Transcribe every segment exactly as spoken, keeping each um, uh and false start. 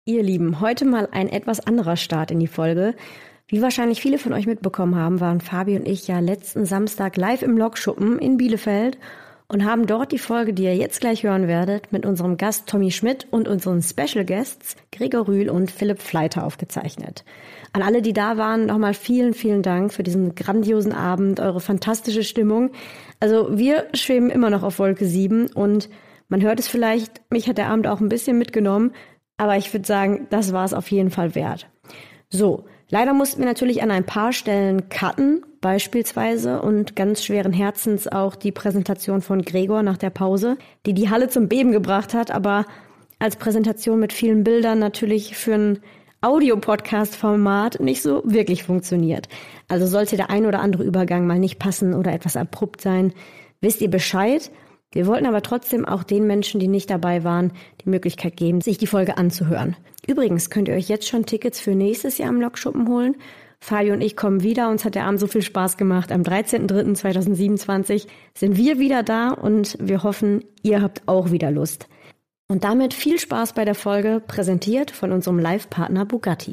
Ihr Lieben, heute mal ein etwas anderer Start in die Folge. Wie wahrscheinlich viele von euch mitbekommen haben, waren Fabi und ich ja letzten Samstag live im Lokschuppen in Bielefeld und haben dort die Folge, die ihr jetzt gleich hören werdet, mit unserem Gast Tommy Schmidt und unseren Special Guests Gregor Rühl und Philipp Fleiter aufgezeichnet. An alle, die da waren, nochmal vielen, vielen Dank für diesen grandiosen Abend, eure fantastische Stimmung. Also wir schweben immer noch auf Wolke sieben und man hört es vielleicht, mich hat der Abend auch ein bisschen mitgenommen, aber ich würde sagen, das war es auf jeden Fall wert. So, leider mussten wir natürlich an ein paar Stellen cutten, beispielsweise und ganz schweren Herzens auch die Präsentation von Gregor nach der Pause, die die Halle zum Beben gebracht hat, aber als Präsentation mit vielen Bildern natürlich für ein Audio-Podcast-Format nicht so wirklich funktioniert. Also sollte der ein oder andere Übergang mal nicht passen oder etwas abrupt sein, wisst ihr Bescheid. Wir wollten aber trotzdem auch den Menschen, die nicht dabei waren, die Möglichkeit geben, sich die Folge anzuhören. Übrigens könnt ihr euch jetzt schon Tickets für nächstes Jahr im Lokschuppen holen. Fabio und ich kommen wieder. Uns hat der Abend so viel Spaß gemacht. Am dreizehnten dritten zweitausendsiebenundzwanzig sind wir wieder da und wir hoffen, ihr habt auch wieder Lust. Und damit viel Spaß bei der Folge, präsentiert von unserem Live-Partner Bugatti.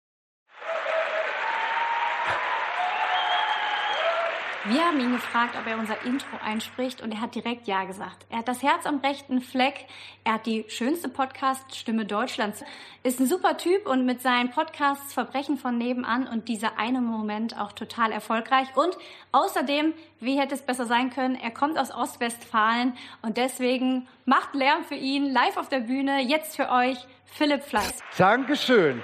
Wir haben ihn gefragt, ob er unser Intro einspricht und er hat direkt Ja gesagt. Er hat das Herz am rechten Fleck, er hat die schönste Podcast-Stimme Deutschlands, ist ein super Typ und mit seinen Podcasts Verbrechen von nebenan und dieser eine Moment auch total erfolgreich. Und außerdem, wie hätte es besser sein können, er kommt aus Ostwestfalen und deswegen macht Lärm für ihn, live auf der Bühne, jetzt für euch Philipp Fleiter. Dankeschön.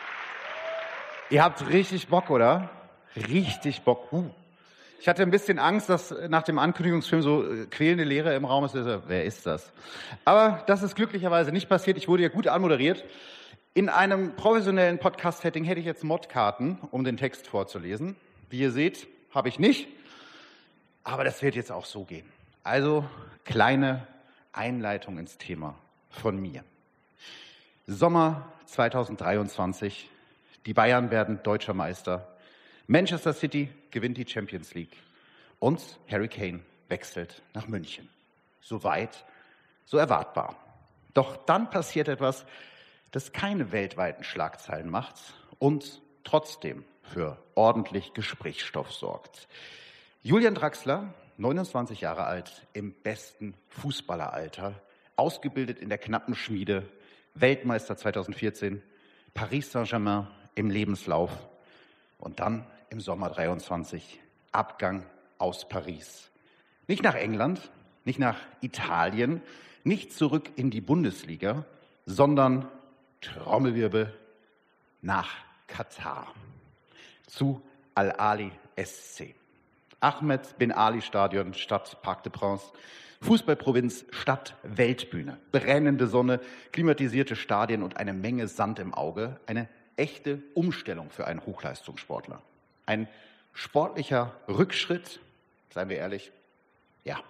Ihr habt richtig Bock, oder? Richtig Bock. Uh. Ich hatte ein bisschen Angst, dass nach dem Ankündigungsfilm so quälende Leere im Raum ist. Wer ist das? Aber das ist glücklicherweise nicht passiert. Ich wurde ja gut anmoderiert. In einem professionellen Podcast-Setting hätte ich jetzt Modkarten, um den Text vorzulesen. Wie ihr seht, habe ich nicht. Aber das wird jetzt auch so gehen. Also kleine Einleitung ins Thema von mir. Sommer zweitausenddreiundzwanzig. Die Bayern werden deutscher Meister. Manchester City gewinnt die Champions League und Harry Kane wechselt nach München. Soweit, so erwartbar. Doch dann passiert etwas, das keine weltweiten Schlagzeilen macht und trotzdem für ordentlich Gesprächsstoff sorgt. Julian Draxler, neunundzwanzig Jahre alt, im besten Fußballeralter, ausgebildet in der knappen Schmiede, Weltmeister zweitausendvierzehn, Paris Saint-Germain im Lebenslauf und dann im Sommer dreiundzwanzig, Abgang aus Paris. Nicht nach England, nicht nach Italien, nicht zurück in die Bundesliga, sondern, Trommelwirbel, nach Katar. Zu Al-Ahli S C. Ahmed bin Ali Stadion statt Parc des Princes. Fußballprovinz statt Weltbühne. Brennende Sonne, klimatisierte Stadien und eine Menge Sand im Auge. Eine echte Umstellung für einen Hochleistungssportler. Ein sportlicher Rückschritt, seien wir ehrlich, ja.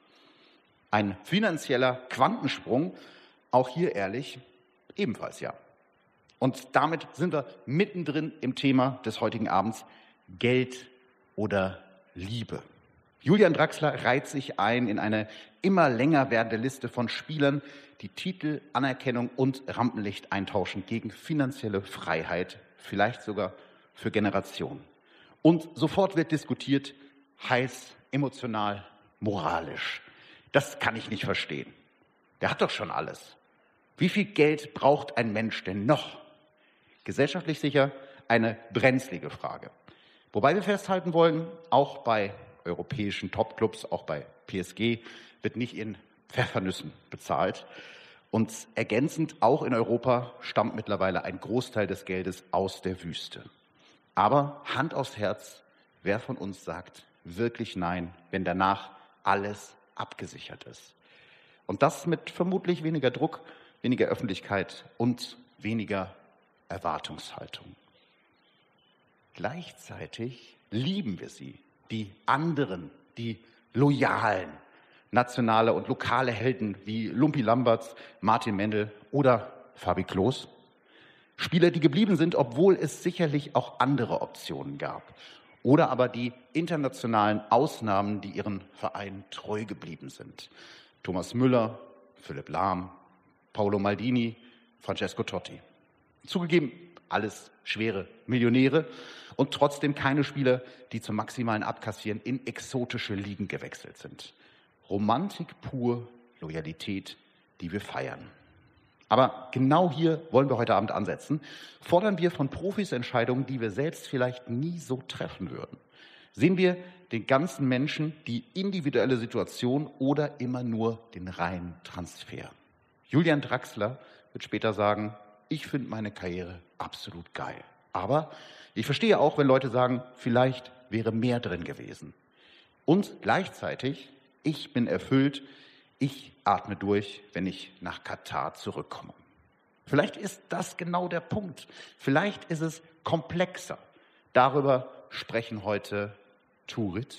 Ein finanzieller Quantensprung, auch hier ehrlich, ebenfalls ja. Und damit sind wir mittendrin im Thema des heutigen Abends, Geld oder Liebe. Julian Draxler reiht sich ein in eine immer länger werdende Liste von Spielern, die Titel, Anerkennung und Rampenlicht eintauschen gegen finanzielle Freiheit, vielleicht sogar für Generationen. Und sofort wird diskutiert, heiß, emotional, moralisch. Das kann ich nicht verstehen. Der hat doch schon alles. Wie viel Geld braucht ein Mensch denn noch? Gesellschaftlich sicher eine brenzlige Frage. Wobei wir festhalten wollen, auch bei europäischen Topclubs, auch bei P S G, wird nicht in Pfeffernüssen bezahlt. Und ergänzend, auch in Europa stammt mittlerweile ein Großteil des Geldes aus der Wüste. Aber Hand aufs Herz, wer von uns sagt wirklich nein, wenn danach alles abgesichert ist? Und das mit vermutlich weniger Druck, weniger Öffentlichkeit und weniger Erwartungshaltung. Gleichzeitig lieben wir sie, die anderen, die Loyalen, nationale und lokale Helden wie Lumpi Lamberts, Martin Mendel oder Fabi Klos. Spieler, die geblieben sind, obwohl es sicherlich auch andere Optionen gab. Oder aber die internationalen Ausnahmen, die ihren Verein treu geblieben sind. Thomas Müller, Philipp Lahm, Paolo Maldini, Francesco Totti. Zugegeben, alles schwere Millionäre und trotzdem keine Spieler, die zum maximalen Abkassieren in exotische Ligen gewechselt sind. Romantik pur, Loyalität, die wir feiern. Aber genau hier wollen wir heute Abend ansetzen. Fordern wir von Profis Entscheidungen, die wir selbst vielleicht nie so treffen würden. Sehen wir den ganzen Menschen die individuelle Situation oder immer nur den reinen Transfer. Julian Draxler wird später sagen, ich finde meine Karriere absolut geil. Aber ich verstehe auch, wenn Leute sagen, vielleicht wäre mehr drin gewesen. Und gleichzeitig, ich bin erfüllt, ich atme durch, wenn ich nach Katar zurückkomme. Vielleicht ist das genau der Punkt. Vielleicht ist es komplexer. Darüber sprechen heute Turit,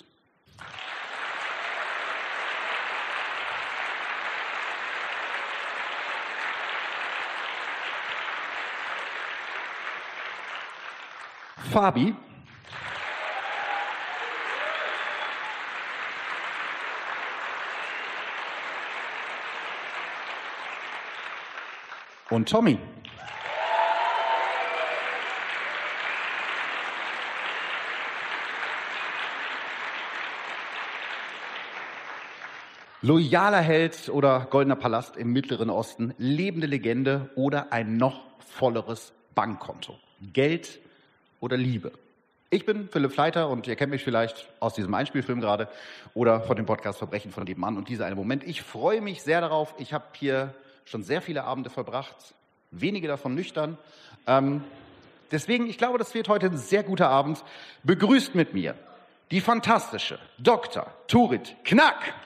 Fabi und Tommy. Loyaler Held oder goldener Palast im Mittleren Osten, lebende Legende oder ein noch volleres Bankkonto. Geld oder Liebe. Ich bin Philipp Fleiter und ihr kennt mich vielleicht aus diesem Einspielfilm gerade oder von dem Podcast Verbrechen von nebenan und dieser eine Moment. Ich freue mich sehr darauf. Ich habe hier schon sehr viele Abende verbracht, wenige davon nüchtern. Ähm, deswegen, ich glaube, das wird heute ein sehr guter Abend. Begrüßt mit mir die fantastische Doktor Turit Knack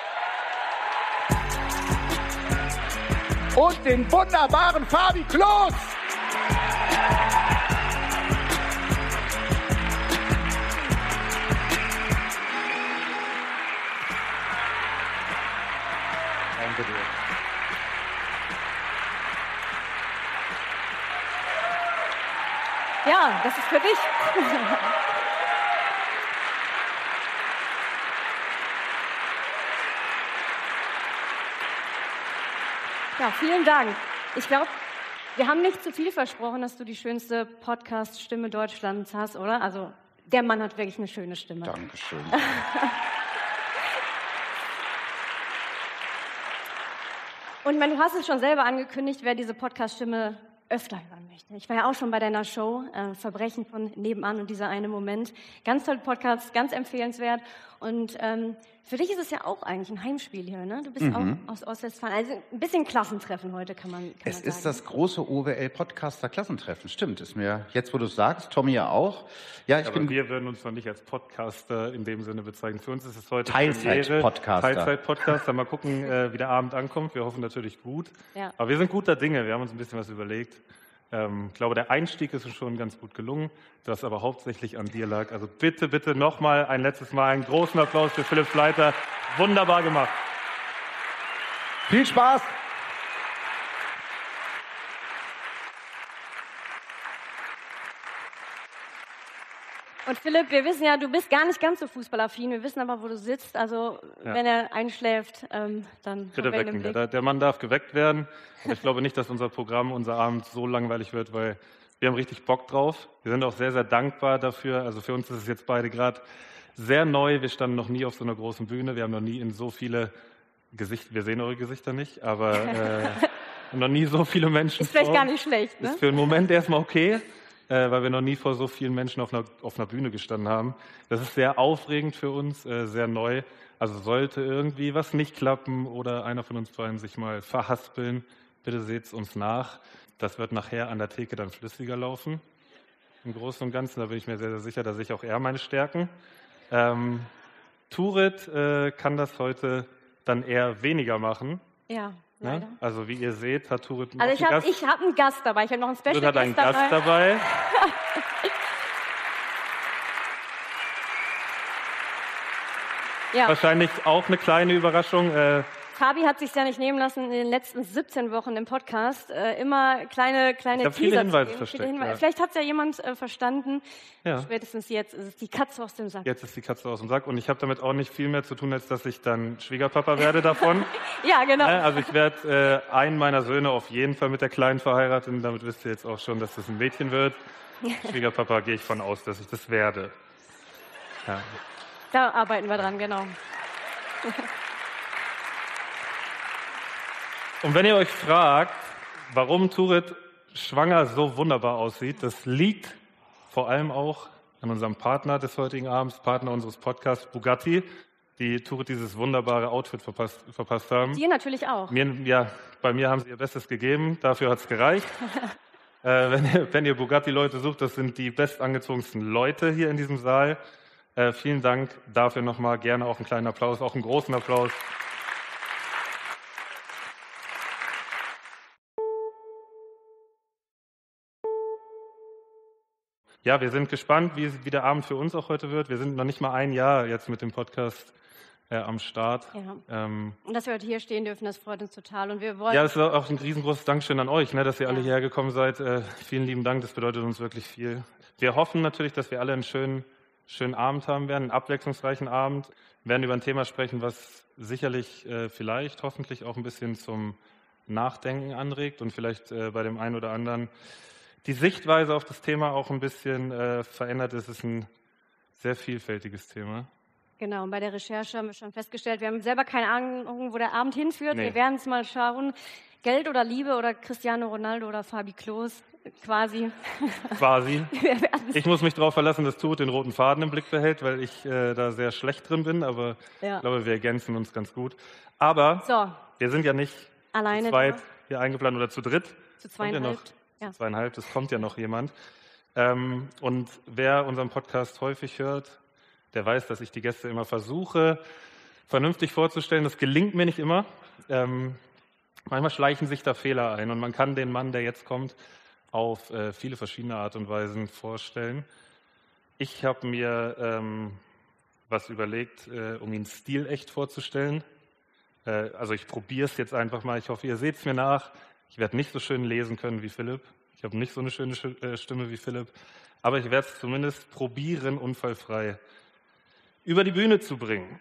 und den wunderbaren Fabi Kloß. Danke dir. Ja, das ist für dich. Ja, vielen Dank. Ich glaube, wir haben nicht zu viel versprochen, dass du die schönste Podcast-Stimme Deutschlands hast, oder? Also, der Mann hat wirklich eine schöne Stimme. Dankeschön. Und man, du hast es schon selber angekündigt, wer diese Podcast-Stimme öfter hören möchte. Ich war ja auch schon bei deiner Show, äh, Verbrechen von nebenan und dieser eine Moment. Ganz toll Podcast, ganz empfehlenswert. Und ähm, für dich ist es ja auch eigentlich ein Heimspiel hier, ne? Du bist mhm. auch aus Ostwestfalen. Also ein bisschen Klassentreffen heute, kann man, kann es man sagen. Es ist das große O W L-Podcaster-Klassentreffen, stimmt. Ist mir jetzt, wo du es sagst, Tommy ja auch. Ja, ich Aber bin wir würden uns noch nicht als Podcaster in dem Sinne bezeichnen. Für uns ist es heute Teilzeit-Podcaster. Teilzeit-Podcaster. Mal gucken, äh, wie der Abend ankommt. Wir hoffen natürlich gut. Ja. Aber wir sind guter Dinge. Wir haben uns ein bisschen was überlegt. Ähm, ich glaube, der Einstieg ist uns schon ganz gut gelungen, das aber hauptsächlich an dir lag. Also bitte, bitte nochmal ein letztes Mal einen großen Applaus für Philipp Fleiter. Wunderbar gemacht. Viel Spaß! Und Philipp, wir wissen ja, du bist gar nicht ganz so fußballaffin. Wir wissen aber, wo du sitzt. Also ja. wenn er einschläft, ähm, dann bitte wecken. Der, der Mann darf geweckt werden. Aber ich glaube nicht, dass unser Programm, unser Abend so langweilig wird, weil wir haben richtig Bock drauf. Wir sind auch sehr, sehr dankbar dafür. Also für uns ist es jetzt beide gerade sehr neu. Wir standen noch nie auf so einer großen Bühne. Wir haben noch nie in so viele Gesichter, wir sehen eure Gesichter nicht, aber äh, noch nie so viele Menschen. Ist vielleicht vor. gar nicht schlecht, ne? Ist für einen Moment erstmal okay. Äh, weil wir noch nie vor so vielen Menschen auf einer, auf einer Bühne gestanden haben. Das ist sehr aufregend für uns, äh, sehr neu. Also sollte irgendwie was nicht klappen oder einer von uns beiden sich mal verhaspeln, bitte seht's uns nach. Das wird nachher an der Theke dann flüssiger laufen. Im Großen und Ganzen, da bin ich mir sehr, sehr sicher, da sehe ich auch eher meine Stärken. Ähm, Turit äh, kann das heute dann eher weniger machen. Ja. Leider. Ja, also wie ihr seht, hat Turit also ich habe ich hab einen Gast dabei, ich habe noch einen Special Turit hat einen Gast Gast dabei. Ja. Wahrscheinlich auch eine kleine Überraschung. Äh, Fabi hat sich ja nicht nehmen lassen, in den letzten siebzehn Wochen im Podcast äh, immer kleine, kleine ich viele Teaser Hinweise zu geben. versteckt, Viele Hinweise. ja. Vielleicht hat es ja jemand äh, verstanden. Ja. Spätestens jetzt ist es die Katze aus dem Sack. Jetzt ist die Katze aus dem Sack und ich habe damit auch nicht viel mehr zu tun, als dass ich dann Schwiegerpapa werde davon. Ja, genau. Ja, also ich werde äh, einen meiner Söhne auf jeden Fall mit der Kleinen verheiraten. Damit wisst ihr jetzt auch schon, dass das ein Mädchen wird. Schwiegerpapa gehe ich von aus, dass ich das werde. Ja. Da arbeiten wir dran, genau. Und wenn ihr euch fragt, warum Turit schwanger so wunderbar aussieht, das liegt vor allem auch an unserem Partner des heutigen Abends, Partner unseres Podcasts, Bugatti, die Turit dieses wunderbare Outfit verpasst, verpasst haben. Dir natürlich auch. Mir, ja, bei mir haben sie ihr Bestes gegeben, dafür hat es gereicht. äh, wenn, ihr, wenn ihr Bugatti-Leute sucht, das sind die bestangezogensten Leute hier in diesem Saal. Äh, vielen Dank dafür nochmal, gerne auch einen kleinen Applaus, auch einen großen Applaus. Ja, wir sind gespannt, wie, wie der Abend für uns auch heute wird. Wir sind noch nicht mal ein Jahr jetzt mit dem Podcast äh, am Start. Ja. Ähm, Und dass wir heute hier stehen dürfen, das freut uns total. Und wir wollen ja, es ist auch ein riesengroßes Dankeschön an euch, ne, dass ihr Ja. alle hierher gekommen seid. Äh, vielen lieben Dank, das bedeutet uns wirklich viel. Wir hoffen natürlich, dass wir alle einen schönen, schönen Abend haben werden, einen abwechslungsreichen Abend. Wir werden über ein Thema sprechen, was sicherlich äh, vielleicht, hoffentlich auch ein bisschen zum Nachdenken anregt und vielleicht äh, bei dem einen oder anderen die Sichtweise auf das Thema auch ein bisschen äh, verändert. Es ist ein sehr vielfältiges Thema. Genau, und bei der Recherche haben wir schon festgestellt, wir haben selber keine Ahnung, wo der Abend hinführt. Nee. Wir werden es mal schauen. Geld oder Liebe oder Cristiano Ronaldo oder Fabi Klos, quasi. Quasi. Wir werden's- Ich muss mich darauf verlassen, dass Turit den roten Faden im Blick behält, weil ich äh, da sehr schlecht drin bin, aber Ja. ich glaube, wir ergänzen uns ganz gut. Aber So, wir sind ja nicht alleine zu zweit da. hier eingeplant oder zu dritt. Zu Kommt ja zweieinhalb. noch, Ja. zu zweieinhalb, es kommt ja noch jemand. Ähm, und wer unseren Podcast häufig hört, der weiß, dass ich die Gäste immer versuche, vernünftig vorzustellen. Das gelingt mir nicht immer. Ähm, manchmal schleichen sich da Fehler ein und man kann den Mann, der jetzt kommt, auf äh, viele verschiedene Art und Weisen vorstellen. Ich habe mir ähm, was überlegt, äh, um ihn stilecht vorzustellen. Äh, also ich probiere es jetzt einfach mal. Ich hoffe, ihr seht es mir nach. Ich werde nicht so schön lesen können wie Philipp. Ich habe nicht so eine schöne Sch- äh, Stimme wie Philipp. Aber ich werde es zumindest probieren, unfallfrei über die Bühne zu bringen.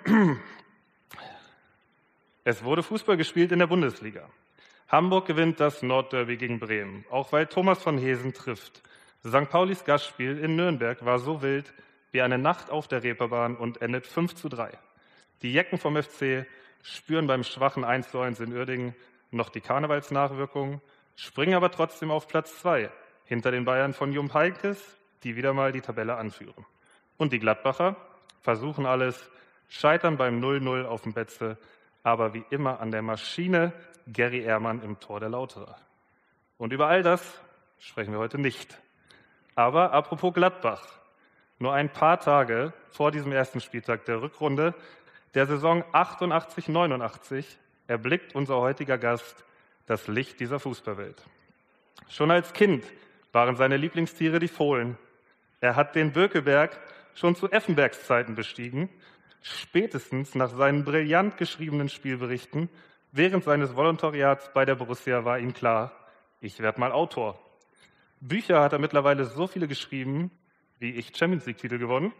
Es wurde Fußball gespielt in der Bundesliga. Hamburg gewinnt das Nordderby gegen Bremen, auch weil Thomas von Hesen trifft. Sankt Paulis Gastspiel in Nürnberg war so wild wie eine Nacht auf der Reeperbahn und endet fünf zu drei. Die Jecken vom F C spüren beim schwachen eins zu eins in Uerdingen noch die Karnevalsnachwirkungen, springen aber trotzdem auf Platz zwei hinter den Bayern von Jupp Heynckes, die wieder mal die Tabelle anführen. Und die Gladbacher versuchen alles, scheitern beim null null auf dem Betze, aber wie immer an der Maschine Gary Ehrmann im Tor der Lauterer. Und über all das sprechen wir heute nicht. Aber apropos Gladbach, nur ein paar Tage vor diesem ersten Spieltag der Rückrunde der Saison achtundachtzig neunundachtzig erblickt unser heutiger Gast das Licht dieser Fußballwelt. Schon als Kind waren seine Lieblingstiere die Fohlen. Er hat den Bökelberg schon zu Effenbergs Zeiten bestiegen, spätestens nach seinen brillant geschriebenen Spielberichten während seines Volontariats bei der Borussia war ihm klar, ich werde mal Autor. Bücher hat er mittlerweile so viele geschrieben, wie ich Champions League-Titel gewonnen.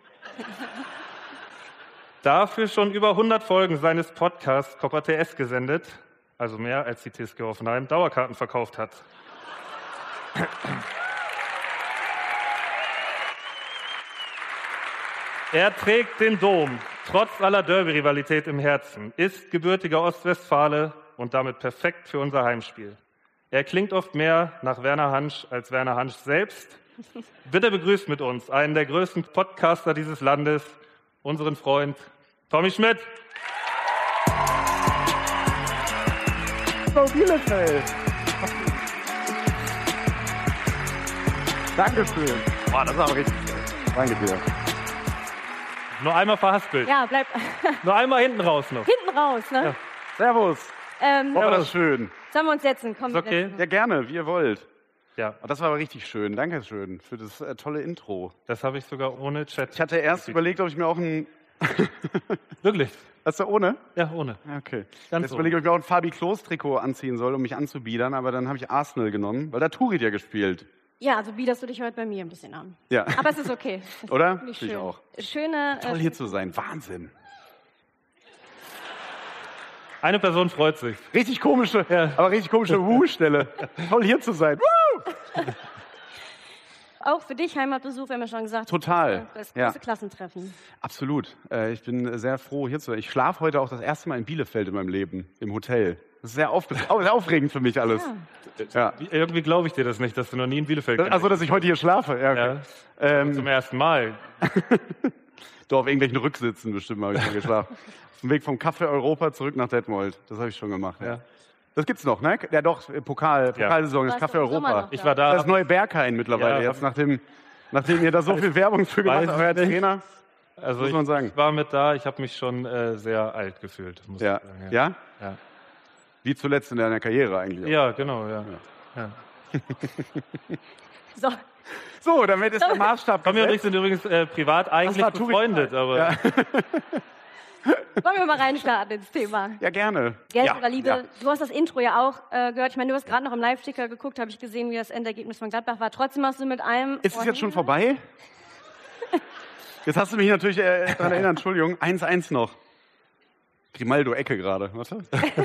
Dafür schon über hundert Folgen seines Podcasts Copper T S gesendet, also mehr als die T S G Hoffenheim Dauerkarten verkauft hat. Er trägt den Dom, trotz aller Derby-Rivalität im Herzen, ist gebürtiger Ostwestfale und damit perfekt für unser Heimspiel. Er klingt oft mehr nach Werner Hansch als Werner Hansch selbst. Bitte begrüßt mit uns einen der größten Podcaster dieses Landes, unseren Freund Tommy Schmidt. So Bielefeld. Dankeschön. Boah, das ist aber richtig geil. Danke dir. Nur einmal verhaspelt. Ja, bleib Nur einmal hinten raus noch. hinten raus, ne? Ja. Servus. Ähm, Oh, das ist schön. sollen wir uns setzen? Komm, Ist okay? setzen. Ja, gerne, wie ihr wollt. Ja, Oh, das war aber richtig schön. Dankeschön für das äh, tolle Intro. das habe ich sogar ohne Chat. Ich hatte erst überlegt, ob ich mir auch ein Wirklich? Hast du ohne? Ja, ohne. Ja, okay. Ganz Jetzt ohne. überlege ich, ob ich auch ein Fabi Klos-Trikot anziehen soll, um mich anzubiedern, aber dann habe ich Arsenal genommen, weil da Turid ja gespielt. Ja, also biederst du dich heute bei mir ein bisschen an. Ja. Aber es ist okay. Das Oder? finde ich Finde ich schön. auch. Schöne. Toll äh, hier zu sein, Wahnsinn. Eine Person freut sich. Richtig komische, Ja. aber richtig komische Wuh-Stelle. Toll hier zu sein. Woo! Auch für dich Heimatbesuch, wir haben ja schon gesagt. Total. Das Ja. große Klassentreffen. Absolut. Äh, Ich bin sehr froh, hier zu sein. Ich schlafe heute auch das erste Mal in Bielefeld in meinem Leben, im Hotel. Das ist sehr, aufge au- sehr aufregend für mich alles. Ja. Wie- Irgendwie glaube ich dir das nicht, dass du noch nie in Bielefeld Das- Also, dass ich heute hier schlafe. Ja, okay. ja, ähm, zum ersten Mal. Doch, auf irgendwelchen Rücksitzen bestimmt habe ich mal geschlafen. Auf dem Weg vom Café Europa zurück nach Detmold. Das habe ich schon gemacht. Ja. Ja. Das gibt's noch, ne? Ja, doch, äh, Pokal, Pokalsaison, das Warst Café doch im Sommer Europa. noch Ich da. war da. Das neue Berghain mittlerweile Ja, jetzt, nachdem, nachdem ihr da so viel Werbung für gemacht Weiß habt, euer ich nicht. Trainer. Also muss ich, man sagen. ich war mit da, ich habe mich schon äh, sehr alt gefühlt. Muss Ja. ich sagen, ja? ja. Wie zuletzt in deiner Karriere eigentlich. auch. Ja, genau, ja. ja. So, So, damit ist der Maßstab Tommy und ich gesetzt. sind übrigens äh, privat eigentlich war Turid befreundet, aber Ja. wollen wir mal reinstarten ins Thema. Ja, gerne. Geld ja, oder Liebe. Ja. Du hast das Intro ja auch äh, gehört. Ich meine, du hast gerade noch im Live-Ticker geguckt, habe ich gesehen, wie das Endergebnis von Gladbach war. Trotzdem hast du mit allem... Ist es jetzt schon vorbei? Jetzt hast du mich natürlich äh, daran erinnert, Entschuldigung. eins eins noch. Grimaldo-Ecke gerade. Warte.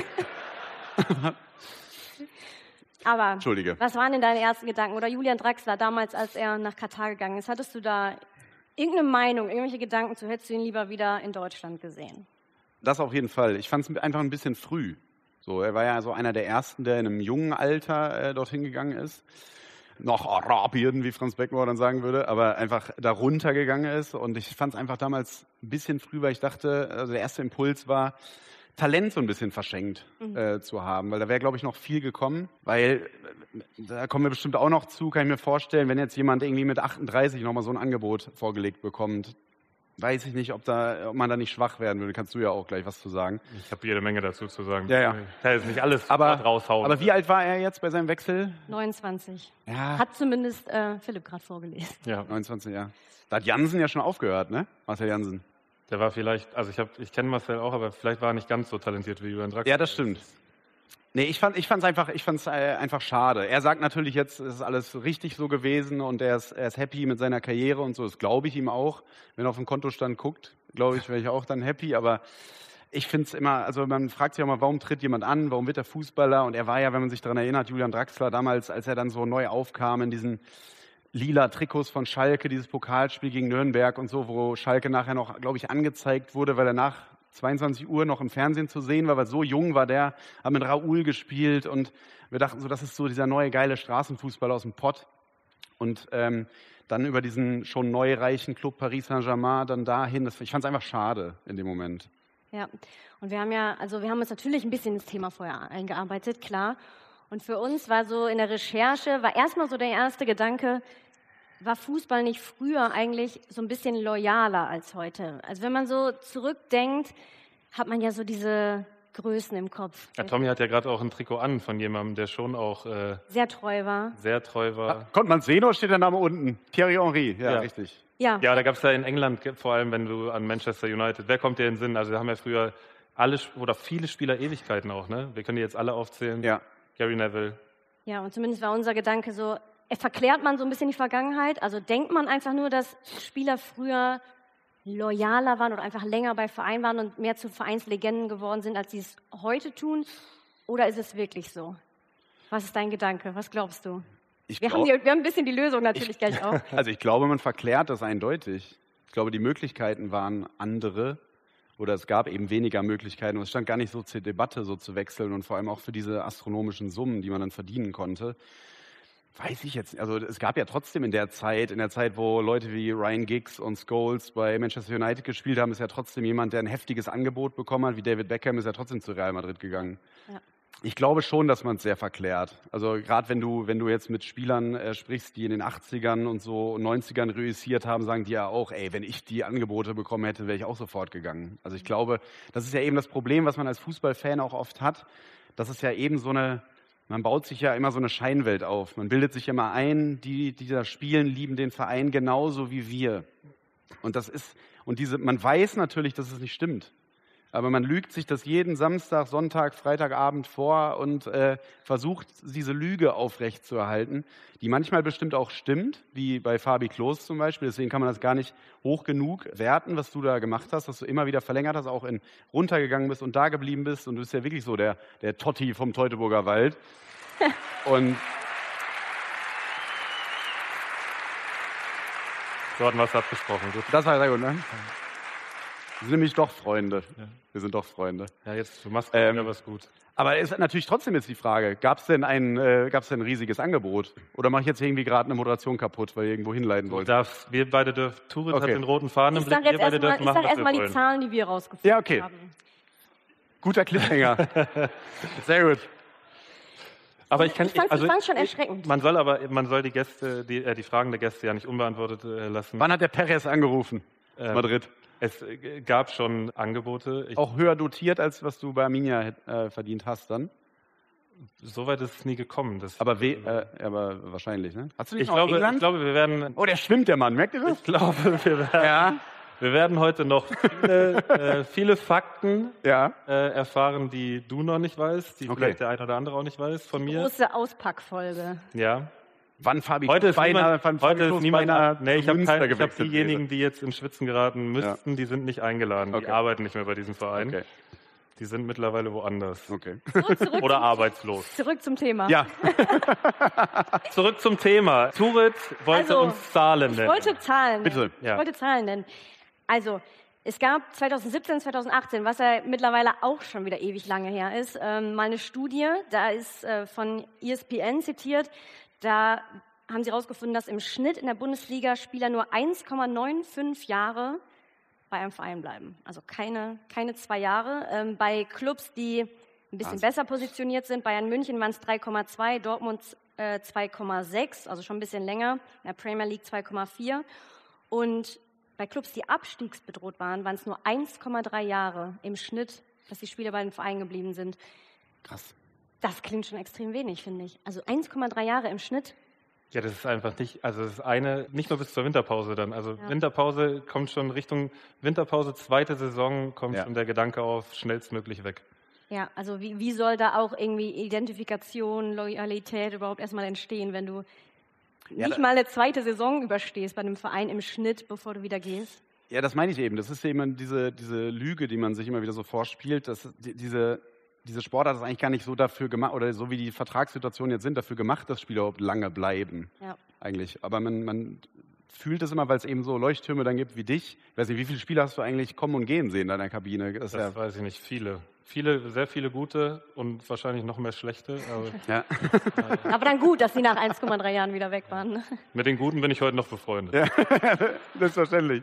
Aber Entschuldige. was waren denn deine ersten Gedanken? Oder Julian Draxler damals, als er nach Katar gegangen ist, hattest du da irgendeine Meinung, irgendwelche Gedanken zu, hättest du ihn lieber wieder in Deutschland gesehen? Das auf jeden Fall. Ich fand es einfach ein bisschen früh. So, er war ja so einer der Ersten, der in einem jungen Alter äh, dorthin gegangen ist. Noch Arabien, wie Franz Beckenbauer dann sagen würde, aber einfach da runtergegangen ist. Und ich fand es einfach damals ein bisschen früh, weil ich dachte, also der erste Impuls war, Talent so ein bisschen verschenkt äh, zu haben. Weil da wäre, glaube ich, noch viel gekommen. Weil, äh, da kommen wir bestimmt auch noch zu, kann ich mir vorstellen, wenn jetzt jemand irgendwie mit achtunddreißig nochmal so ein Angebot vorgelegt bekommt, weiß ich nicht, ob, da, ob man da nicht schwach werden würde. Kannst du ja auch gleich was zu sagen. ich habe jede Menge dazu zu sagen. Ja, ja. Ich kann jetzt nicht alles Aber, sofort raushauen. aber wie alt war er jetzt bei seinem Wechsel? neunundzwanzig. Ja, Hat zumindest äh, Philipp gerade vorgelesen. Ja, neunundzwanzig, ja. Da hat Jansen ja schon aufgehört, ne? Marcel Jansen. der war vielleicht, also ich, hab, ich kenne Marcel auch, aber vielleicht war er nicht ganz so talentiert wie Julian Draxler. Ja, das stimmt. Nee, ich fand, ich fand's einfach, ich fand's äh, einfach schade. Er sagt natürlich jetzt, es ist alles richtig so gewesen und er ist, er ist happy mit seiner Karriere und so. Das glaube ich ihm auch. Wenn er auf den Kontostand guckt, glaube ich, wäre ich auch dann happy. Aber ich find's immer, also man fragt sich auch mal, warum tritt jemand an? Warum wird er Fußballer? Und er war ja, wenn man sich daran erinnert, Julian Draxler damals, als er dann so neu aufkam in diesen lila Trikots von Schalke, dieses Pokalspiel gegen Nürnberg und so, wo Schalke nachher noch, glaube ich, angezeigt wurde, weil er nach zweiundzwanzig Uhr noch im Fernsehen zu sehen war, weil so jung war der, hat mit Raoul gespielt und wir dachten so, das ist so dieser neue geile Straßenfußball aus dem Pott. Und ähm, dann über diesen schon neu reichen Club Paris Saint-Germain dann dahin, das, ich fand es einfach schade in dem Moment. Ja, und wir haben ja, also wir haben uns natürlich ein bisschen ins Thema vorher eingearbeitet, klar. Und für uns war so in der Recherche, war erstmal so der erste Gedanke, war Fußball nicht früher eigentlich so ein bisschen loyaler als heute? Also wenn man so zurückdenkt, hat man ja so diese Größen im Kopf. Ja, Tommy hat ja gerade auch ein Trikot an von jemandem, der schon auch äh, Sehr treu war. sehr treu war. Konnte man sehen oder steht der Name unten? Thierry Henry, ja, Ja. richtig. Ja, Ja, da gab es ja in England, vor allem wenn du an Manchester United, wer kommt dir in den Sinn? Also da haben ja früher alle oder viele Spieler Ewigkeiten auch, ne? Wir können die jetzt alle aufzählen. Ja. Gary Neville. ja, und zumindest war unser Gedanke so, verklärt man so ein bisschen die Vergangenheit? Also denkt man einfach nur, dass Spieler früher loyaler waren oder einfach länger bei Vereinen waren und mehr zu Vereinslegenden geworden sind, als sie es heute tun? Oder ist es wirklich so? Was ist dein Gedanke? Was glaubst du? Ich Wir glaub- haben, die, wir haben ein bisschen die Lösung natürlich gleich auch. Also ich glaube, man verklärt das eindeutig. Ich glaube, die Möglichkeiten waren andere oder es gab eben weniger Möglichkeiten und es stand gar nicht so zur Debatte, so zu wechseln und vor allem auch für diese astronomischen Summen, die man dann verdienen konnte. Weiß ich jetzt nicht. Also es gab ja trotzdem in der Zeit, in der Zeit, wo Leute wie Ryan Giggs und Scholes bei Manchester United gespielt haben, ist ja trotzdem jemand, der ein heftiges Angebot bekommen hat, wie David Beckham, ist ja trotzdem zu Real Madrid gegangen. Ja. Ich glaube schon, dass man es sehr verklärt. Also gerade wenn du, wenn du jetzt mit Spielern äh, sprichst, die in den achtzigern und so neunzigern reüssiert haben, sagen die ja auch, ey, wenn ich die Angebote bekommen hätte, wäre ich auch sofort gegangen. Also ich glaube, das ist ja eben das Problem, was man als Fußballfan auch oft hat. Das ist ja eben so eine, man baut sich ja immer so eine Scheinwelt auf. Man bildet sich immer ein, die, die da spielen, lieben den Verein genauso wie wir. Und das ist Und diese, man weiß natürlich, dass es nicht stimmt. Aber man lügt sich das jeden Samstag, Sonntag, Freitagabend vor und äh, versucht, diese Lüge aufrechtzuerhalten, die manchmal bestimmt auch stimmt, wie bei Fabi Klos zum Beispiel. Deswegen kann man das gar nicht hoch genug werten, was du da gemacht hast, dass du immer wieder verlängert hast, auch in runtergegangen bist und da geblieben bist. Und du bist ja wirklich so der, der Totti vom Teutoburger Wald. Und so hatten wir es abgesprochen. Gut. das war sehr gut, ne? Wir sind nämlich doch Freunde. Ja. Wir sind doch Freunde. Ja, jetzt, du machst ähm, ja was gut. Aber es ist natürlich trotzdem jetzt die Frage, gab es denn, ein, äh, gab's denn ein riesiges Angebot? Oder mache ich jetzt irgendwie gerade eine Moderation kaputt, weil ihr irgendwo hinleiten wollt? Du darfst, wir beide dürfen, Turit Okay. hat den roten Faden im Ich sage Blick, jetzt wir beide erstmal dürfen machen, sag was wir erst die wollen. Zahlen, die wir rausgefunden Ja, okay. haben. Guter Cliffhanger. Sehr gut. Aber ich kann, Ich fand's- also, ich fand's schon erschreckend. Man soll aber, man soll die Gäste, die, äh, die Fragen der Gäste ja nicht unbeantwortet äh, lassen. Wann hat der Perez angerufen? Ähm, Madrid. Es äh, gab schon Angebote. Ich, Auch höher dotiert, als was du bei Arminia äh, verdient hast dann? Soweit ist es nie gekommen. Das, Aber, we äh, aber wahrscheinlich, ne? Hast du nicht ich, noch glaube, England? ich glaube, wir werden, Oh, der schwimmt, der Mann. Merkt ihr das? ich glaube, wir werden, Ja. wir werden heute noch viele, äh, viele Fakten Ja. äh, erfahren, die du noch nicht weißt, die Okay. vielleicht der ein oder andere auch nicht weiß von mir. Große Auspackfolge. Ja. Wann Fabi Heute ist beinahe, niemand, wann Fabi heute ist Klos niemand beinahe nee, ich zu habe Münster hab gewechselt diejenigen, wäre. die jetzt ins Schwitzen geraten müssten, die sind nicht eingeladen. Die Okay. arbeiten nicht mehr bei diesem Verein. Okay. Die sind mittlerweile woanders. Okay. So, zurück, Oder zum, arbeitslos. zurück zum Thema. Ja, Zurück zum Thema. Turit wollte Also, uns Zahlen Ich nennen. wollte Zahlen nennen. Bitte. Ja. Ich wollte Zahlen nennen. Also, es gab zwanzig siebzehn, zwanzig achtzehn, was ja mittlerweile auch schon wieder ewig lange her ist, ähm, mal eine Studie, da ist äh, von E S P N zitiert, da haben sie herausgefunden, dass im Schnitt in der Bundesliga Spieler nur eins Komma fünfundneunzig Jahre bei einem Verein bleiben. Also keine, keine zwei Jahre. Ähm, bei Clubs, die ein bisschen Wahnsinn. besser positioniert sind, Bayern München waren es drei Komma zwei, Dortmund äh, zwei Komma sechs, also schon ein bisschen länger, in der Premier League zwei Komma vier. Und bei Clubs, die abstiegsbedroht waren, waren es nur eins Komma drei Jahre im Schnitt, dass die Spieler bei den Vereinen geblieben sind. krass. Das klingt schon extrem wenig, finde ich. Also eins Komma drei Jahre im Schnitt. Ja, das ist einfach nicht, also das ist eine, nicht nur bis zur Winterpause dann. Also Ja. Winterpause kommt schon Richtung Winterpause, zweite Saison kommt Ja. schon der Gedanke auf, schnellstmöglich weg. Ja, also wie, wie soll da auch irgendwie Identifikation, Loyalität überhaupt erstmal entstehen, wenn du Ja, nicht da- mal eine zweite Saison überstehst bei einem Verein im Schnitt, bevor du wieder gehst? Ja, das meine ich eben. Das ist eben diese, diese Lüge, die man sich immer wieder so vorspielt. Dass die, diese, diese Sportart ist eigentlich gar nicht so dafür gemacht, oder so wie die Vertragssituationen jetzt sind, dafür gemacht, dass Spieler überhaupt lange bleiben. Ja. Eigentlich. Aber man, man fühlt es immer, weil es eben so Leuchttürme dann gibt wie dich. Ich weiß nicht, wie viele Spieler hast du eigentlich kommen und gehen sehen in deiner Kabine? Das Das ist weiß ich nicht, viele. Viele, sehr viele gute und wahrscheinlich noch mehr schlechte. Aber ja, ja. Aber dann gut, dass sie nach eins Komma drei Jahren wieder weg waren. mit den Guten bin ich heute noch befreundet. Selbstverständlich.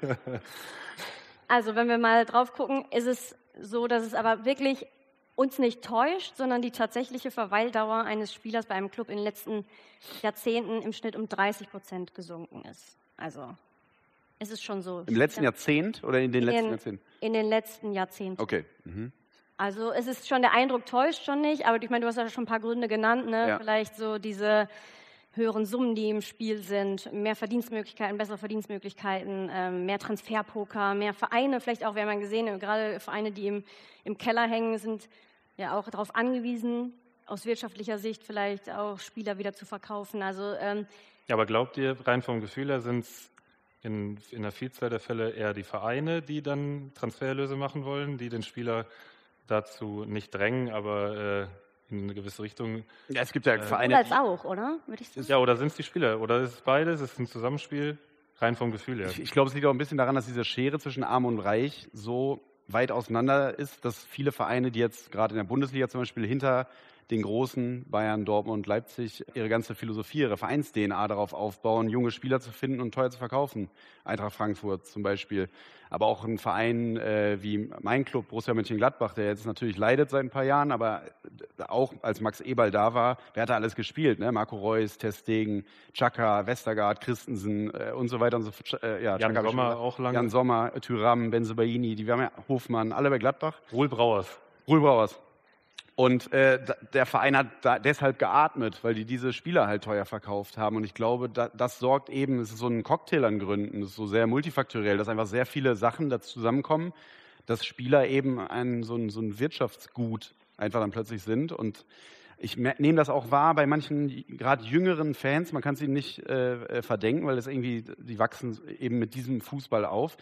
Also wenn wir mal drauf gucken, ist es so, dass es aber wirklich uns nicht täuscht, sondern die tatsächliche Verweildauer eines Spielers bei einem Club in den letzten Jahrzehnten im Schnitt um dreißig Prozent gesunken ist. Also es ist schon so. Im letzten Jahrzehnt oder in den In letzten den- Jahrzehnten? In den letzten Jahrzehnten. Okay. Mhm. Also es ist schon, der Eindruck täuscht schon nicht, aber ich meine, du hast ja schon ein paar Gründe genannt, ne? Ja. Vielleicht so diese höheren Summen, die im Spiel sind, mehr Verdienstmöglichkeiten, bessere Verdienstmöglichkeiten, ähm, mehr Transferpoker, mehr Vereine, vielleicht auch, wir haben ja gesehen, gerade Vereine, die im, im Keller hängen, sind ja auch darauf angewiesen, aus wirtschaftlicher Sicht vielleicht auch Spieler wieder zu verkaufen. Also ähm, Ja, aber glaubt ihr, rein vom Gefühl her sind es in, in der Vielzahl der Fälle eher die Vereine, die dann Transfererlöse machen wollen, die den Spieler dazu nicht drängen, aber äh, in eine gewisse Richtung. Ja, es gibt ja Vereine, oder als die, auch, oder? Würde ich sagen. Ja, oder sind es die Spieler? Oder ist es beides? Ist es ein Zusammenspiel? Rein vom Gefühl her. Ich, ich glaube, es liegt auch ein bisschen daran, dass diese Schere zwischen Arm und Reich so weit auseinander ist, dass viele Vereine, die jetzt gerade in der Bundesliga zum Beispiel hinter den großen Bayern, Dortmund, Leipzig, ihre ganze Philosophie, ihre Vereins-D N A darauf aufbauen, junge Spieler zu finden und teuer zu verkaufen. Eintracht Frankfurt zum Beispiel. Aber auch ein Verein äh, wie mein Club, Borussia Mönchengladbach, der jetzt natürlich leidet seit ein paar Jahren, aber auch als Max Eberl da war, wer hat da alles gespielt? Ne? Marco Reus, Ter Stegen, Xhaka, Westergaard, Christensen äh, und so weiter und so fort. Äh, ja, Jan Xhaka hab ich Sommer schon gesagt. auch lange. Jan Sommer, Thuram, Bensebaini, die wir haben ja Hofmann, alle bei Gladbach. Rohl Brauers. Ruhl Brauers. Und äh, der Verein hat da deshalb geatmet, weil die diese Spieler halt teuer verkauft haben. Und ich glaube, da, das sorgt eben, es ist so ein Cocktail an Gründen, es ist so sehr multifaktoriell, dass einfach sehr viele Sachen da zusammenkommen, dass Spieler eben ein, so, ein, so ein Wirtschaftsgut einfach dann plötzlich sind. Und ich nehme das auch wahr bei manchen, gerade jüngeren Fans, man kann es ihnen nicht äh, verdenken, weil das irgendwie, die wachsen eben mit diesem Fußball auf.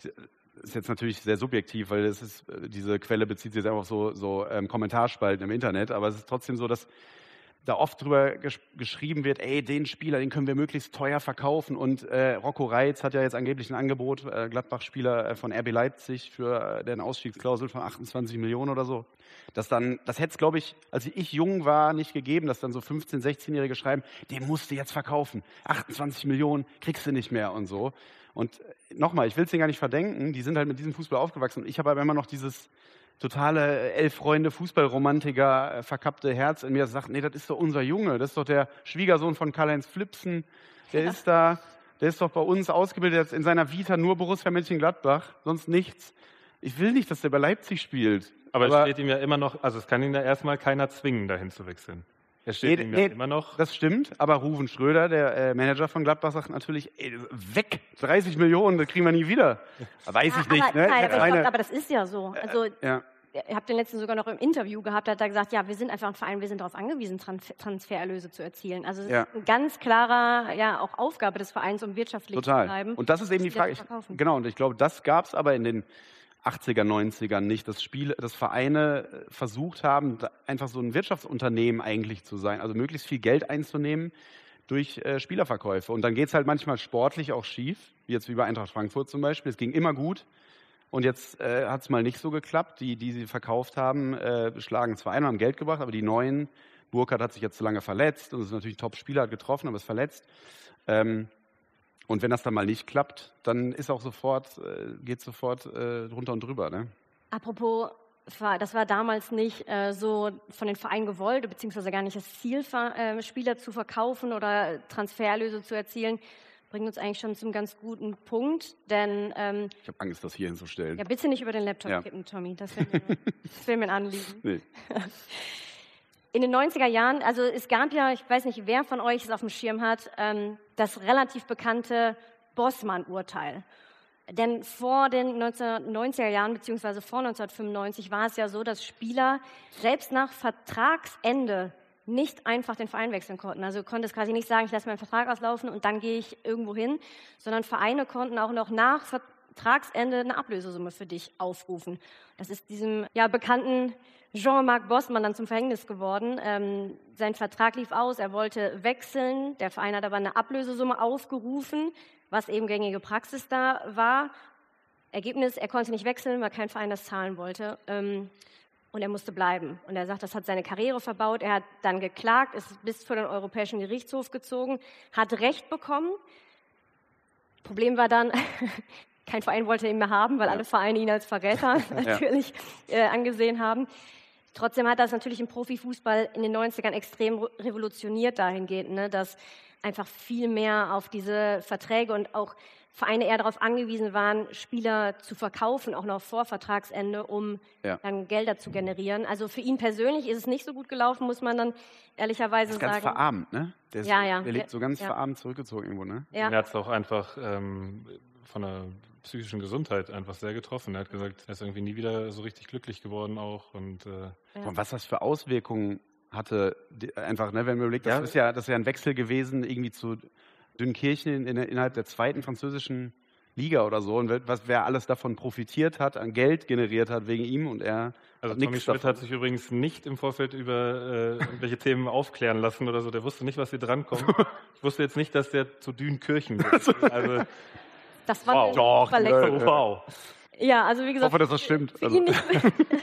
Ist jetzt natürlich sehr subjektiv, weil das ist, diese Quelle bezieht sich jetzt einfach auf so, so ähm, Kommentarspalten im Internet, aber es ist trotzdem so, dass da oft drüber gesch- geschrieben wird, ey, den Spieler, den können wir möglichst teuer verkaufen und äh, Rocco Reitz hat ja jetzt angeblich ein Angebot, äh, Gladbach-Spieler äh, von R B Leipzig für äh, deren Ausstiegsklausel von achtundzwanzig Millionen oder so. Das dann, das hätte es, glaube ich, als ich jung war, nicht gegeben, dass dann so fünfzehn-, sechzehnjährige schreiben, den musst du jetzt verkaufen, achtundzwanzig Millionen kriegst du nicht mehr und so. Und nochmal, ich will es denen gar nicht verdenken, die sind halt mit diesem Fußball aufgewachsen. Und ich habe aber immer noch dieses totale elf Freunde Fußballromantiker äh, verkappte Herz in mir, das sagt, nee, das ist doch unser Junge, das ist doch der Schwiegersohn von Karl-Heinz Flipsen, der ja. ist da, der ist doch bei uns ausgebildet, in seiner Vita nur Borussia Mönchengladbach, sonst nichts. Ich will nicht, dass der bei Leipzig spielt. Aber, aber es steht ihm ja immer noch, also es kann ihn ja erstmal keiner zwingen, dahin zu wechseln. Er steht nee, ihm nee, ja immer noch. Das stimmt, aber Ruven Schröder, der äh, Manager von Gladbach, sagt natürlich, ey, weg, dreißig Millionen, das kriegen wir nie wieder. Weiß ich aber, nicht. Ne? Nein, aber, Eine, glaub, aber das ist ja so. Also, ja. Ihr habt den letzten sogar noch im Interview gehabt, da hat er gesagt, ja, wir sind einfach ein Verein, wir sind darauf angewiesen, Transfer- Transfererlöse zu erzielen. Also es ja. ist eine ganz klarer, ja, auch Aufgabe des Vereins, um wirtschaftlich Total. zu bleiben. Und das ist eben die Frage. Ich, genau, und ich glaube, das gab es aber in den achtziger, neunzigern nicht, dass Spiele, dass Vereine versucht haben, einfach so ein Wirtschaftsunternehmen eigentlich zu sein, also möglichst viel Geld einzunehmen durch äh, Spielerverkäufe. Und dann geht es halt manchmal sportlich auch schief, wie jetzt wie bei Eintracht Frankfurt zum Beispiel. Es ging immer gut. Und jetzt äh, hat es mal nicht so geklappt. Die, die sie verkauft haben, äh, schlagen zwar ein, haben Geld gebracht, aber die neuen, Burkhardt hat sich jetzt zu lange verletzt und ist natürlich ein Top-Spieler, hat getroffen, aber ist verletzt. Ähm, und wenn das dann mal nicht klappt, dann ist auch sofort, äh, geht sofort äh, drunter und drüber. Ne? Apropos, das war damals nicht äh, so von den Vereinen gewollt, beziehungsweise gar nicht das Ziel, äh, Spieler zu verkaufen oder Transfererlöse zu erzielen. Bringt uns eigentlich schon zum ganz guten Punkt, denn... Ähm, ich habe Angst, das hier hinzustellen. Ja, bitte nicht über den Laptop ja. kippen, Tommy, das wäre mir, wär mir ein Anliegen. Nee. In den neunziger Jahren, also es gab ja, ich weiß nicht, wer von euch es auf dem Schirm hat, ähm, das relativ bekannte Bossmann-Urteil. Denn vor den neunzehnhundertneunziger Jahren, beziehungsweise vor neunzehnhundertfünfundneunzig, war es ja so, dass Spieler selbst nach Vertragsende nicht einfach den Verein wechseln konnten. Also du konntest quasi nicht sagen, ich lasse meinen Vertrag auslaufen und dann gehe ich irgendwo hin, sondern Vereine konnten auch noch nach Vertragsende eine Ablösesumme für dich aufrufen. Das ist diesem ja bekannten Jean-Marc Bossmann dann zum Verhängnis geworden. Ähm, sein Vertrag lief aus, er wollte wechseln, der Verein hat aber eine Ablösesumme aufgerufen, was eben gängige Praxis da war. Ergebnis, er konnte nicht wechseln, weil kein Verein das zahlen wollte. Ähm, Und er musste bleiben. Und er sagt, das hat seine Karriere verbaut. Er hat dann geklagt, ist bis vor den Europäischen Gerichtshof gezogen, hat Recht bekommen. Problem war dann, kein Verein wollte ihn mehr haben, weil ja. alle Vereine ihn als Verräter natürlich ja. äh, angesehen haben. Trotzdem hat das natürlich im Profifußball in den neunzigern extrem revolutioniert dahingehend, ne, dass einfach viel mehr auf diese Verträge und auch Vereine eher darauf angewiesen waren, Spieler zu verkaufen, auch noch vor Vertragsende, um ja. dann Gelder zu generieren. Also für ihn persönlich ist es nicht so gut gelaufen, muss man dann ehrlicherweise sagen. Der ist ganz verarmt, ne? Der, ist, ja, ja. der liegt so ganz ja. verarmt zurückgezogen irgendwo, ne? Ja. Er hat es auch einfach ähm, von der psychischen Gesundheit einfach sehr getroffen. Er hat gesagt, er ist irgendwie nie wieder so richtig glücklich geworden auch. Und, äh ja. und was das für Auswirkungen hatte, die, einfach, ne, wenn man überlegt, das ja. ist ja, das ist ja ein Wechsel gewesen, irgendwie zu Dünkirchen in, in, innerhalb der zweiten französischen Liga oder so, und was wer alles davon profitiert hat, an Geld generiert hat wegen ihm, und er also hat Tommy nichts Schmidt davon. hat sich übrigens nicht im Vorfeld über äh, irgendwelche Themen aufklären lassen oder so. Der wusste nicht, was hier drankommt. Ich wusste jetzt nicht, dass der zu Dünkirchen geht. Also, das war wow. Doch, Verletzung. äh, wow. Ja, also wie gesagt. Ich hoffe, dass das stimmt. Für Also. ihn nicht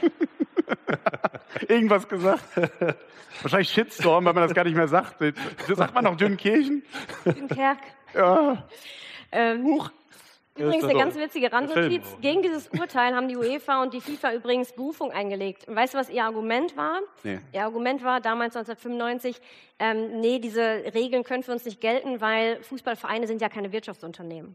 Irgendwas gesagt. Wahrscheinlich Shitstorm, weil man das gar nicht mehr sagt. Sagt man noch Dünkirchen? Dünkerk. Ja. Ähm, Huch. Übrigens eine ganz witzige Randnotiz. Film. Gegen dieses Urteil haben die UEFA und die FIFA übrigens Berufung eingelegt. Und weißt du, was ihr Argument war? Nee. Ihr Argument war damals neunzehnhundertfünfundneunzig, ähm, nee, diese Regeln können für uns nicht gelten, weil Fußballvereine sind ja keine Wirtschaftsunternehmen.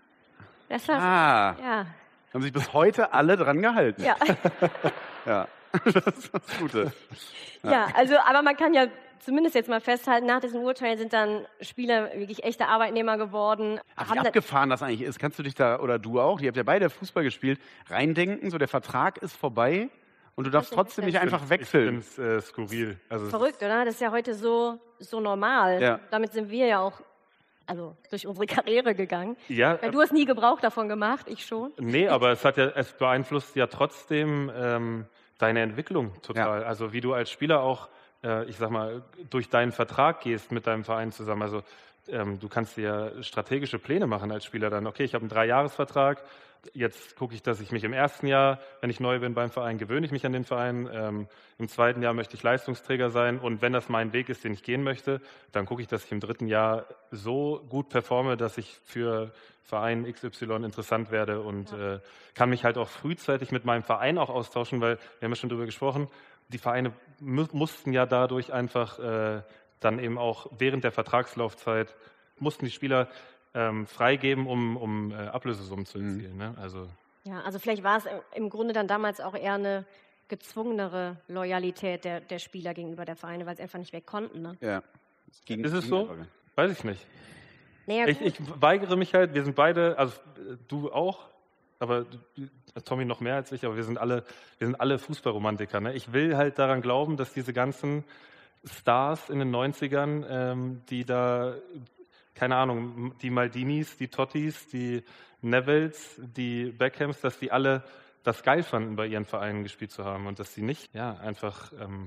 Deshalb, Ah. ja. Haben sich bis heute alle dran gehalten. Ja. Ja. Das ist das Gute. Ja. ja, also, aber man kann ja zumindest jetzt mal festhalten, nach diesem Urteil sind dann Spieler wirklich echte Arbeitnehmer geworden. Ach, wie abgefahren das eigentlich ist, kannst du dich da, oder du auch, ihr habt ja beide Fußball gespielt, reindenken, so der Vertrag ist vorbei und du darfst trotzdem nicht einfach wechseln. Ich finde es äh, skurril. Also verrückt, oder? Das ist ja heute so, so normal. Ja. Damit sind wir ja auch also durch unsere Karriere gegangen. Ja, Weil du hast nie Gebrauch davon gemacht, ich schon. Nee, aber es hat ja, es beeinflusst ja trotzdem ähm, deine Entwicklung total. Ja. Also wie du als Spieler auch, äh, ich sag mal, durch deinen Vertrag gehst mit deinem Verein zusammen. Also ähm, du kannst dir strategische Pläne machen als Spieler dann. Okay, ich habe einen Dreijahresvertrag. Jetzt gucke ich, dass ich mich im ersten Jahr, wenn ich neu bin beim Verein, gewöhne ich mich an den Verein. Ähm, Im zweiten Jahr möchte ich Leistungsträger sein. Und wenn das mein Weg ist, den ich gehen möchte, dann gucke ich, dass ich im dritten Jahr so gut performe, dass ich für Verein X Y interessant werde und ja. äh, kann mich halt auch frühzeitig mit meinem Verein auch austauschen, weil wir haben ja schon darüber gesprochen, die Vereine mu- mussten ja dadurch einfach äh, dann eben auch während der Vertragslaufzeit, mussten die Spieler Ähm, freigeben, um, um äh, Ablösesummen zu erzielen. Mhm. Ne? Also, ja, also vielleicht war es im Grunde dann damals auch eher eine gezwungenere Loyalität der, der Spieler gegenüber der Vereine, weil sie einfach nicht weg konnten. Ne? Ja. Ist es so? Weiß ich nicht. Naja, ich, ich weigere mich halt, wir sind beide, also du auch, aber Tommy noch mehr als ich, aber wir sind alle, wir sind alle Fußballromantiker. Ne? Ich will halt daran glauben, dass diese ganzen Stars in den neunzigern, ähm, die da keine Ahnung, die Maldinis, die Tottis, die Nevilles, die Beckhams, dass die alle das geil fanden, bei ihren Vereinen gespielt zu haben und dass sie nicht ja, einfach ähm,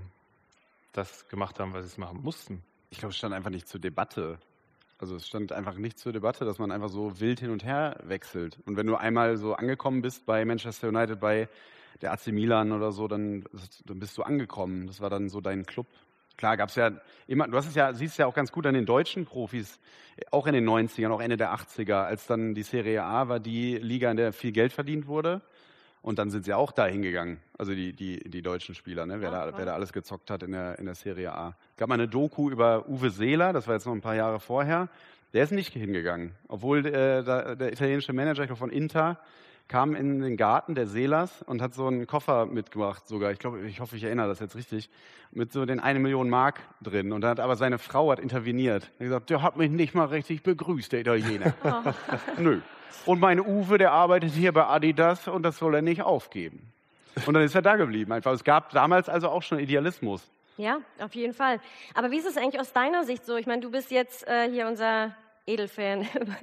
das gemacht haben, weil sie es machen mussten. Ich glaube, es stand einfach nicht zur Debatte. Also es stand einfach nicht zur Debatte, dass man einfach so wild hin und her wechselt. Und wenn du einmal so angekommen bist bei Manchester United, bei der A C Milan oder so, dann, dann bist du angekommen. Das war dann so dein Club. Klar, gab es ja immer, du hast es ja, siehst ja auch ganz gut an den deutschen Profis, auch in den neunzigern, auch Ende der achtziger, als dann die Serie A war, die Liga, in der viel Geld verdient wurde. Und dann sind sie auch da hingegangen, also die, die, die deutschen Spieler, ne? wer, okay. da, wer da alles gezockt hat in der, in der Serie A. Es gab mal eine Doku über Uwe Seeler, das war jetzt noch ein paar Jahre vorher, der ist nicht hingegangen. Obwohl äh, der, der italienische Manager, ich glaube von Inter, kam in den Garten der Seelers und hat so einen Koffer mitgebracht sogar. Ich glaube, ich hoffe, ich erinnere das jetzt richtig. Mit so den eine Million Mark drin. Und dann hat aber seine Frau hat interveniert. Er hat gesagt, der hat mich nicht mal richtig begrüßt, der Italiener. Oh. Nö. Und mein Uwe, der arbeitet hier bei Adidas und das soll er nicht aufgeben. Und dann ist er da geblieben einfach. Es gab damals also auch schon Idealismus. Ja, auf jeden Fall. Aber wie ist es eigentlich aus deiner Sicht so? Ich meine, du bist jetzt äh, hier unser Edelfan.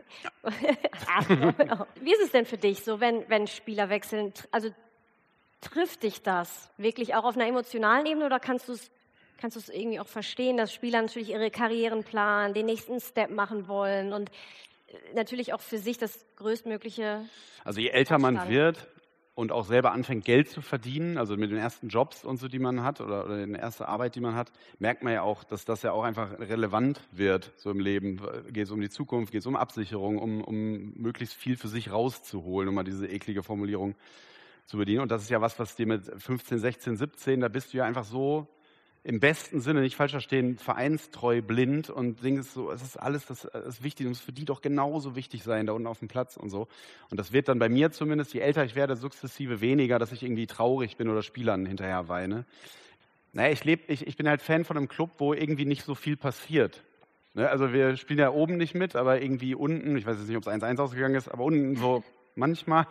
Wie ist es denn für dich so, wenn, wenn Spieler wechseln? Also trifft dich das wirklich auch auf einer emotionalen Ebene oder kannst du es kannst du es irgendwie auch verstehen, dass Spieler natürlich ihre Karrieren planen, den nächsten Step machen wollen und natürlich auch für sich das größtmögliche... Also je älter man wird und auch selber anfängt, Geld zu verdienen, also mit den ersten Jobs und so, die man hat oder, oder die erste Arbeit, die man hat, merkt man ja auch, dass das ja auch einfach relevant wird, so im Leben. Geht es um die Zukunft, geht es um Absicherung, um, um möglichst viel für sich rauszuholen, um mal diese eklige Formulierung zu bedienen. Und das ist ja was, was dir mit fünfzehn, sechzehn, siebzehn, da bist du ja einfach so im besten Sinne, nicht falsch verstehen, vereinstreu blind und denkst so, es ist alles das, das ist wichtig und es ist für die doch genauso wichtig sein, da unten auf dem Platz und so. Und das wird dann bei mir zumindest, je älter ich werde, sukzessive weniger, dass ich irgendwie traurig bin oder Spielern hinterher weine. Naja, ich, leb, ich, ich bin halt Fan von einem Club, wo irgendwie nicht so viel passiert. Ne? Also wir spielen ja oben nicht mit, aber irgendwie unten, ich weiß jetzt nicht, ob es eins eins ausgegangen ist, aber unten so manchmal...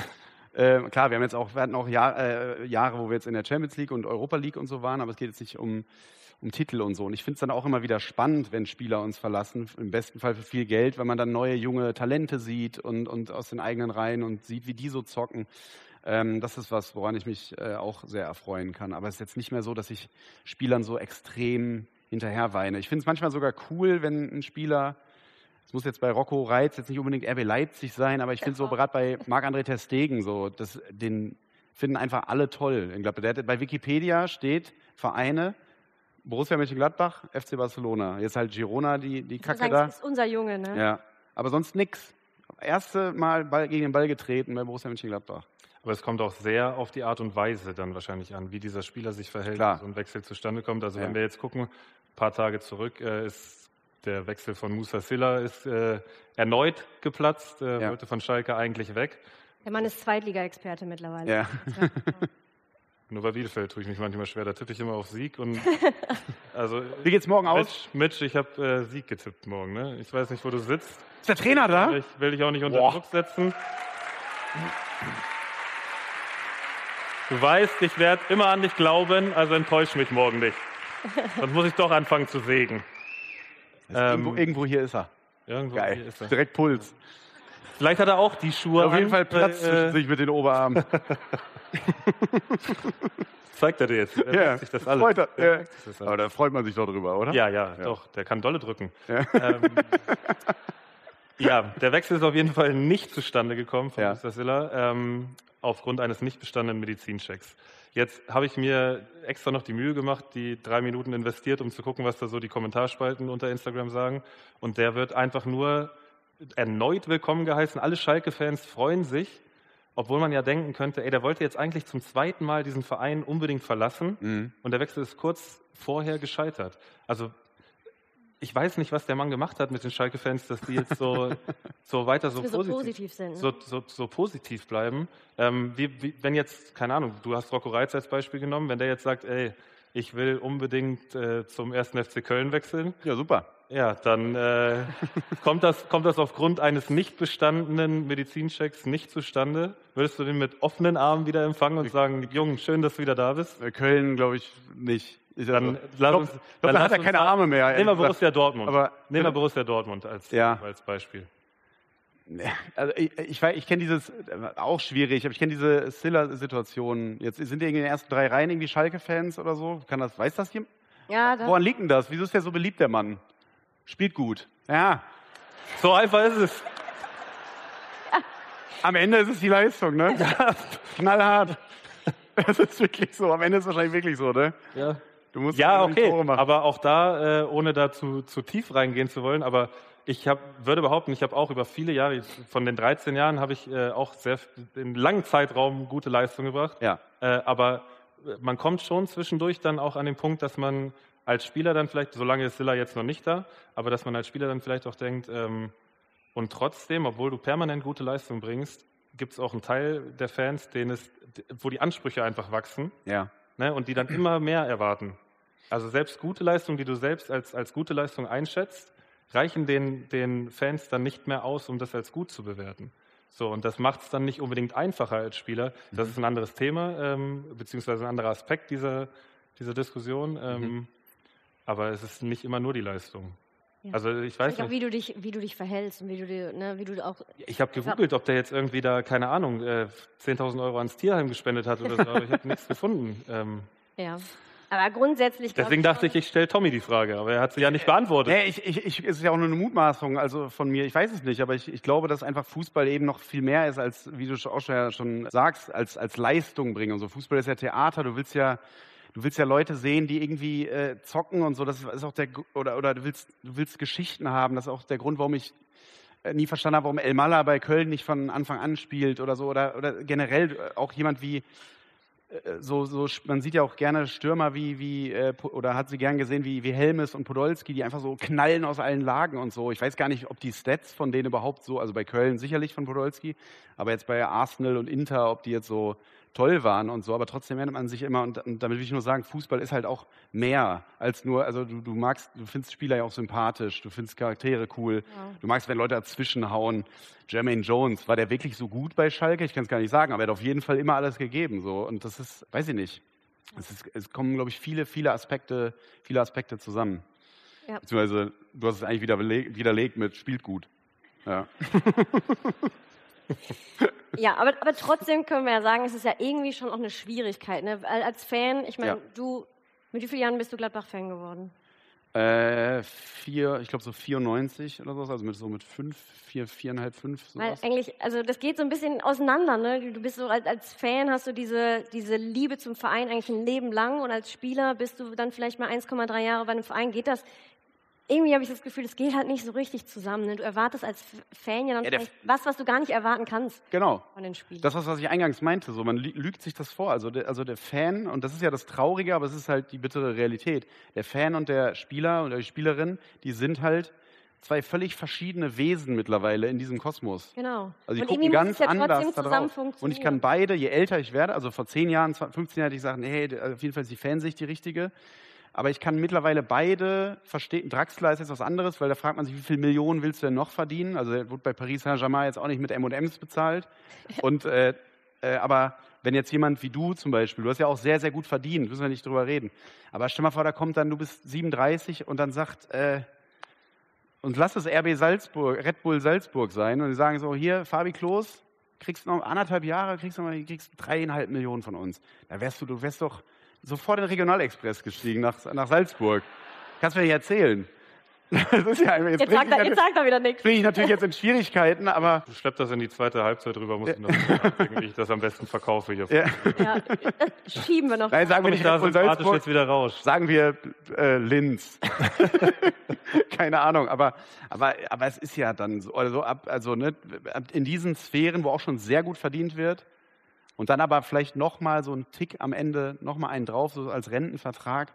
Äh, klar, wir haben jetzt auch, wir hatten auch Jahr, äh, Jahre, wo wir jetzt in der Champions League und Europa League und so waren, aber es geht jetzt nicht um, um Titel und so. Und ich finde es dann auch immer wieder spannend, wenn Spieler uns verlassen, im besten Fall für viel Geld, weil man dann neue, junge Talente sieht und, und aus den eigenen Reihen und sieht, wie die so zocken. Ähm, das ist was, woran ich mich äh, auch sehr erfreuen kann. Aber es ist jetzt nicht mehr so, dass ich Spielern so extrem hinterher weine. Ich finde es manchmal sogar cool, wenn ein Spieler... Es muss jetzt bei Rocco Reitz jetzt nicht unbedingt R B Leipzig sein, aber ich finde so gerade bei Marc-André ter Stegen so, das, den finden einfach alle toll. Ich glaube, der, bei Wikipedia steht Vereine, Borussia Mönchengladbach, F C Barcelona. Jetzt halt Girona, die, die Kacke sagen, da. Das ist unser Junge, ne? Ja, aber sonst nix. Erste Mal Ball, gegen den Ball getreten bei Borussia Mönchengladbach. Aber es kommt auch sehr auf die Art und Weise dann wahrscheinlich an, wie dieser Spieler sich verhält, Klar. wenn so ein Wechsel zustande kommt. Also Ja. wenn wir jetzt gucken, ein paar Tage zurück, äh, ist der Wechsel von Musa Silla ist äh, erneut geplatzt, äh, Ja. wollte von Schalke eigentlich weg. Der Mann ist Zweitliga-Experte mittlerweile. Ja. Nur bei Bielefeld tue ich mich manchmal schwer. Da tippe ich immer auf Sieg. Und also, Wie geht's morgen aus? Mitch, Mitch ich habe äh, Sieg getippt morgen. Ne? Ich weiß nicht, wo du sitzt. Ist der Trainer da? Ich will dich auch nicht unter Boah. Druck setzen. Du weißt, ich werde immer an dich glauben, also enttäusch mich morgen nicht. Sonst muss ich doch anfangen zu sägen. Ähm, irgendwo, irgendwo hier ist er. Irgendwo Geil. hier ist er. Direkt Puls. Vielleicht hat er auch die Schuhe Auf jeden an, Fall Platz äh, zwischen sich mit den Oberarmen. Zeigt er dir jetzt. Er Ja, merkt sich das alles. freut er. Er Ja. merkt sich das alles. Aber da freut man sich doch drüber, oder? Ja, ja, doch. Der kann dolle drücken. Ja. Ähm, ja, der Wechsel ist auf jeden Fall nicht zustande gekommen von Ja. Mister Siller ähm, aufgrund eines nicht bestandenen Medizinchecks. Jetzt habe ich mir extra noch die Mühe gemacht, die drei Minuten investiert, um zu gucken, was da so die Kommentarspalten unter Instagram sagen. Und der wird einfach nur erneut willkommen geheißen. Alle Schalke-Fans freuen sich, obwohl man ja denken könnte, ey, der wollte jetzt eigentlich zum zweiten Mal diesen Verein unbedingt verlassen. Mhm. Und der Wechsel ist kurz vorher gescheitert. Also ich weiß nicht, was der Mann gemacht hat mit den Schalke-Fans, dass die jetzt so, so weiter so, Dass wir so positiv, positiv sind, ne? so, so, so positiv bleiben. Ähm, wie, wie, wenn jetzt, keine Ahnung, du hast Rocco Reitz als Beispiel genommen, wenn der jetzt sagt, ey, ich will unbedingt äh, zum ersten F C Köln wechseln, Ja, super. ja, dann äh, kommt, das, kommt das aufgrund eines nicht bestandenen Medizinchecks nicht zustande. Würdest du den mit offenen Armen wieder empfangen und sagen, Jung, schön, dass du wieder da bist? Äh, Köln, glaube ich, nicht. Ich Dann also, lass glaub, uns, glaub, dann da lass hat er uns keine mal- Arme mehr. Nehmen wir ehrlich Borussia Dortmund. Aber- Nehmen wir Borussia Dortmund als, Ja. als Beispiel. gesagt. Also ich, ich, weiß- ich kenne dieses, äh, auch schwierig, aber ich kenne diese Silla-Situation. Jetzt sind die in den ersten drei Reihen irgendwie Schalke-Fans oder so. Kann das, weiß das jemand? Ja, da, Woran liegt denn das? Wieso ist der so beliebt, der Mann? Spielt gut. Ja, So einfach ist es. am Ende ist es die Leistung, ne? Knallhart. Das ist wirklich so. Am Ende ist es wahrscheinlich wirklich so, ne? Ja, Du musst ja irgendwie okay. Tore machen. Aber auch da, äh, ohne da zu, zu tief reingehen zu wollen, aber ich hab, würde behaupten, ich habe auch über viele Jahre, von den dreizehn Jahren, habe ich äh, auch sehr in langen Zeitraum gute Leistung gebracht. Ja. Äh, aber man kommt schon zwischendurch dann auch an den Punkt, dass man als Spieler dann vielleicht, solange ist Silla jetzt noch nicht da, aber dass man als Spieler dann vielleicht auch denkt, ähm, und trotzdem, obwohl du permanent gute Leistung bringst, gibt es auch einen Teil der Fans, denen es, wo die Ansprüche einfach wachsen, Ja. ne, und die dann immer mehr erwarten. Also selbst gute Leistungen, die du selbst als, als gute Leistung einschätzt, reichen den, den Fans dann nicht mehr aus, um das als gut zu bewerten. So, und das macht es dann nicht unbedingt einfacher als Spieler. Das ist ein anderes Thema, ähm, beziehungsweise ein anderer Aspekt dieser, dieser Diskussion. Ähm, Mhm. Aber es ist nicht immer nur die Leistung. Ja. Also ich weiß auch nicht. wie du dich, wie du dich verhältst und wie du dir, ne, wie du auch. Ich habe gegoogelt, ob der jetzt irgendwie da, keine Ahnung, äh, zehntausend Euro ans Tierheim gespendet hat oder so, aber ich habe nichts gefunden. Ähm, Ja. Aber grundsätzlich. glaub deswegen dachte schon- ich, ich stelle Tommy die Frage, aber er hat sie ja nicht beantwortet. Nee, ich, ich, ich, es ist ja auch nur eine Mutmaßung also von mir. Ich weiß es nicht, aber ich, ich glaube, dass einfach Fußball eben noch viel mehr ist, als, wie du auch schon, ja schon sagst, als, als Leistung bringen und so. Fußball ist ja Theater, du willst ja, du willst ja Leute sehen, die irgendwie äh, zocken und so. Das ist auch der, oder, oder du willst, du willst Geschichten haben. Das ist auch der Grund, warum ich äh, nie verstanden habe, warum El Malla bei Köln nicht von Anfang an spielt oder so. Oder, oder generell äh, auch jemand wie, so, so, man sieht ja auch gerne Stürmer wie, wie äh, oder hat sie gern gesehen wie, wie Helmes und Podolski, die einfach so knallen aus allen Lagen und so. Ich weiß gar nicht, ob die Stats von denen überhaupt so, also bei Köln sicherlich von Podolski, aber jetzt bei Arsenal und Inter, ob die jetzt so toll waren und so, aber trotzdem erinnert man sich immer, und, und damit will ich nur sagen, Fußball ist halt auch mehr als nur, also du, du magst, du findest Spieler ja auch sympathisch, du findest Charaktere cool, Ja. du magst, wenn Leute dazwischen hauen. Jermaine Jones, war der wirklich so gut bei Schalke? Ich kann es gar nicht sagen, aber er hat auf jeden Fall immer alles gegeben, so, und das ist, weiß ich nicht, es, ist, es kommen, glaube ich, viele, viele Aspekte, viele Aspekte zusammen. Ja. Beziehungsweise, du hast es eigentlich wieder beleg- widerlegt mit spielt gut. Ja. Ja, aber, aber trotzdem können wir ja sagen, es ist ja irgendwie schon auch eine Schwierigkeit. Ne? Weil als Fan, ich meine, Ja. du, mit wie vielen Jahren bist du Gladbach-Fan geworden? Äh, vier, ich glaube so vierundneunzig oder so, also mit so mit fünf, vier, viereinhalb, fünf, Weil sowas. eigentlich, also das geht so ein bisschen auseinander. Ne? Du bist so als, als Fan hast du diese, diese Liebe zum Verein eigentlich ein Leben lang und als Spieler bist du dann vielleicht mal eins Komma drei Jahre bei einem Verein. Geht das? Irgendwie habe ich das Gefühl, das geht halt nicht so richtig zusammen. Ne? Du erwartest als F- Fan ja dann Ja, der vielleicht was, was du gar nicht erwarten kannst Genau. von den Spielen. Das, was was ich eingangs meinte, so man lü- lügt sich das vor. Also der, also der Fan, und das ist ja das Traurige, aber es ist halt die bittere Realität. Der Fan und der Spieler oder die Spielerin, die sind halt zwei völlig verschiedene Wesen mittlerweile in diesem Kosmos. Genau. Also die Und gucken irgendwie muss ganz es ja anders trotzdem da zusammen drauf. Und ich funktionieren. kann beide, je älter ich werde, also vor zehn Jahren, fünfzehn Jahren hätte ich gesagt, nee, auf jeden Fall ist die Fansicht die richtige. Aber ich kann mittlerweile beide verstehen. Draxler ist jetzt was anderes, weil da fragt man sich, wie viele Millionen willst du denn noch verdienen? Also er wurde bei Paris Saint-Germain jetzt auch nicht mit M und M's bezahlt. Und, äh, äh, aber wenn jetzt jemand wie du zum Beispiel, du hast ja auch sehr, sehr gut verdient, müssen wir nicht drüber reden. Aber stell mal vor, da kommt dann, du bist siebenunddreißig und dann sagt, äh, und lass es R B Salzburg, Red Bull Salzburg sein. Und die sagen so, hier, Fabi Klos, kriegst noch anderthalb Jahre, kriegst noch mal, kriegst dreieinhalb Millionen von uns. Da wärst du, du wärst doch sofort in den Regionalexpress gestiegen nach, nach Salzburg. Kannst du mir nicht erzählen. Das ist ja, jetzt Jetzt sagt er, jetzt sagt er wieder nichts. bin ich natürlich jetzt in Schwierigkeiten, aber Du schleppst das in die zweite Halbzeit rüber, muss ich noch sagen, wie ich das am besten verkaufe hier. ja. Ja, das schieben wir noch. Nein, sagen wir Komm ich nicht da Red Bull sympathisch Salzburg, jetzt wieder raus. sagen wir äh, Linz. Keine Ahnung, aber, aber, aber es ist ja dann so, also, ab, also ne, in diesen Sphären, wo auch schon sehr gut verdient wird und dann aber vielleicht nochmal so ein Tick am Ende, nochmal einen drauf, so als Rentenvertrag.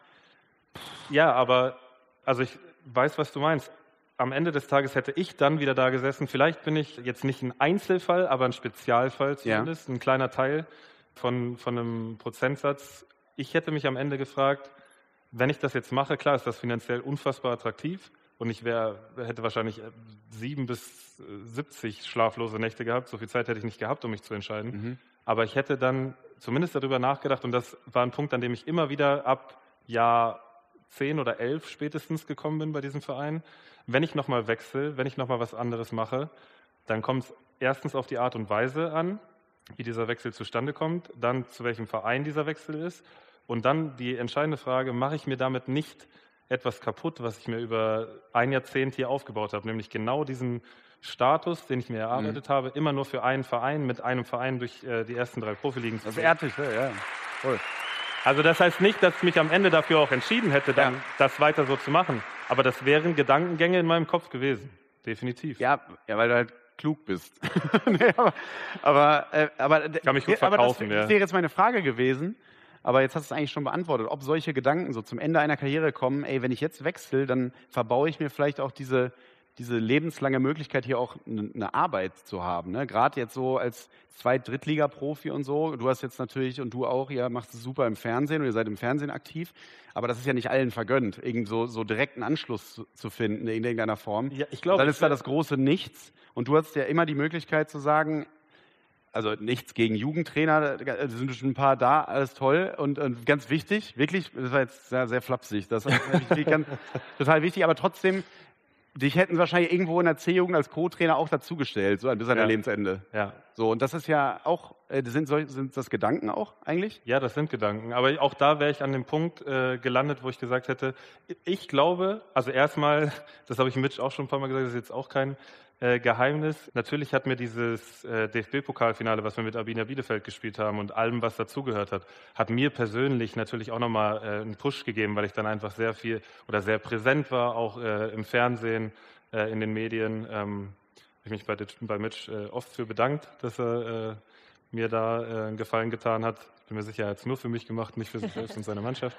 Ja, aber also ich weiß, was du meinst. Am Ende des Tages hätte ich dann wieder da gesessen. Vielleicht bin ich jetzt nicht ein Einzelfall, aber ein Spezialfall zumindest, ja. Ein kleiner Teil von, von einem Prozentsatz. Ich hätte mich am Ende gefragt, wenn ich das jetzt mache, klar ist das finanziell unfassbar attraktiv und ich wär, hätte wahrscheinlich sieben bis siebzig schlaflose Nächte gehabt. So viel Zeit hätte ich nicht gehabt, um mich zu entscheiden. Mhm. Aber ich hätte dann zumindest darüber nachgedacht und das war ein Punkt, an dem ich immer wieder ab Jahr zehn oder elf spätestens gekommen bin bei diesem Verein. Wenn ich nochmal wechsle, wenn ich nochmal was anderes mache, dann kommt es erstens auf die Art und Weise an, wie dieser Wechsel zustande kommt, dann zu welchem Verein dieser Wechsel ist und dann die entscheidende Frage, mache ich mir damit nicht etwas kaputt, was ich mir über ein Jahrzehnt hier aufgebaut habe, nämlich genau diesen Status, den ich mir erarbeitet mhm. habe, immer nur für einen Verein, mit einem Verein durch äh, die ersten drei Profiligen zu Das ist ehrlich, ja. Voll. Also das heißt nicht, dass ich mich am Ende dafür auch entschieden hätte, dann Ja. das weiter so zu machen. Aber das wären Gedankengänge in meinem Kopf gewesen. Definitiv. Ja, ja, weil du halt klug bist. nee, aber, aber, äh, aber, Kann mich gut aber verkaufen, das, ja. das wäre jetzt meine Frage gewesen. Aber jetzt hast du es eigentlich schon beantwortet, ob solche Gedanken so zum Ende einer Karriere kommen, ey, wenn ich jetzt wechsle, dann verbaue ich mir vielleicht auch diese, diese lebenslange Möglichkeit, hier auch eine Arbeit zu haben. Ne? Gerade jetzt so als Zweit-, Drittliga-Profi und so. Du hast jetzt natürlich, und du auch, ihr macht es super im Fernsehen und ihr seid im Fernsehen aktiv. Aber das ist ja nicht allen vergönnt, irgend so, so direkten Anschluss zu, zu finden in irgendeiner Form. Ja, ich glaube, dann ist da das große Nichts. Und du hast ja immer die Möglichkeit zu sagen, also nichts gegen Jugendtrainer, da sind schon ein paar da, alles toll und, und ganz wichtig, wirklich, das war jetzt sehr, sehr flapsig, das ist wirklich ganz, total wichtig, aber trotzdem, dich hätten sie wahrscheinlich irgendwo in der C-Jugend als Co-Trainer auch dazugestellt, so bis an Ja. dein Lebensende. Ja. So, und das ist ja auch, äh, sind, solch- sind das Gedanken auch eigentlich? Ja, das sind Gedanken. Aber auch da wäre ich an dem Punkt äh, gelandet, wo ich gesagt hätte, ich glaube, also erstmal, das habe ich Mitch auch schon ein paar Mal gesagt, das ist jetzt auch kein äh, Geheimnis. Natürlich hat mir dieses äh, D F B-Pokalfinale, was wir mit Arminia Bielefeld gespielt haben und allem, was dazugehört hat, hat mir persönlich natürlich auch nochmal äh, einen Push gegeben, weil ich dann einfach sehr viel oder sehr präsent war, auch äh, im Fernsehen, äh, in den Medien. Ähm, habe ich mich bei, bei Mitch äh, oft für bedankt, dass er äh, mir da äh, einen Gefallen getan hat. Ich bin mir sicher, er hat es nur für mich gemacht, nicht für sich selbst und seine Mannschaft.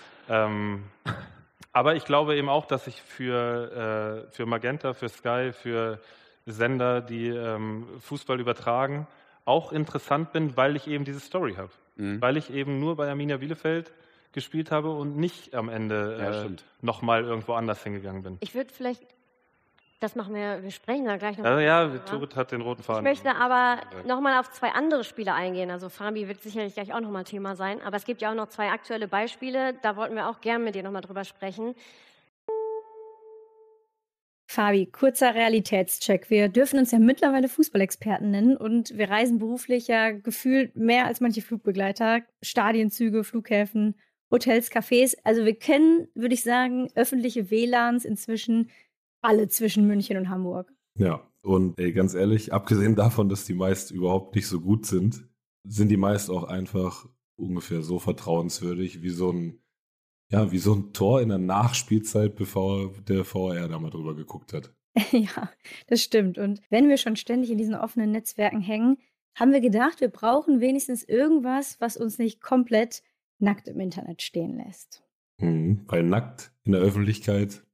Ähm, aber ich glaube eben auch, dass ich für, äh, für Magenta, für Sky, für Sender, die ähm, Fußball übertragen, auch interessant bin, weil ich eben diese Story habe. Mhm. Weil ich eben nur bei Arminia Bielefeld gespielt habe und nicht am Ende Ja, äh, stimmt. nochmal irgendwo anders hingegangen bin. Ich würde vielleicht, das machen wir, wir sprechen da gleich noch. Also ja, drüber. Turit hat den roten Ich Faden. möchte aber nochmal auf zwei andere Spiele eingehen. Also Fabi wird sicherlich gleich auch nochmal Thema sein. Aber es gibt ja auch noch zwei aktuelle Beispiele. Da wollten wir auch gerne mit dir nochmal drüber sprechen. Fabi, kurzer Realitätscheck. Wir dürfen uns ja mittlerweile Fußballexperten nennen und wir reisen beruflich ja gefühlt mehr als manche Flugbegleiter. Stadienzüge, Flughäfen, Hotels, Cafés. Also wir kennen, würde ich sagen, öffentliche W L A Ns inzwischen alle zwischen München und Hamburg. Ja, und ey, ganz ehrlich, abgesehen davon, dass die meist überhaupt nicht so gut sind, sind die meist auch einfach ungefähr so vertrauenswürdig wie so ein, ja, wie so ein Tor in der Nachspielzeit, bevor der V R da mal drüber geguckt hat. Ja, das stimmt. Und wenn wir schon ständig in diesen offenen Netzwerken hängen, haben wir gedacht, wir brauchen wenigstens irgendwas, was uns nicht komplett nackt im Internet stehen lässt. Mhm, weil nackt in der Öffentlichkeit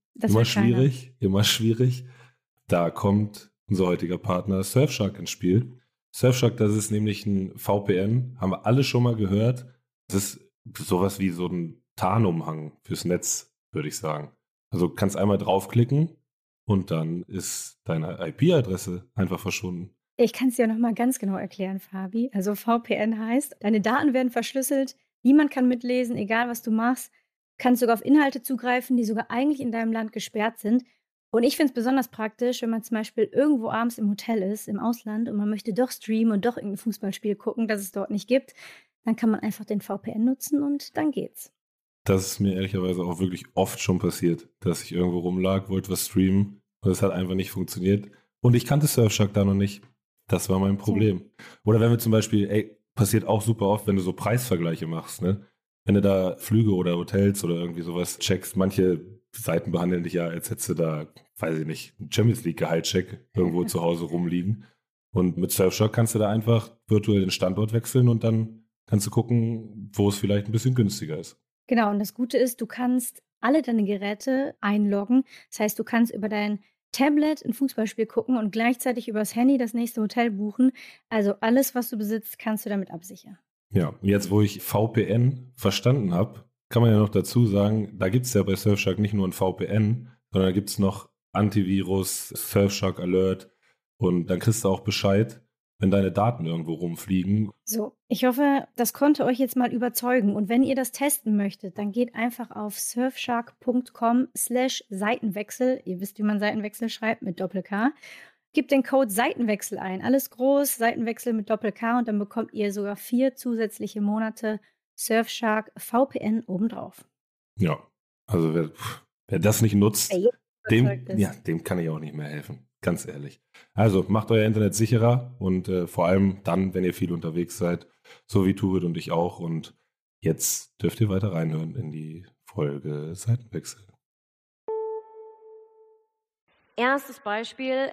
Das immer will keiner. schwierig, immer schwierig. Da kommt unser heutiger Partner Surfshark ins Spiel. Surfshark, das ist nämlich ein V P N, haben wir alle schon mal gehört. Das ist sowas wie so ein Tarnumhang fürs Netz, würde ich sagen. Also du kannst einmal draufklicken und dann ist deine I P-Adresse einfach verschwunden. Ich kann es dir noch mal ganz genau erklären, Fabi. Also V P N heißt, deine Daten werden verschlüsselt, niemand kann mitlesen, egal was du machst. Du kannst sogar auf Inhalte zugreifen, die sogar eigentlich in deinem Land gesperrt sind. Und ich finde es besonders praktisch, wenn man zum Beispiel irgendwo abends im Hotel ist, im Ausland, und man möchte doch streamen und doch irgendein Fußballspiel gucken, das es dort nicht gibt. Dann kann man einfach den V P N nutzen und dann geht's. Das ist mir ehrlicherweise auch wirklich oft schon passiert, dass ich irgendwo rumlag, wollte was streamen und es hat einfach nicht funktioniert. Und ich kannte Surfshark da noch nicht. Das war mein Problem. Oder wenn wir zum Beispiel, ey, passiert auch super oft, wenn du so Preisvergleiche machst, ne? Wenn du da Flüge oder Hotels oder irgendwie sowas checkst, manche Seiten behandeln dich ja, als hättest du da, weiß ich nicht, einen Champions League Gehaltscheck irgendwo zu Hause rumliegen. Und mit Surfshark kannst du da einfach virtuell den Standort wechseln und dann kannst du gucken, wo es vielleicht ein bisschen günstiger ist. Genau, und das Gute ist, du kannst alle deine Geräte einloggen. Das heißt, du kannst über dein Tablet ein Fußballspiel gucken und gleichzeitig übers Handy das nächste Hotel buchen. Also alles, was du besitzt, kannst du damit absichern. Ja, jetzt wo ich V P N verstanden habe, kann man ja noch dazu sagen, da gibt es ja bei Surfshark nicht nur ein V P N, sondern da gibt es noch Antivirus, Surfshark Alert und dann kriegst du auch Bescheid, wenn deine Daten irgendwo rumfliegen. So, ich hoffe, das konnte euch jetzt mal überzeugen. Und wenn ihr das testen möchtet, dann geht einfach auf surfshark.com slash Seitenwechsel. Ihr wisst, wie man Seitenwechsel schreibt mit Doppel-K. Gebt den Code Seitenwechsel ein. Alles groß, Seitenwechsel mit Doppel-K und dann bekommt ihr sogar vier zusätzliche Monate Surfshark V P N obendrauf. Ja, also wer, wer das nicht nutzt, Wer dem, ja, dem kann ich auch nicht mehr helfen. Ganz ehrlich. Also macht euer Internet sicherer und äh, vor allem dann, wenn ihr viel unterwegs seid, so wie Turit und ich auch. Und jetzt dürft ihr weiter reinhören in die Folge Seitenwechsel. Erstes Beispiel,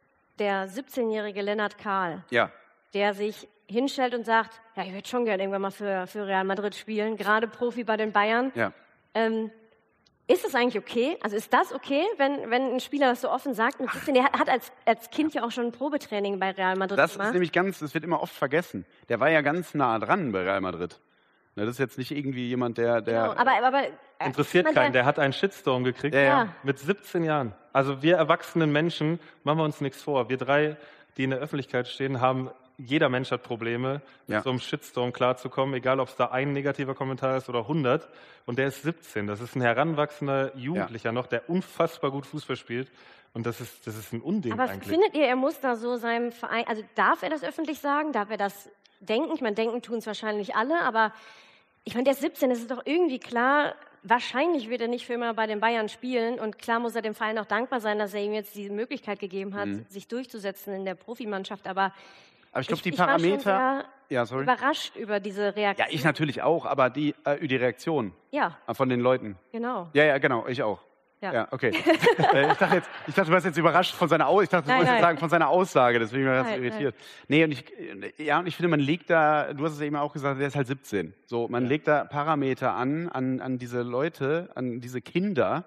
der siebzehnjährige Lennart Kahl, Ja. der sich hinstellt und sagt, ja, ich würde schon gerne irgendwann mal für, für Real Madrid spielen, gerade Profi bei den Bayern. Ja. Ähm, Ist das eigentlich okay? Also ist das okay, wenn, wenn ein Spieler das so offen sagt? Mit siebzehn, der hat, hat als, als Kind ja auch schon ein Probetraining bei Real Madrid Das gemacht. ist nämlich ganz, das wird immer oft vergessen. Der war ja ganz nah dran bei Real Madrid. Ne, das ist jetzt nicht irgendwie jemand, der... der Genau, aber, aber, äh, Interessiert jemand, keinen, der- der hat einen Shitstorm gekriegt. Ja, ja. Ja. Mit siebzehn Jahren. Also wir erwachsenen Menschen, machen wir uns nichts vor. Wir drei, die in der Öffentlichkeit stehen, haben, jeder Mensch hat Probleme, mit Ja. so einem Shitstorm klarzukommen, egal ob es da ein negativer Kommentar ist oder hundert. Und der ist siebzehn. Das ist ein heranwachsender Jugendlicher noch, der unfassbar gut Fußball spielt. Und das ist, das ist ein Unding Aber eigentlich. findet ihr, er muss da so seinem Verein, also darf er das öffentlich sagen? Darf er das denken? Ich meine, denken tun es wahrscheinlich alle, aber ich meine, der ist siebzehn, das ist doch irgendwie klar, wahrscheinlich wird er nicht für immer bei den Bayern spielen und klar muss er dem Verein auch dankbar sein, dass er ihm jetzt die Möglichkeit gegeben hat, Mhm. sich durchzusetzen in der Profimannschaft, aber aber ich glaube, die ich war schon Parameter... sehr Ja, sorry. überrascht über diese Reaktion. Ja, ich natürlich auch, aber die, äh, die Reaktion Ja, von den Leuten. genau. Ja, ja, genau, ich auch. Ja. Ja, okay. äh, ich, dachte jetzt, ich dachte, du warst jetzt überrascht von seiner Aussage. Ich dachte, du Nein, wolltest jetzt nein. sagen, von seiner Aussage. Deswegen war ich ganz Nein, irritiert. Nee, und ich, ja, und ich finde, man legt da, du hast es eben auch gesagt, der ist halt siebzehn. So, man legt da Parameter an, an, an diese Leute, an diese Kinder.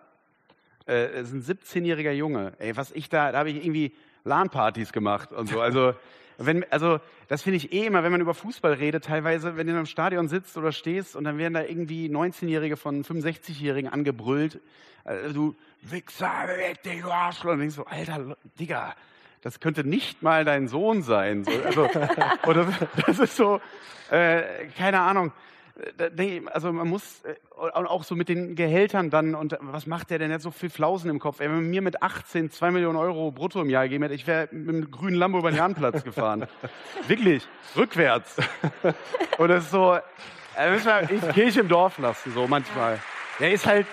Äh, es ist ein siebzehnjähriger Junge. Ey, was ich da, da habe ich irgendwie LAN-Partys gemacht und so. Also, wenn, also, das finde ich eh immer, wenn man über Fußball redet, teilweise, wenn du im Stadion sitzt oder stehst und dann werden da irgendwie neunzehnjährige von fünfundsechzigjährigen angebrüllt. Also, du Wichser, beweg dich, du Arschloch. Und denkst so, Alter, Digga, das könnte nicht mal dein Sohn sein. So, also, oder, das ist so, äh, keine Ahnung. Da denk ich, Also man muss, äh, und auch so mit den Gehältern dann, und was macht der denn jetzt so viel Flausen im Kopf? Ey, wenn man mir mit achtzehn zwei Millionen Euro brutto im Jahr gegeben hätte, ich wäre mit einem grünen Lambo über den Jahnplatz gefahren. Wirklich, rückwärts. Und das ist so, äh, müssen wir die Kirche im Dorf lassen, so manchmal. Der ist halt,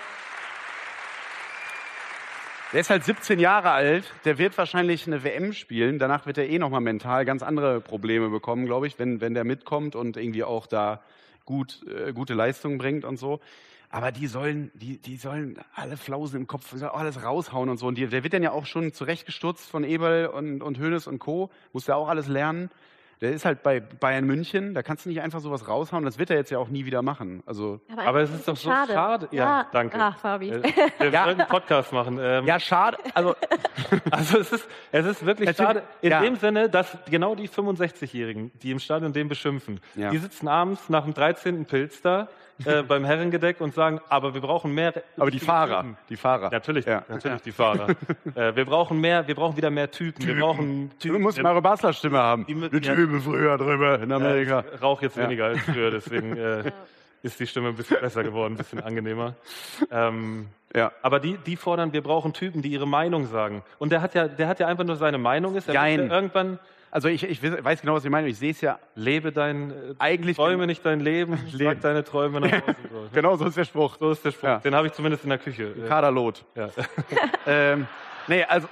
der ist halt siebzehn Jahre alt, der wird wahrscheinlich eine W M spielen, danach wird er eh nochmal mental ganz andere Probleme bekommen, glaube ich, wenn, wenn der mitkommt und irgendwie auch da gut, äh, gute Leistungen bringt und so. Aber die sollen, die, die sollen alle Flausen im Kopf, sollen alles raushauen und so. Und die, der wird dann ja auch schon zurechtgestutzt von Eberl und, und Hoeneß und Co. Muss ja auch alles lernen. Der ist halt bei Bayern München, da kannst du nicht einfach sowas raushauen. Das wird er jetzt ja auch nie wieder machen. Also, Aber, Aber es ist doch so schade. schade. Ja, Ja. danke. Ach, Fabi. Äh, Wir Ja. wollen einen Podcast machen. Ähm, ja, schade. Also, Also es ist, es ist wirklich Natürlich, schade, in ja. dem Sinne, dass genau die fünfundsechzigjährigen, die im Stadion den beschimpfen, Ja. die sitzen abends nach dem dreizehnten Pilz da äh, beim Herrengedeck und sagen, aber wir brauchen mehr... aber die Fahrer, Typen. die Fahrer. Natürlich, Ja. natürlich die Fahrer. äh, wir brauchen mehr, wir brauchen wieder mehr Typen. Wir brauchen Du Typen. musst mal eure Basler Stimme haben. Die mit- Die ja. Typen früher drüber in Amerika. Ja, ich rauche jetzt Ja. weniger als früher, deswegen äh, ist die Stimme ein bisschen besser geworden, ein bisschen angenehmer. Ähm, Ja. aber die, die fordern, wir brauchen Typen, die ihre Meinung sagen. Und der hat ja, der hat ja einfach nur seine Meinung ist. Er Jein. muss ja irgendwann Also ich, ich weiß genau, was ihr meint. Ich sehe es ja lebe dein, äh, eigentlich. träume nicht dein Leben, sag deine Träume nach Hause. So, Genau, so ist der Spruch. so ist der Spruch. Ja. Den habe ich zumindest in der Küche. Äh, Kaderlot. ja. ähm, nee, also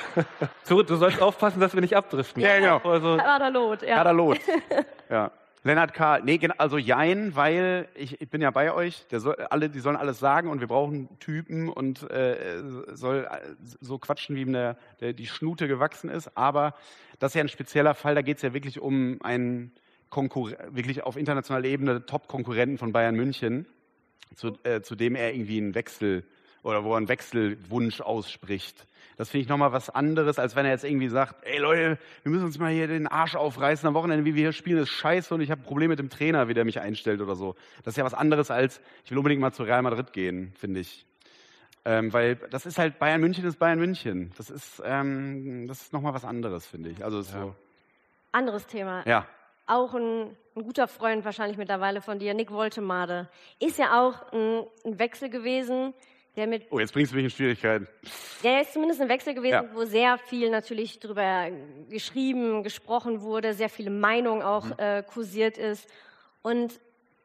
So, du sollst aufpassen, dass wir nicht abdriften. Ja, genau. Also, Kaderlot, ja. Kaderlot. Ja. Lennart Karl. Nee, genau, also jein, weil ich, ich bin ja bei euch. Der soll, alle, die sollen alles sagen und wir brauchen Typen und äh, soll so quatschen, wie ihm der, der, die Schnute gewachsen ist. Aber das ist ja ein spezieller Fall. Da geht es ja wirklich um einen Konkurren- wirklich auf internationaler Ebene Top-Konkurrenten von Bayern München, zu, äh, zu dem er irgendwie einen Wechsel oder wo er einen Wechselwunsch ausspricht. Das finde ich nochmal was anderes, als wenn er jetzt irgendwie sagt, ey Leute, wir müssen uns mal hier den Arsch aufreißen am Wochenende, wie wir hier spielen, ist scheiße und ich habe ein Problem mit dem Trainer, wie der mich einstellt oder so. Das ist ja was anderes als, ich will unbedingt mal zu Real Madrid gehen, finde ich. Ähm, weil das ist halt, Bayern München ist Bayern München. Das ist, ähm, das ist nochmal was anderes, finde ich. Also ist so, Anderes Thema. ja. Auch ein, ein guter Freund wahrscheinlich mittlerweile von dir, Nick Woltemade. Ist ja auch ein, ein Wechsel gewesen, der mit Oh, jetzt bringst du mich in Schwierigkeiten. Ja, ist zumindest ein Wechsel gewesen, Ja. wo sehr viel natürlich drüber geschrieben, gesprochen wurde, sehr viele Meinungen auch Mhm. äh, kursiert ist. Und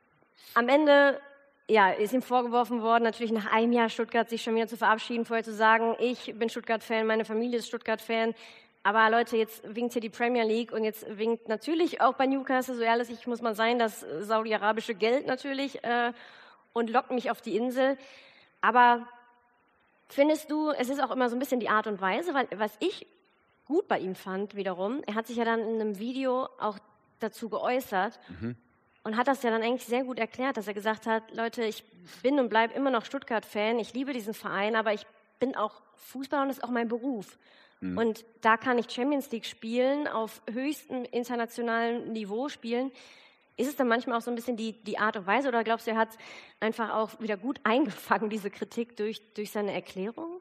am Ende ja, ist ihm vorgeworfen worden, natürlich nach einem Jahr Stuttgart sich schon wieder zu verabschieden, vorher zu sagen, ich bin Stuttgart-Fan, meine Familie ist Stuttgart-Fan. Aber Leute, jetzt winkt hier die Premier League und jetzt winkt natürlich auch bei Newcastle, so ehrlich ich muss mal sein, das saudi-arabische Geld natürlich äh, und lockt mich auf die Insel. Aber findest du, es ist auch immer so ein bisschen die Art und Weise, weil was ich gut bei ihm fand wiederum, er hat sich ja dann in einem Video auch dazu geäußert Mhm. und hat das ja dann eigentlich sehr gut erklärt, dass er gesagt hat, Leute, ich bin und bleibe immer noch Stuttgart-Fan, ich liebe diesen Verein, aber ich bin auch Fußballer und das ist auch mein Beruf. Mhm. Und da kann ich Champions League spielen, auf höchstem internationalen Niveau spielen. Ist es dann manchmal auch so ein bisschen die, die Art und Weise oder glaubst du, er hat einfach auch wieder gut eingefangen, diese Kritik durch, durch seine Erklärung?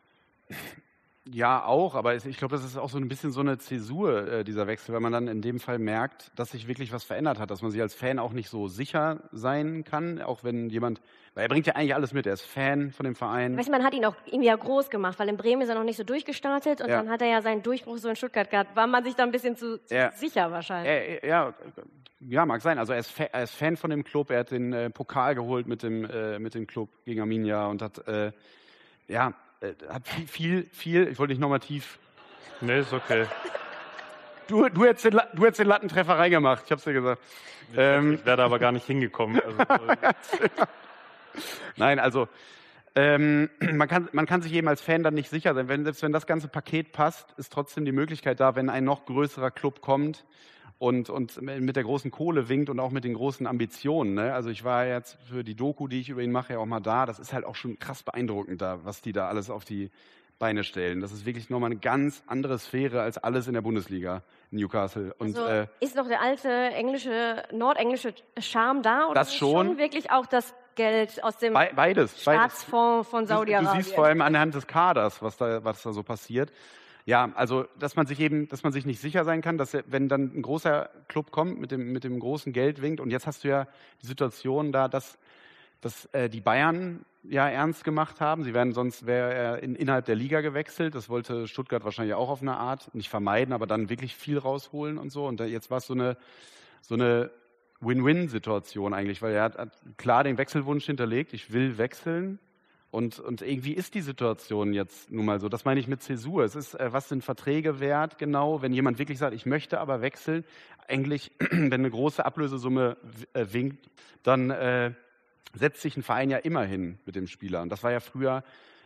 Ja, auch, aber es- ich glaube, das ist auch so ein bisschen so eine Zäsur, äh, dieser Wechsel, weil man dann in dem Fall merkt, dass sich wirklich was verändert hat, dass man sich als Fan auch nicht so sicher sein kann, auch wenn jemand, weil er bringt ja eigentlich alles mit, er ist Fan von dem Verein. Weißt du, man hat ihn auch irgendwie ja groß gemacht, weil in Bremen ist er noch nicht so durchgestartet und Ja. dann hat er ja seinen Durchbruch so in Stuttgart gehabt. War man sich da ein bisschen zu, zu Ja. sicher wahrscheinlich. Er, ja, ja, mag sein. Also er ist, Fa er ist Fan von dem Club, er hat den äh, Pokal geholt mit dem, äh, mit dem Club gegen Arminia und hat, äh, ja, äh, hat viel, viel, viel, ich wollte nicht nochmal tief. nee, ist okay. Du, du, hättest den, La- du hättest den Lattentreffer reingemacht, ich hab's dir gesagt. Ähm, Ich wäre da aber gar nicht hingekommen. Also, Nein, also ähm, man, kann, man kann sich eben als Fan dann nicht sicher sein. Wenn, selbst wenn das ganze Paket passt, ist trotzdem die Möglichkeit da, wenn ein noch größerer Club kommt und, und mit der großen Kohle winkt und auch mit den großen Ambitionen. Ne? Also ich war jetzt für die Doku, die ich über ihn mache, ja auch mal da. Das ist halt auch schon krass beeindruckend da, was die da alles auf die Beine stellen. Das ist wirklich nochmal eine ganz andere Sphäre als alles in der Bundesliga in Newcastle. Und Also äh, ist noch der alte englische, nordenglische Charme da? Oder Das ist schon. schon wirklich auch das Geld aus dem be beides. beides. Staatsfonds von Du, du Saudi-Arabien? siehst vor allem anhand des Kaders, was da, was da so passiert. Ja, also dass man sich eben, dass man sich nicht sicher sein kann, dass er, wenn dann ein großer Club kommt mit dem mit dem großen Geld winkt und jetzt hast du ja die Situation da, dass dass äh, die Bayern ja ernst gemacht haben. Sie wären sonst wäre er in, innerhalb der Liga gewechselt. Das wollte Stuttgart wahrscheinlich auch auf eine Art nicht vermeiden, aber dann wirklich viel rausholen und so. Und da, jetzt war es so eine so eine Win-Win-Situation eigentlich, weil er hat, hat klar den Wechselwunsch hinterlegt. Ich will wechseln. Und, und irgendwie ist die Situation jetzt nun mal so. Das meine ich mit Zäsur. Es ist, äh, was sind Verträge wert genau, wenn jemand wirklich sagt, ich möchte aber wechseln. Eigentlich, wenn eine große Ablösesumme äh, winkt, dann äh, setzt sich ein Verein ja immer hin mit dem Spieler. Und das war ja früher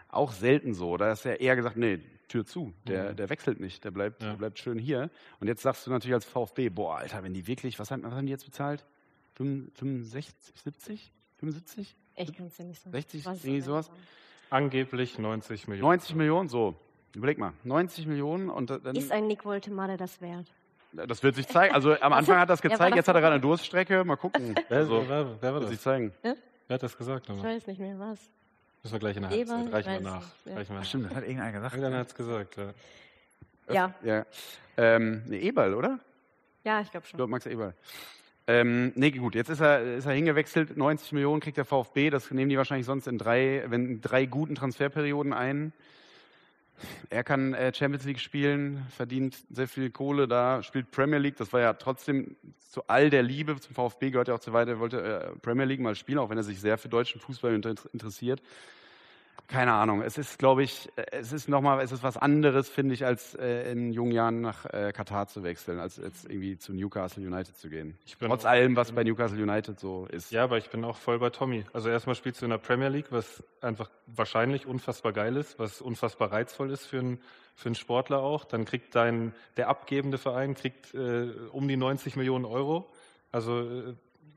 auch selten so. Da ist ja eher gesagt, nee, Tür zu, der, Mhm. der wechselt nicht, der bleibt, Ja. der bleibt schön hier. Und jetzt sagst du natürlich als VfB, boah, Alter, wenn die wirklich, was haben, was haben die jetzt bezahlt? fünfundsechzig, siebzig, fünfundsiebzig, Ich kann es dir nicht sagen. sechzig, Was ist irgendwie das? sowas? Angeblich neunzig Millionen. neunzig Millionen, so. Überleg mal, neunzig Millionen und dann, Ist ein Nick Woltemade das wert? das wird sich zeigen. Also am Anfang hat das Ja, war gezeigt, das jetzt hat er so? gerade eine Durststrecke, mal gucken. Wer, Also, wer, wer war wird sich das? zeigen. Wer hat das gesagt? Ich Nochmal? weiß nicht mehr, was. Müssen wir gleich in der Eber? Halbzeit. Reichen wir Weiß nach. nicht, ja. Reichen wir Ach, nach. stimmt, das hat irgendeiner gesagt. Irgendeiner hat es gesagt, ja. Ja, Ja. Ähm, ne, Eberl, oder? ja, ich glaube Ich schon. glaube, Max Eberl. Ähm, nee, gut, jetzt ist er, ist er hingewechselt. neunzig Millionen kriegt der VfB. Das nehmen die wahrscheinlich sonst in drei, wenn, in drei guten Transferperioden ein. Er kann äh, Champions League spielen, verdient sehr viel Kohle da, spielt Premier League. Das war ja trotzdem zu all der Liebe zum VfB, gehört ja auch zu weit. Er wollte äh, Premier League mal spielen, auch wenn er sich sehr für deutschen Fußball inter interessiert. Keine Ahnung. Es ist, glaube ich, äh, es ist nochmal, es ist was anderes, finde ich, als äh, in jungen Jahren nach äh, Katar zu wechseln, als jetzt irgendwie zu Newcastle United zu gehen. Ich bin Trotz auch- allem, was bei Newcastle United so ist. Ja, aber ich bin auch voll bei Tommy. Also erstmal spielst du in der Premier League, was einfach wahrscheinlich unfassbar geil ist, was unfassbar reizvoll ist für einen, für einen Sportler auch. Dann kriegt dein, der abgebende Verein kriegt äh, um die neunzig Millionen Euro. Also äh,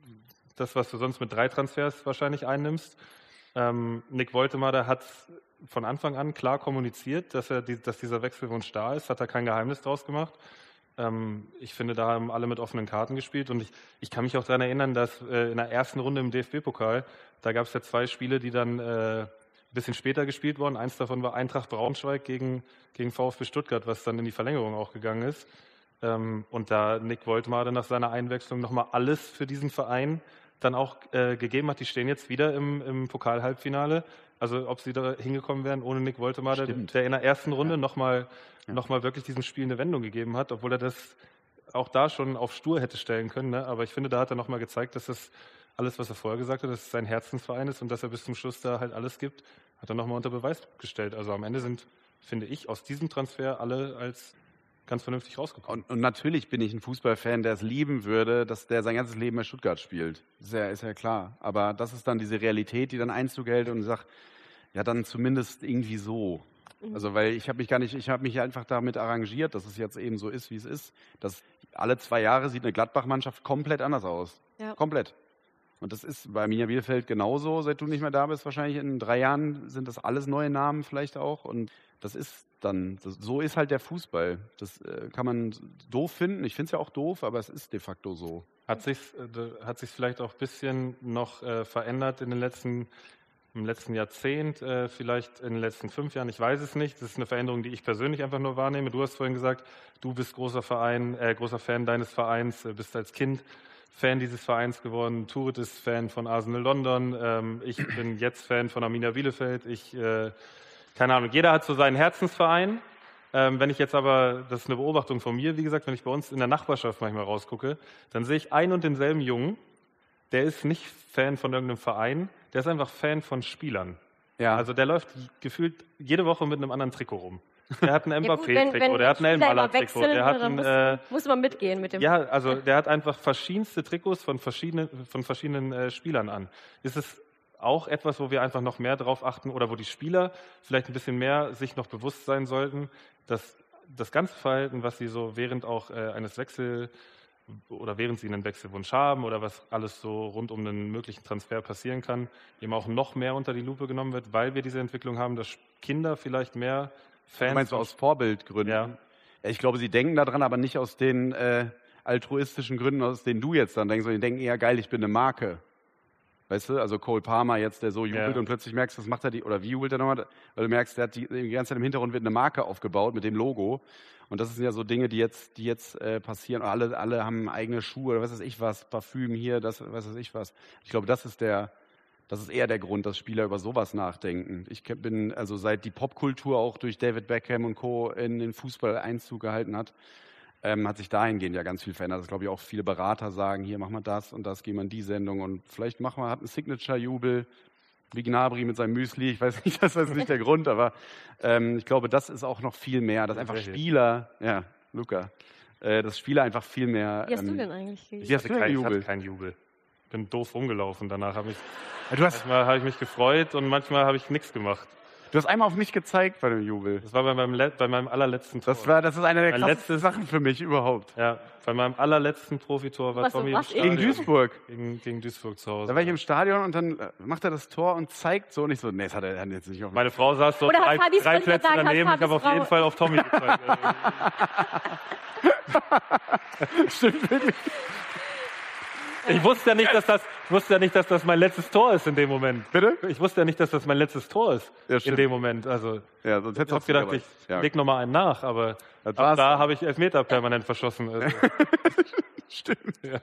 das, was du sonst mit drei Transfers wahrscheinlich einnimmst. Ähm, Nick Woltemade hat von Anfang an klar kommuniziert, dass, er die, dass dieser Wechselwunsch da ist, hat er kein Geheimnis draus gemacht. Ähm, ich finde, da haben alle mit offenen Karten gespielt und ich, ich kann mich auch daran erinnern, dass äh, in der ersten Runde im D F B-Pokal, da gab es ja zwei Spiele, die dann äh, ein bisschen später gespielt wurden. Eins davon war Eintracht Braunschweig gegen, gegen VfB Stuttgart, was dann in die Verlängerung auch gegangen ist. Ähm, und da Nick Woltemade nach seiner Einwechslung nochmal alles für diesen Verein dann auch äh, gegeben hat. Die stehen jetzt wieder im, im Pokal-Halbfinale. Also ob sie da hingekommen wären ohne Nick Woltemade, Stimmt. der in der ersten Runde Ja. nochmal Ja. noch mal wirklich diesem Spiel eine Wendung gegeben hat, obwohl er das auch da schon auf stur hätte stellen können. Ne? Aber ich finde, da hat er nochmal gezeigt, dass das alles, was er vorher gesagt hat, dass es sein Herzensverein ist und dass er bis zum Schluss da halt alles gibt, hat er nochmal unter Beweis gestellt. Also am Ende sind, finde ich, aus diesem Transfer alle als ganz vernünftig rausgekommen. Und, und natürlich bin ich ein Fußballfan, der es lieben würde, dass der sein ganzes Leben bei Stuttgart spielt. Ist ja, ist ja klar. Aber das ist dann diese Realität, die dann Einzug hält und sagt, ja, dann zumindest irgendwie so. Also, weil ich habe mich gar nicht, ich habe mich einfach damit arrangiert, dass es jetzt eben so ist, wie es ist. Dass alle zwei Jahre sieht eine Gladbach-Mannschaft komplett anders aus. Ja. Komplett. Und das ist bei Arminia Bielefeld genauso, seit du nicht mehr da bist. Wahrscheinlich in drei Jahren sind das alles neue Namen vielleicht auch. Und das ist dann, das, so ist halt der Fußball. Das äh, kann man doof finden. Ich finde es ja auch doof, aber es ist de facto so. Hat sich äh, hat sich vielleicht auch ein bisschen noch äh, verändert in den letzten im letzten Jahrzehnt, äh, vielleicht in den letzten fünf Jahren, ich weiß es nicht. Das ist eine Veränderung, die ich persönlich einfach nur wahrnehme. Du hast vorhin gesagt, du bist großer Verein, äh, großer Fan deines Vereins, äh, bist als Kind Fan dieses Vereins geworden. Turit ist Fan von Arsenal London. Ähm, ich bin jetzt Fan von Arminia Bielefeld. Ich, äh, keine Ahnung, jeder hat so seinen Herzensverein. Ähm, wenn ich jetzt aber, das ist eine Beobachtung von mir, wie gesagt, wenn ich bei uns in der Nachbarschaft manchmal rausgucke, dann sehe ich einen und denselben Jungen, der ist nicht Fan von irgendeinem Verein, der ist einfach Fan von Spielern. Ja. Also der läuft gefühlt jede Woche mit einem anderen Trikot rum. Der hat ein Ja, gut, wenn- wenn Mbappé-Trikot, der hat ein Spieler immer Elmaler-Trikot, wechseln, der hat dann ein... muss, Äh, muss man mitgehen mit dem. ja, also der hat einfach verschiedenste Trikots von verschiedenen, von verschiedenen äh, Spielern an. Ist es auch etwas, wo wir einfach noch mehr drauf achten oder wo die Spieler vielleicht ein bisschen mehr sich noch bewusst sein sollten, dass das ganze Verhalten, was sie so während auch äh, eines Wechsel oder während sie einen Wechselwunsch haben oder was alles so rund um einen möglichen Transfer passieren kann, eben auch noch mehr unter die Lupe genommen wird, weil wir diese Entwicklung haben, dass Kinder vielleicht mehr Fans... Du meinst du von- aus Vorbildgründen? Ja. Ja, ich glaube, sie denken daran, aber nicht aus den äh, altruistischen Gründen, aus denen du jetzt dann denkst, sondern die denken eher, geil, ich bin eine Marke. Weißt du, also Cole Palmer jetzt, der so jubelt Ja. und plötzlich merkst, was macht er die, oder wie jubelt er nochmal, weil du merkst, der hat die, die ganze Zeit im Hintergrund wird eine Marke aufgebaut mit dem Logo. Und das sind ja so Dinge, die jetzt, die jetzt äh, passieren. Und alle, alle haben eigene Schuhe oder was weiß ich was, Parfüm hier, das, was weiß ich was. Ich glaube, das ist der, das ist eher der Grund, dass Spieler über sowas nachdenken. Ich ke- bin, also seit die Popkultur auch durch David Beckham und Co. in den Fußball Einzug gehalten hat, ähm, hat sich dahingehend ja ganz viel verändert. Das glaube ich auch viele Berater sagen, hier machen wir das und das, gehen wir in die Sendung und vielleicht machen wir, hat einen Signature-Jubel, wie Gnabry mit seinem Müsli, ich weiß nicht, das ist nicht der Grund, aber ähm, ich glaube, das ist auch noch viel mehr, dass einfach Spieler, ja, Luca, äh, dass Spieler einfach viel mehr... Wie hast du ähm, denn eigentlich Wie gejubelt? hast du denn kein, ich hatte gejubelt? keinen Jubel. Bin doof rumgelaufen. Danach habe ich Ja, du hast, manchmal habe ich mich gefreut und manchmal habe ich nichts gemacht. Du hast einmal auf mich gezeigt bei dem Jubel. Das war bei meinem, Le- bei meinem allerletzten Tor. Das, war, das ist eine der Mein krassesten letztes- Sachen für mich überhaupt. Ja, bei meinem allerletzten Profitor war Was, so Tommy im was? Stadion. Gegen Duisburg. Gegen, gegen Duisburg zu Hause. Da war ich im Stadion und dann äh, macht er das Tor und zeigt so. Und ich so, nee, das hat er, hat er jetzt nicht auf mich. Meine Frau saß so Oder hat drei, Fabis drei Freund Plätze gesagt, hat daneben. Ich habe Fabis auf jeden Frau- Fall auf Tommy gezeigt. Stimmt wirklich. Ich wusste ja nicht, dass das, ich wusste ja nicht, dass das mein letztes Tor ist in dem Moment. Bitte? Ich wusste ja nicht, dass das mein letztes Tor ist Ja, in stimmt. dem Moment. Also Ja, sonst ich hättest habe du gedacht, aber- ich ja. leg noch mal einen nach, aber Das ab war's da dann. habe ich Elfmeter permanent verschossen. Also, Stimmt. ja.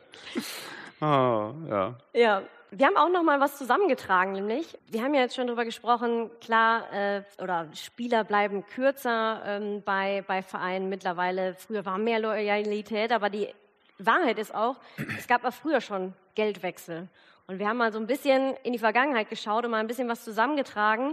Oh, ja. Ja, wir haben auch noch mal was zusammengetragen, nämlich wir haben ja jetzt schon drüber gesprochen, klar, äh, oder Spieler bleiben kürzer ähm, bei, bei Vereinen mittlerweile. Früher war mehr Loyalität, aber die Wahrheit ist auch, es gab auch früher schon Geldwechsel. Und wir haben mal so ein bisschen in die Vergangenheit geschaut und mal ein bisschen was zusammengetragen.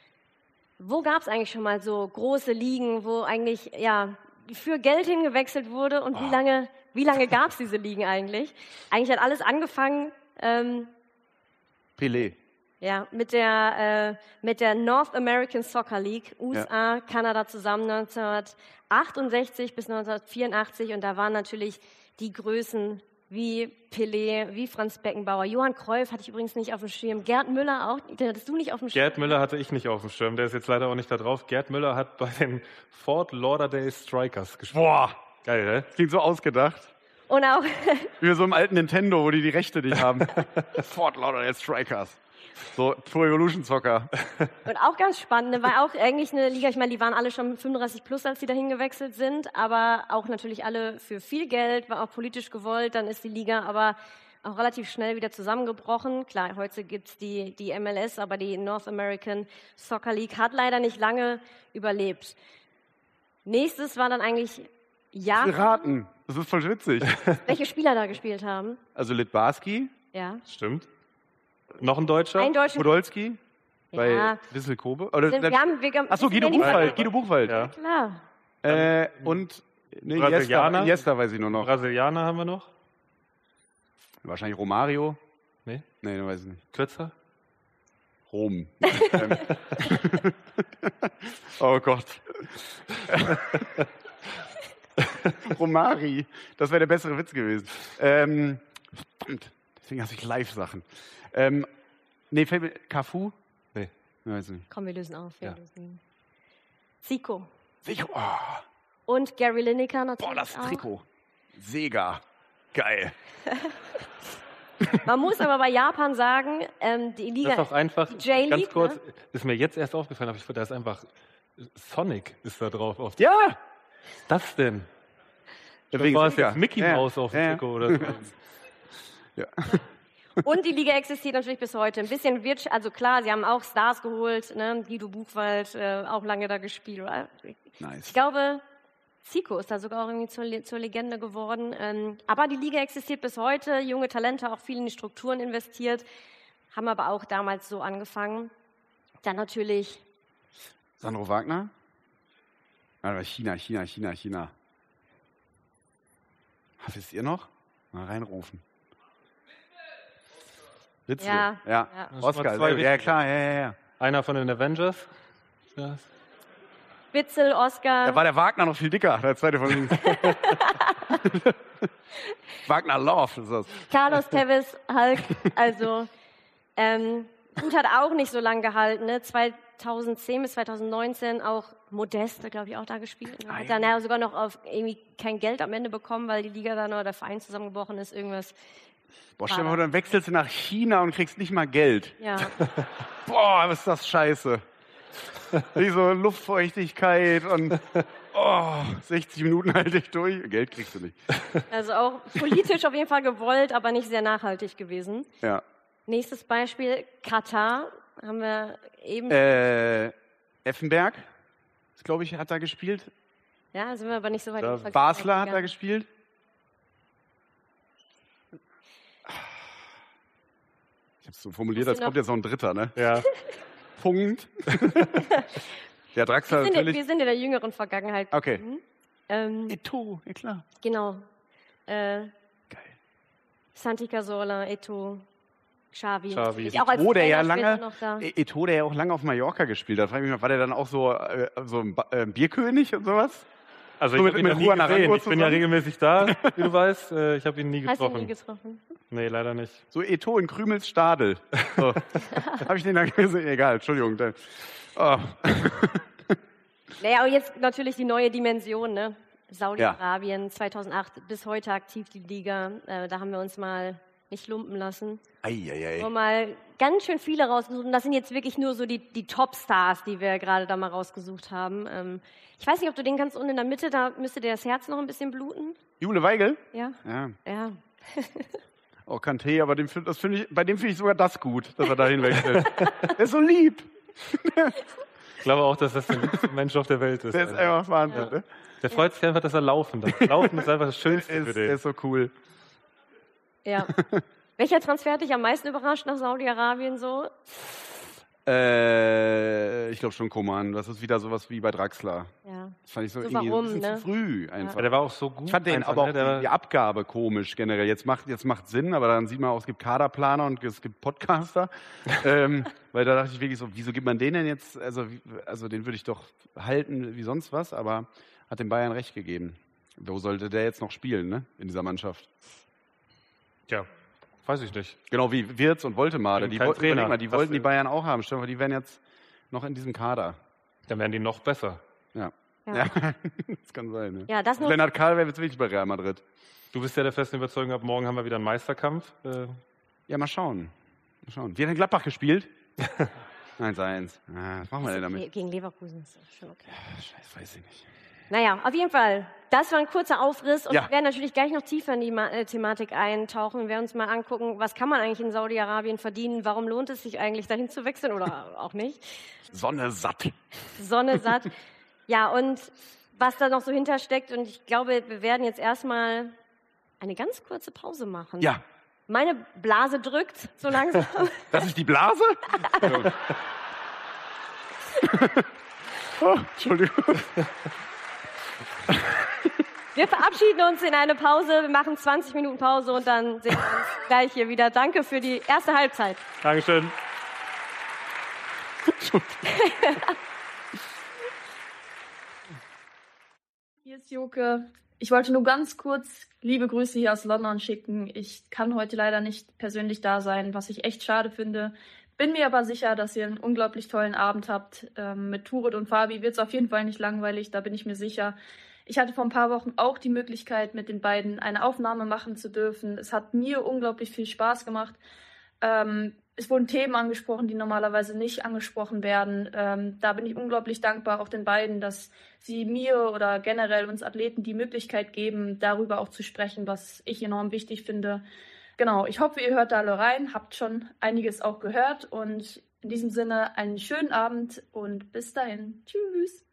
Wo gab es eigentlich schon mal so große Ligen, wo eigentlich ja für Geld hingewechselt wurde und wie lange, wie lange gab es diese Ligen eigentlich? Eigentlich hat alles angefangen ähm, Pelé. ja, mit der, äh, mit der North American Soccer League, U S A, Kanada zusammen neunzehnhundertachtundsechzig bis neunzehnhundertvierundachtzig. Und da waren natürlich die Größen wie Pelé, wie Franz Beckenbauer. Johann Cruyff hatte ich übrigens nicht auf dem Schirm. Gerd Müller auch, den hattest du nicht auf dem Schirm. Gerd Müller hatte ich nicht auf dem Schirm, der ist jetzt leider auch nicht da drauf. Gerd Müller hat bei den Fort Lauderdale Strikers gespielt. Boah, Geil, ne? klingt so ausgedacht. Und auch, Wie so im alten Nintendo, wo die die Rechte nicht haben. Fort Lauderdale Strikers. So Pro Evolution Soccer. und auch ganz spannend, ne, war auch eigentlich eine Liga, ich meine, die waren alle schon fünfunddreißig plus, als die dahin gewechselt sind, aber auch natürlich alle für viel Geld, war auch politisch gewollt, dann ist die Liga aber auch relativ schnell wieder zusammengebrochen. Klar, heute gibt's die, die M L S, aber die North American Soccer League hat leider nicht lange überlebt. Nächstes war dann eigentlich Japan, Raten. Das ist voll witzig. welche Spieler da gespielt haben. Also Litbarski, Ja. Stimmt. Noch ein Deutscher? Ein Deutscher. Podolski bei Ja. Wissel Kobe. Oder, Sind, wir haben, wir, Achso, Guido wir sind ja Buchwald. nicht- Guido Buchwald. Ja. Klar. Äh, und ne, Brasilianer. Iniesta, Iniesta weiß ich nur noch. Brasilianer haben wir noch? Wahrscheinlich Romario. Nee? Nee, den weiß ich nicht. Kürzer? Rom. ähm. Oh Gott. Romari. Das wäre der bessere Witz gewesen. Ähm, verdammt. Deswegen hasse ich Live-Sachen. Ähm, nee, fällt mir... Cafu? Nee. Nee, weiß ich nicht. Komm, wir lösen auf. Wir Ja. lösen. Zico. Sicher. Oh, Und Gary Lineker natürlich boah, das auch. Trikot. Sega. Geil. Man muss aber bei Japan sagen, ähm, die Das Liga... ist auch einfach, die J-League, ganz kurz, ne? ist mir jetzt erst aufgefallen, aber ich finde, da ist einfach Sonic ist da drauf. Auf Ja. Was ist das denn? Deswegen War es Sega. jetzt Mickey Ja. Mouse auf dem Ja. Trikot oder so? Und die Liga existiert natürlich bis heute. Ein bisschen wird, also klar, sie haben auch Stars geholt, ne? Guido Buchwald, äh, auch lange da gespielt. Nice. Ich glaube, Zico ist da sogar auch irgendwie zur, Le- zur Legende geworden. Ähm, aber die Liga existiert bis heute. Junge Talente, auch viel in die Strukturen investiert. Haben aber auch damals so angefangen. Dann natürlich, Sandro Wagner? Nein, aber China, China, China, China. Was wisst ihr noch? Mal reinrufen. Witzel. Ja, ja. ja. Das sind Oscar, mal zwei sehr gut. ja richtige. klar, ja, ja, ja. Einer von den Avengers. Ja. Witzel, Oscar. Da war der Wagner noch viel dicker, der zweite von ihnen. Wagner Love ist das. Carlos Tevez, Hulk, also ähm, gut, hat auch nicht so lange gehalten, ne? zweitausendzehn bis zweitausendneunzehn auch Modeste, glaube ich, auch da gespielt. Ne? Hat dann ja sogar noch auf irgendwie kein Geld am Ende bekommen, weil die Liga dann oder der Verein zusammengebrochen ist, irgendwas. Boah, stell dir mal vor, dann wechselst du nach China und kriegst nicht mal Geld. Ja, Boah, was ist das scheiße. Wie so Luftfeuchtigkeit und oh, sechzig Minuten halte ich durch. Geld kriegst du nicht. also auch politisch auf jeden Fall gewollt, aber nicht sehr nachhaltig gewesen. Ja. Nächstes Beispiel, Katar, haben wir eben, Äh, Effenberg, glaube ich, hat da gespielt. ja, sind wir aber nicht so weit. Da- in die Vergangenheit Basler hat da gegangen. gespielt. Ich habe es so formuliert, Hast als du kommt noch- jetzt noch ein Dritter, ne? Ja. Punkt. Ja, Draxler Wir sind, natürlich. wir sind in der jüngeren Vergangenheit. Okay. Mhm. Ähm, Eto'o, ja klar. genau. Äh, Geil. Santi Cazorla, Eto'o. Xavi. Xavi. Ist auch als Eto'o, der ja Trainer später lange, noch da. Eto'o, der ja auch lange auf Mallorca gespielt hat. Frag mich mal, war der dann auch so, äh, so ein ba äh, Bierkönig und sowas? Also So ich mit- habe ihn mit noch nie Juan gesehen. Arango Ich bin ja zusammen? regelmäßig da, wie du weißt. Äh, Ich habe ihn nie Hast du ihn getroffen. nie getroffen? Nee, leider nicht. So Eto'o in Krümels Stadel. So. Habe ich den da gesehen? Egal, Entschuldigung. Da- Oh. Naja, aber jetzt natürlich die neue Dimension, ne? Saudi-Arabien, zweitausendacht bis heute aktiv die Liga. Äh, da haben wir uns mal nicht lumpen lassen. Eieiei. Und mal ganz schön viele rausgesucht. Und das sind jetzt wirklich nur so die, die Top-Stars, die wir gerade da mal rausgesucht haben. Ähm, ich weiß nicht, ob du den kannst unten in der Mitte, da müsste dir das Herz noch ein bisschen bluten. Jule Weigel? Ja? Ja. Ja. Oh, Kanté, aber dem, find- das find ich, bei dem finde ich sogar das gut, dass er dahin wechselt. Der ist so lieb. Ich glaube auch, dass das der liebste Mensch auf der Welt ist. Der ist Alter. einfach Wahnsinn. Ne? Der freut sich einfach, dass er laufen darf. Laufen ist einfach das Schönste Der für ist, den. der ist so cool. Ja. Welcher Transfer hat dich am meisten überrascht nach Saudi-Arabien so? Äh, ich glaube schon Koman. Das ist wieder sowas wie bei Draxler. Ja. Das fand ich so, So irgendwie warum, ein bisschen ne? zu früh einfach. Ja, der war auch so gut. Ich fand den einfach, aber auch ne? Der die, die Abgabe komisch generell. Jetzt macht jetzt macht Sinn, aber dann sieht man auch, es gibt Kaderplaner und es gibt Podcaster. ähm, weil da dachte ich wirklich so, wieso gibt man den denn jetzt? Also, wie- also den würde ich doch halten wie sonst was, aber hat den Bayern recht gegeben. Wo sollte der jetzt noch spielen, ne? In dieser Mannschaft? Ja, weiß ich nicht. Genau wie Wirtz und Woltemade. Eben Die, kein wollten- Trainer. überleg mal, die Das- wollten die Bayern auch haben. Stell dir vor, die wären jetzt noch in diesem Kader. Dann werden die noch besser. Ja. Ja. Ja, das kann sein. Ne? Ja, das nur. Lennart Kahl wäre jetzt wirklich bei Real Madrid. Du bist ja der festen Überzeugung, ab morgen haben wir wieder einen Meisterkampf. Äh, Ja, mal schauen. Mal schauen. Wie hat denn Gladbach gespielt? eins eins. Ah, was machen wir denn Okay, damit? gegen Leverkusen ist das schon okay. Scheiß, weiß ich nicht. Naja, auf jeden Fall. Das war ein kurzer Aufriss und Ja. wir werden natürlich gleich noch tiefer in die Ma äh, Thematik eintauchen. Wir werden uns mal angucken, was kann man eigentlich in Saudi-Arabien verdienen? Warum lohnt es sich eigentlich, dahin zu wechseln oder auch nicht? Sonne satt. Sonne satt. Ja, und was da noch so hintersteckt. Und ich glaube, wir werden jetzt erstmal eine ganz kurze Pause machen. Ja. Meine Blase drückt so langsam. Das ist die Blase? oh, Entschuldigung. Wir verabschieden uns in eine Pause. Wir machen zwanzig Minuten Pause und dann sehen wir uns gleich hier wieder. Danke für die erste Halbzeit. Dankeschön. Hier ist Joke. Ich wollte nur ganz kurz liebe Grüße hier aus London schicken. Ich kann heute leider nicht persönlich da sein, was ich echt schade finde. Bin mir aber sicher, dass ihr einen unglaublich tollen Abend habt. Ähm, mit Turit und Fabi wird es auf jeden Fall nicht langweilig, da bin ich mir sicher. Ich hatte vor ein paar Wochen auch die Möglichkeit, mit den beiden eine Aufnahme machen zu dürfen. Es hat mir unglaublich viel Spaß gemacht. Ähm, es wurden Themen angesprochen, die normalerweise nicht angesprochen werden. Ähm, da bin ich unglaublich dankbar auch den beiden, dass sie mir oder generell uns Athleten die Möglichkeit geben, darüber auch zu sprechen, was ich enorm wichtig finde. Genau, ich hoffe, ihr hört da alle rein, habt schon einiges auch gehört und in diesem Sinne einen schönen Abend und bis dahin. Tschüss.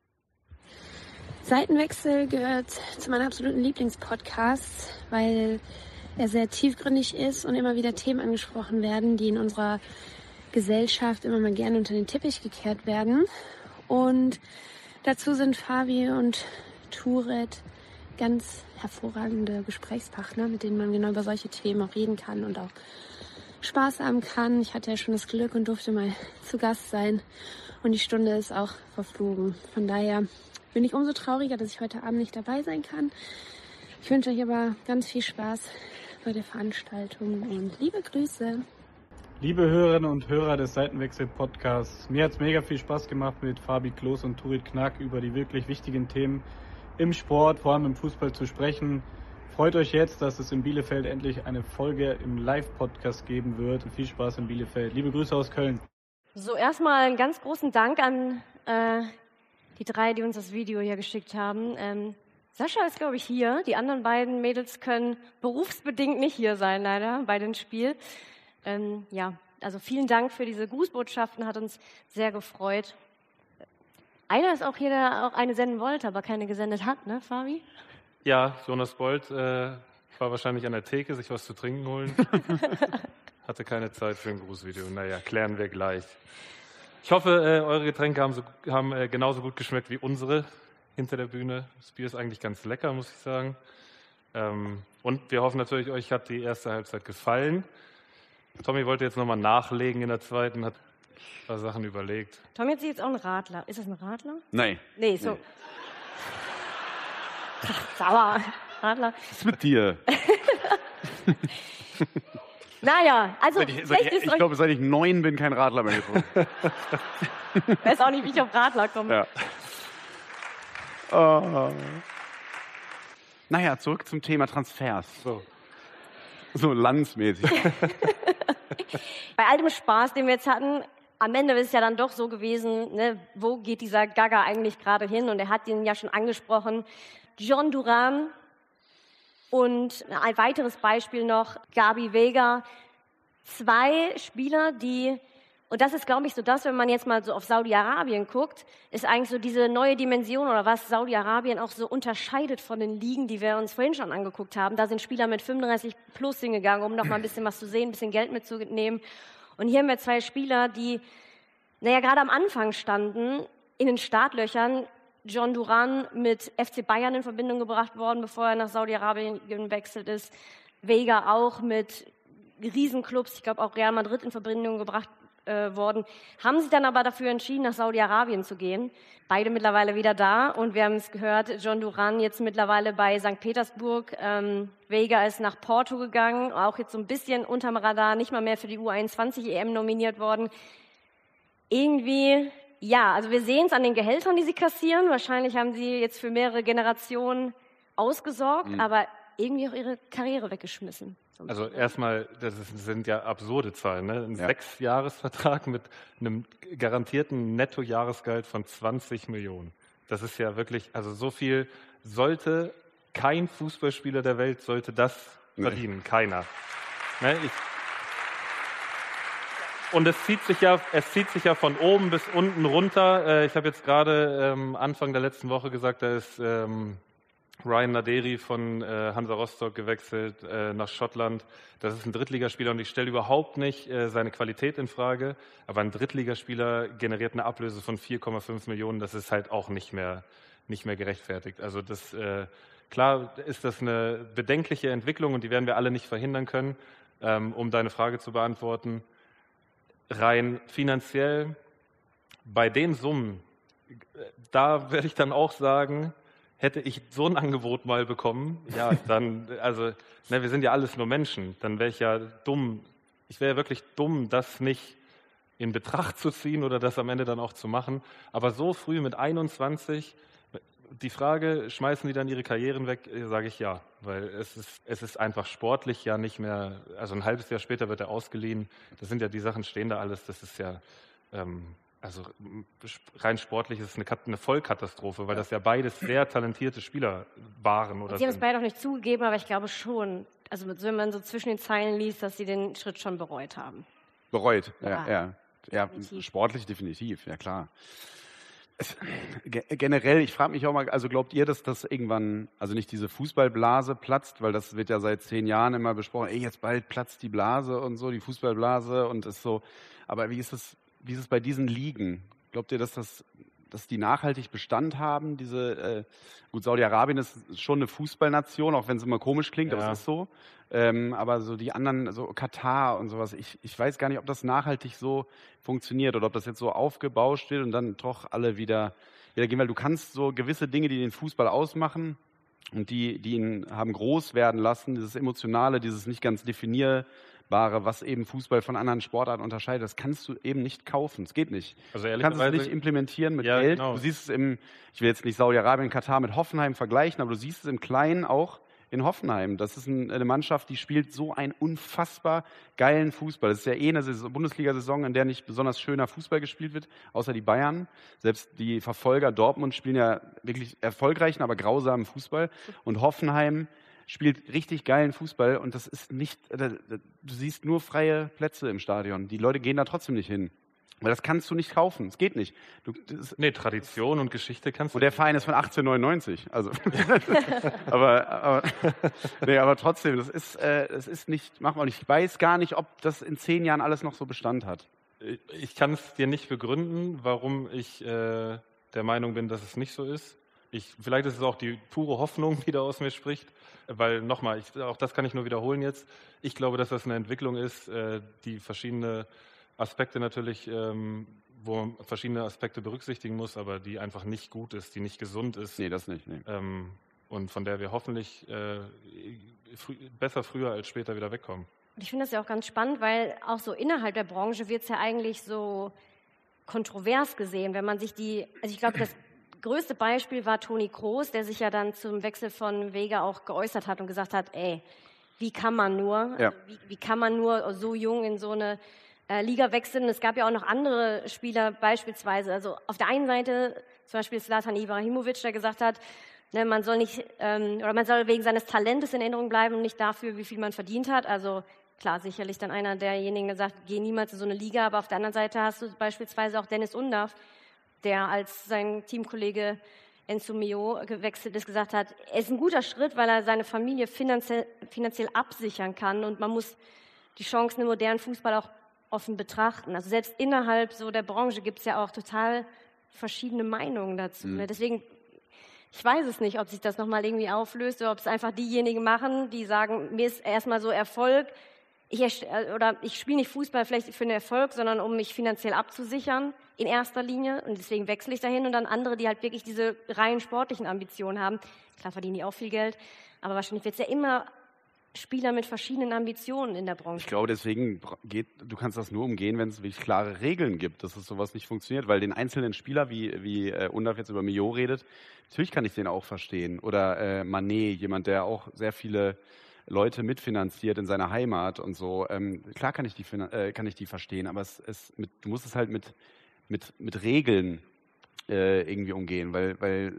Seitenwechsel gehört zu meinen absoluten Lieblingspodcasts, weil er sehr tiefgründig ist und immer wieder Themen angesprochen werden, die in unserer Gesellschaft immer mal gerne unter den Teppich gekehrt werden. Und dazu sind Fabi und Turet ganz hervorragende Gesprächspartner, mit denen man genau über solche Themen auch reden kann und auch Spaß haben kann. Ich hatte ja schon das Glück und durfte mal zu Gast sein und die Stunde ist auch verflogen. Von daher bin ich umso trauriger, dass ich heute Abend nicht dabei sein kann. Ich wünsche euch aber ganz viel Spaß bei der Veranstaltung und liebe Grüße. Liebe Hörerinnen und Hörer des Seitenwechsel-Podcasts, mir hat es mega viel Spaß gemacht, mit Fabi Klos und Turit Knack über die wirklich wichtigen Themen im Sport, vor allem im Fußball zu sprechen. Freut euch jetzt, dass es in Bielefeld endlich eine Folge im Live-Podcast geben wird. Und viel Spaß in Bielefeld. Liebe Grüße aus Köln. So, erstmal einen ganz großen Dank an äh, die drei, die uns das Video hier geschickt haben. Ähm, Sascha ist, glaube ich, hier. Die anderen beiden Mädels können berufsbedingt nicht hier sein, leider, bei dem Spiel. Ähm, ja, also vielen Dank für diese Grußbotschaften, hat uns sehr gefreut. Einer ist auch hier, der auch eine senden wollte, aber keine gesendet hat, ne, Fabi? Ja, Jonas Bolt äh, war wahrscheinlich an der Theke, sich was zu trinken holen. Hatte keine Zeit für ein Grußvideo. Naja, klären wir gleich. Ich hoffe, äh, eure Getränke haben, so, haben äh, genauso gut geschmeckt wie unsere hinter der Bühne. Das Bier ist eigentlich ganz lecker, muss ich sagen. Ähm, und wir hoffen natürlich, euch hat die erste Halbzeit gefallen. Tommy wollte jetzt nochmal nachlegen in der zweiten, hat ein paar Sachen überlegt. Tommy hat sich jetzt auch einen Radler. Ist das ein Radler? Nein. Nee, so. Nee. Ach, sauer. Radler. Was ist mit dir? Naja, also Seit ich, seit ich, ich glaube, seit ich neun bin, kein Radler mehr getrunken. Ich weiß auch nicht, wie ich auf Radler komme. Ja. Oh. Naja, zurück zum Thema Transfers. So, so landsmäßig. Bei all dem Spaß, den wir jetzt hatten, am Ende ist es ja dann doch so gewesen, ne, wo geht dieser Gaga eigentlich gerade hin? Und er hat ihn ja schon angesprochen. John Duran und ein weiteres Beispiel noch, Gabi Vega. Zwei Spieler, die, und das ist, glaube ich, so das, wenn man jetzt mal so auf Saudi-Arabien guckt, ist eigentlich so diese neue Dimension oder was Saudi-Arabien auch so unterscheidet von den Ligen, die wir uns vorhin schon angeguckt haben. Da sind Spieler mit fünfunddreißig plus hingegangen, um noch mal ein bisschen was zu sehen, ein bisschen Geld mitzunehmen. Und hier haben wir zwei Spieler, die, naja, gerade am Anfang standen, in den Startlöchern. John Duran mit F C Bayern in Verbindung gebracht worden, bevor er nach Saudi-Arabien gewechselt ist. Vega auch mit Riesenclubs, ich glaube auch Real Madrid in Verbindung gebracht äh, worden. Haben sich dann aber dafür entschieden, nach Saudi-Arabien zu gehen. Beide mittlerweile wieder da und wir haben es gehört, John Duran jetzt mittlerweile bei Sankt Petersburg. Ähm, Vega ist nach Porto gegangen, auch jetzt so ein bisschen unterm Radar, nicht mal mehr für die U einundzwanzig E M nominiert worden. Irgendwie... Ja, also wir sehen es an den Gehältern, die sie kassieren. Wahrscheinlich haben sie jetzt für mehrere Generationen ausgesorgt, mhm. aber irgendwie auch ihre Karriere weggeschmissen. Also erstmal, das ist, sind ja absurde Zahlen. Ne? Ein ja. Sechsjahresvertrag mit einem garantierten Nettojahresgehalt von zwanzig Millionen. Das ist ja wirklich, also so viel sollte kein Fußballspieler der Welt sollte das verdienen. Nee. Keiner. Ne? Ich, Und es zieht sich ja, es zieht sich ja von oben bis unten runter. Ich habe jetzt gerade ähm, Anfang der letzten Woche gesagt, da ist ähm, Ryan Naderi von äh, Hansa Rostock gewechselt äh, nach Schottland. Das ist ein Drittligaspieler und ich stelle überhaupt nicht äh, seine Qualität in Frage. Aber ein Drittligaspieler generiert eine Ablöse von vier Komma fünf Millionen. Das ist halt auch nicht mehr, nicht mehr gerechtfertigt. Also das, äh, klar ist das eine bedenkliche Entwicklung und die werden wir alle nicht verhindern können. Ähm, um deine Frage zu beantworten. Rein finanziell, bei den Summen, da werde ich dann auch sagen, hätte ich so ein Angebot mal bekommen, ja, dann, also, ne, wir sind ja alles nur Menschen, dann wäre ich ja dumm, ich wäre wirklich dumm, das nicht in Betracht zu ziehen oder das am Ende dann auch zu machen. Aber so früh mit einundzwanzig, die Frage, schmeißen die dann ihre Karrieren weg, sage ich ja, weil es ist, es ist einfach sportlich ja nicht mehr, also ein halbes Jahr später wird er ausgeliehen, das sind ja die Sachen, stehen da alles, das ist ja, ähm, also rein sportlich ist es eine, eine Vollkatastrophe, weil das ja beides sehr talentierte Spieler waren. Oder sie haben es beide auch nicht zugegeben, aber ich glaube schon, also wenn man so zwischen den Zeilen liest, dass sie den Schritt schon bereut haben. Bereut, ja, ja, ja, ja definitiv. Sportlich definitiv, ja klar. Es, generell, ich frage mich auch mal, also glaubt ihr, dass das irgendwann, also nicht diese Fußballblase platzt, weil das wird ja seit zehn Jahren immer besprochen, ey, jetzt bald platzt die Blase und so, die Fußballblase und ist so, aber wie ist es, wie ist es bei diesen Ligen? Glaubt ihr, dass das, dass die nachhaltig Bestand haben, diese, äh, gut, Saudi-Arabien ist schon eine Fußballnation, auch wenn es immer komisch klingt, ja. aber es ist so, ähm, aber so die anderen, so Katar und sowas, ich, ich weiß gar nicht, ob das nachhaltig so funktioniert oder ob das jetzt so aufgebauscht wird und dann doch alle wieder, wieder gehen, weil du kannst so gewisse Dinge, die den Fußball ausmachen und die, die ihn haben groß werden lassen, dieses Emotionale, dieses nicht ganz definierbare, was eben Fußball von anderen Sportarten unterscheidet, das kannst du eben nicht kaufen, es geht nicht. Also du kannst es nicht implementieren mit ja, Geld, genau. Du siehst es im, ich will jetzt nicht Saudi-Arabien, Katar mit Hoffenheim vergleichen, aber du siehst es im Kleinen auch in Hoffenheim. Das ist eine Mannschaft, die spielt so einen unfassbar geilen Fußball. Das ist ja eh eine Bundesliga-Saison, in der nicht besonders schöner Fußball gespielt wird, außer die Bayern. Selbst die Verfolger Dortmund spielen ja wirklich erfolgreichen, aber grausamen Fußball. Und Hoffenheim spielt richtig geilen Fußball und das ist nicht, du siehst nur freie Plätze im Stadion. Die Leute gehen da trotzdem nicht hin. Weil das kannst du nicht kaufen, es geht nicht. Du, das, nee, Tradition und Geschichte kannst du. Und der Verein ist von achtzehnhundertneunundneunzig, also. aber, aber, nee, aber trotzdem, das ist, äh, das ist nicht machbar. Und ich weiß gar nicht, ob das in zehn Jahren alles noch so Bestand hat. Ich kann es dir nicht begründen, warum ich äh, der Meinung bin, dass es nicht so ist. Ich, vielleicht ist es auch die pure Hoffnung, die da aus mir spricht, weil nochmal, ich, auch das kann ich nur wiederholen jetzt. Ich glaube, dass das eine Entwicklung ist, äh, die verschiedene Aspekte natürlich, ähm, wo man verschiedene Aspekte berücksichtigen muss, aber die einfach nicht gut ist, die nicht gesund ist. Nee, das nicht. Nee. Ähm, und von der wir hoffentlich äh, frü- besser früher als später wieder wegkommen. Und ich finde das ja auch ganz spannend, weil auch so innerhalb der Branche wird es ja eigentlich so kontrovers gesehen, wenn man sich die, also ich glaube, das größte Beispiel war Toni Kroos, der sich ja dann zum Wechsel von Vega auch geäußert hat und gesagt hat, ey, wie kann man nur, Ja. also wie, wie kann man nur so jung in so eine äh, Liga wechseln? Und es gab ja auch noch andere Spieler beispielsweise, also auf der einen Seite zum Beispiel Zlatan Ibrahimovic, der gesagt hat, ne, man soll nicht, ähm, oder man soll wegen seines Talentes in Erinnerung bleiben und nicht dafür, wie viel man verdient hat, also klar, sicherlich dann einer derjenigen, der sagt, geh niemals in so eine Liga, aber auf der anderen Seite hast du beispielsweise auch Dennis Undaff, der als sein Teamkollege Enzo Mio gewechselt ist, gesagt hat, er ist ein guter Schritt, weil er seine Familie finanziell, finanziell absichern kann und man muss die Chancen im modernen Fußball auch offen betrachten. Also selbst innerhalb so der Branche gibt es ja auch total verschiedene Meinungen dazu. Mhm. Ne? Deswegen, ich weiß es nicht, ob sich das nochmal irgendwie auflöst oder ob es einfach diejenigen machen, die sagen, mir ist erstmal so Erfolg, ich, erst- oder ich spiele nicht Fußball vielleicht für den Erfolg, sondern um mich finanziell abzusichern in erster Linie und deswegen wechsle ich dahin und dann andere, die halt wirklich diese rein sportlichen Ambitionen haben. Klar verdienen die auch viel Geld, aber wahrscheinlich wird es ja immer Spieler mit verschiedenen Ambitionen in der Branche. Ich glaube, deswegen geht, du kannst das nur umgehen, wenn es wirklich klare Regeln gibt, dass es sowas nicht funktioniert, weil den einzelnen Spieler, wie, wie äh, Undaff jetzt über Mio redet, natürlich kann ich den auch verstehen. Oder äh, Mané, jemand, der auch sehr viele Leute mitfinanziert in seiner Heimat und so. Ähm, klar kann ich die, äh, kann ich die verstehen, aber es, es mit, du musst es halt mit, mit, mit Regeln äh, irgendwie umgehen, weil, weil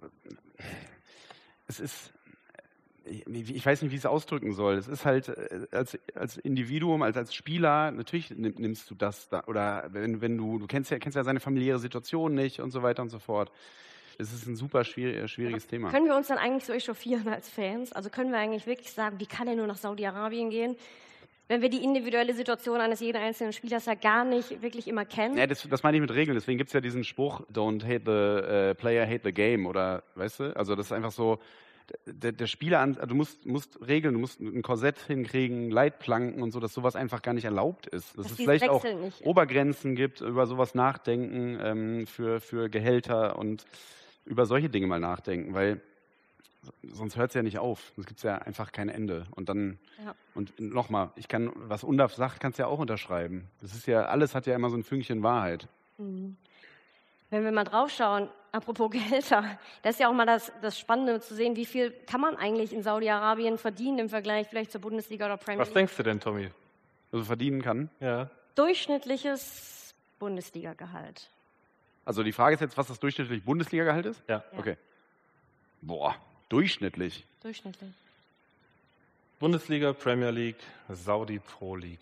es ist, ich weiß nicht, wie ich es ausdrücken soll. Es ist halt äh, als, als Individuum, als, als Spieler, natürlich nimm, nimmst du das da, oder wenn, wenn du, du kennst ja, kennst ja seine familiäre Situation nicht und so weiter und so fort. Es ist ein super schwierig, schwieriges Thema. Können wir uns dann eigentlich so echauffieren als Fans? Also können wir eigentlich wirklich sagen, wie kann er nur nach Saudi-Arabien gehen, wenn wir die individuelle Situation eines jeden einzelnen Spielers ja gar nicht wirklich immer kennen? Ja, das, das meine ich mit Regeln. Deswegen gibt es ja diesen Spruch, don't hate the uh, player, hate the game. Oder, weißt du? Also das ist einfach so, der, der Spieler, an, du musst, musst Regeln, du musst ein Korsett hinkriegen, Leitplanken und so, dass sowas einfach gar nicht erlaubt ist. Dass, Dass es diese vielleicht auch Wechsel nicht- Obergrenzen gibt, über sowas nachdenken, ähm, für, für Gehälter und über solche Dinge mal nachdenken, weil sonst hört es ja nicht auf. Es gibt ja einfach kein Ende. Und dann, Ja. und nochmal, ich kann, was Undaff sagt, kannst du ja auch unterschreiben. Das ist ja, alles hat ja immer so ein Fünkchen Wahrheit. Mhm. Wenn wir mal draufschauen, apropos Gehälter, das ist ja auch mal das, das Spannende zu sehen, wie viel kann man eigentlich in Saudi-Arabien verdienen im Vergleich vielleicht zur Bundesliga oder Premier Was League? denkst du denn, Tommy? Also verdienen kann. Ja. Durchschnittliches Bundesliga-Gehalt. Also die Frage ist jetzt, was das durchschnittliche Bundesliga-Gehalt ist? Ja. Ja. Okay. Boah, durchschnittlich. Durchschnittlich. Bundesliga, Premier League, Saudi Pro League.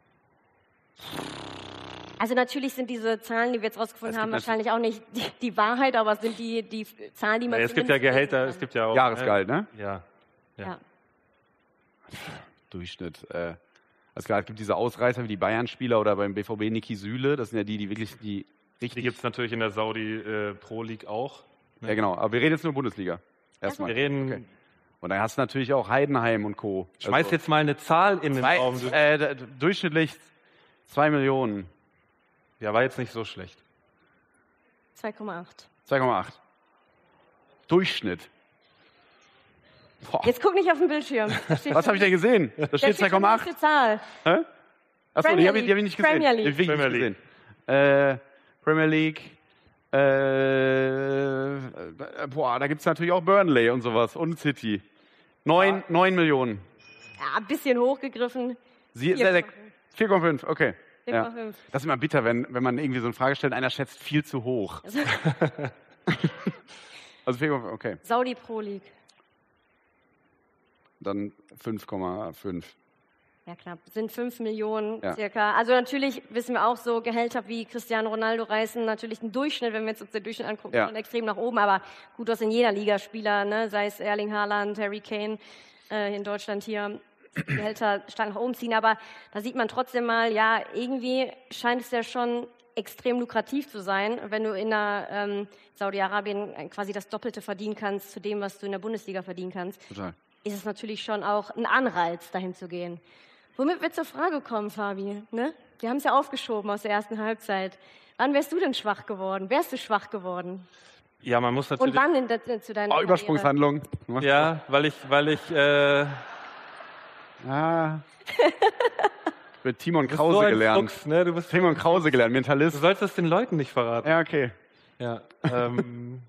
Also natürlich sind diese Zahlen, die wir jetzt rausgefunden Es gibt haben, wahrscheinlich auch nicht die, die Wahrheit, aber es sind die, die Zahlen, die man Ja, es gibt ja zumindest Gehälter, lesen es gibt ja auch... Jahresgehalt, ne? Äh, ja. kann. ja. Ja. Durchschnitt. Äh, also klar, es gibt diese Ausreißer wie die Bayern-Spieler oder beim B V B Niki Süle. Das sind ja die, die wirklich die Die richtig. gibt es natürlich in der Saudi äh, Pro League auch. Ja, genau. Aber wir reden jetzt nur Bundesliga. Wir Erstmal. reden... Okay. Und dann hast du natürlich auch Heidenheim und Co. Schmeiß Also jetzt mal eine Zahl in den zwei, Raum. Du- äh, d- d- durchschnittlich zwei Millionen. Ja, war jetzt nicht so schlecht. zwei Komma acht. zwei Komma acht. Durchschnitt. Boah. Jetzt guck nicht auf den Bildschirm. Da steht- Was habe ich denn gesehen? Da da steht zwei Komma schon die acht. nächste Zahl. Hä? Achso, die Premier habe ich, die hab ich nicht gesehen. Premier Die League. hab ich wirklich Premier nicht gesehen. Äh, Premier League. Äh, boah, da gibt es natürlich auch Burnley und sowas und City. Neun, neun Millionen. Ja, ein bisschen hochgegriffen. Sie, vier vier Komma fünf. vier Komma fünf, okay. vier Ja. Komma fünf. Das ist immer bitter, wenn, wenn man irgendwie so eine Frage stellt, einer schätzt viel zu hoch. Also, Also vier Komma fünf, okay. Saudi Pro League. Dann fünf Komma fünf. Ja, knapp. Sind fünf Millionen Ja. circa. Also natürlich wissen wir auch so, Gehälter wie Cristiano Ronaldo reißen natürlich einen Durchschnitt, wenn wir jetzt uns den Durchschnitt angucken, Ja. schon extrem nach oben. Aber gut, du hast in jeder Liga Spieler, ne? Sei es Erling Haaland, Harry Kane, äh, in Deutschland hier, Gehälter stark nach oben ziehen. Aber da sieht man trotzdem mal, ja, irgendwie scheint es ja schon extrem lukrativ zu sein, wenn du in der, ähm, Saudi-Arabien quasi das Doppelte verdienen kannst zu dem, was du in der Bundesliga verdienen kannst. Total. Ist es natürlich schon auch ein Anreiz, dahin zu gehen. Womit wir zur Frage kommen, Fabi, ne? Wir haben es ja aufgeschoben aus der ersten Halbzeit. Wann wärst du denn schwach geworden? Wärst du schwach geworden? Ja, man muss natürlich... Und wann in der, zu deiner Oh, Übersprungshandlung. Ja, weil ich, weil ich... Äh, ah. Mit Timon du bist Krause so ein gelernt. Fuchs, ne? Du bist Timon Krause gelernt, Mentalist. Du sollst das den Leuten nicht verraten. Ja, okay. Ja, ähm,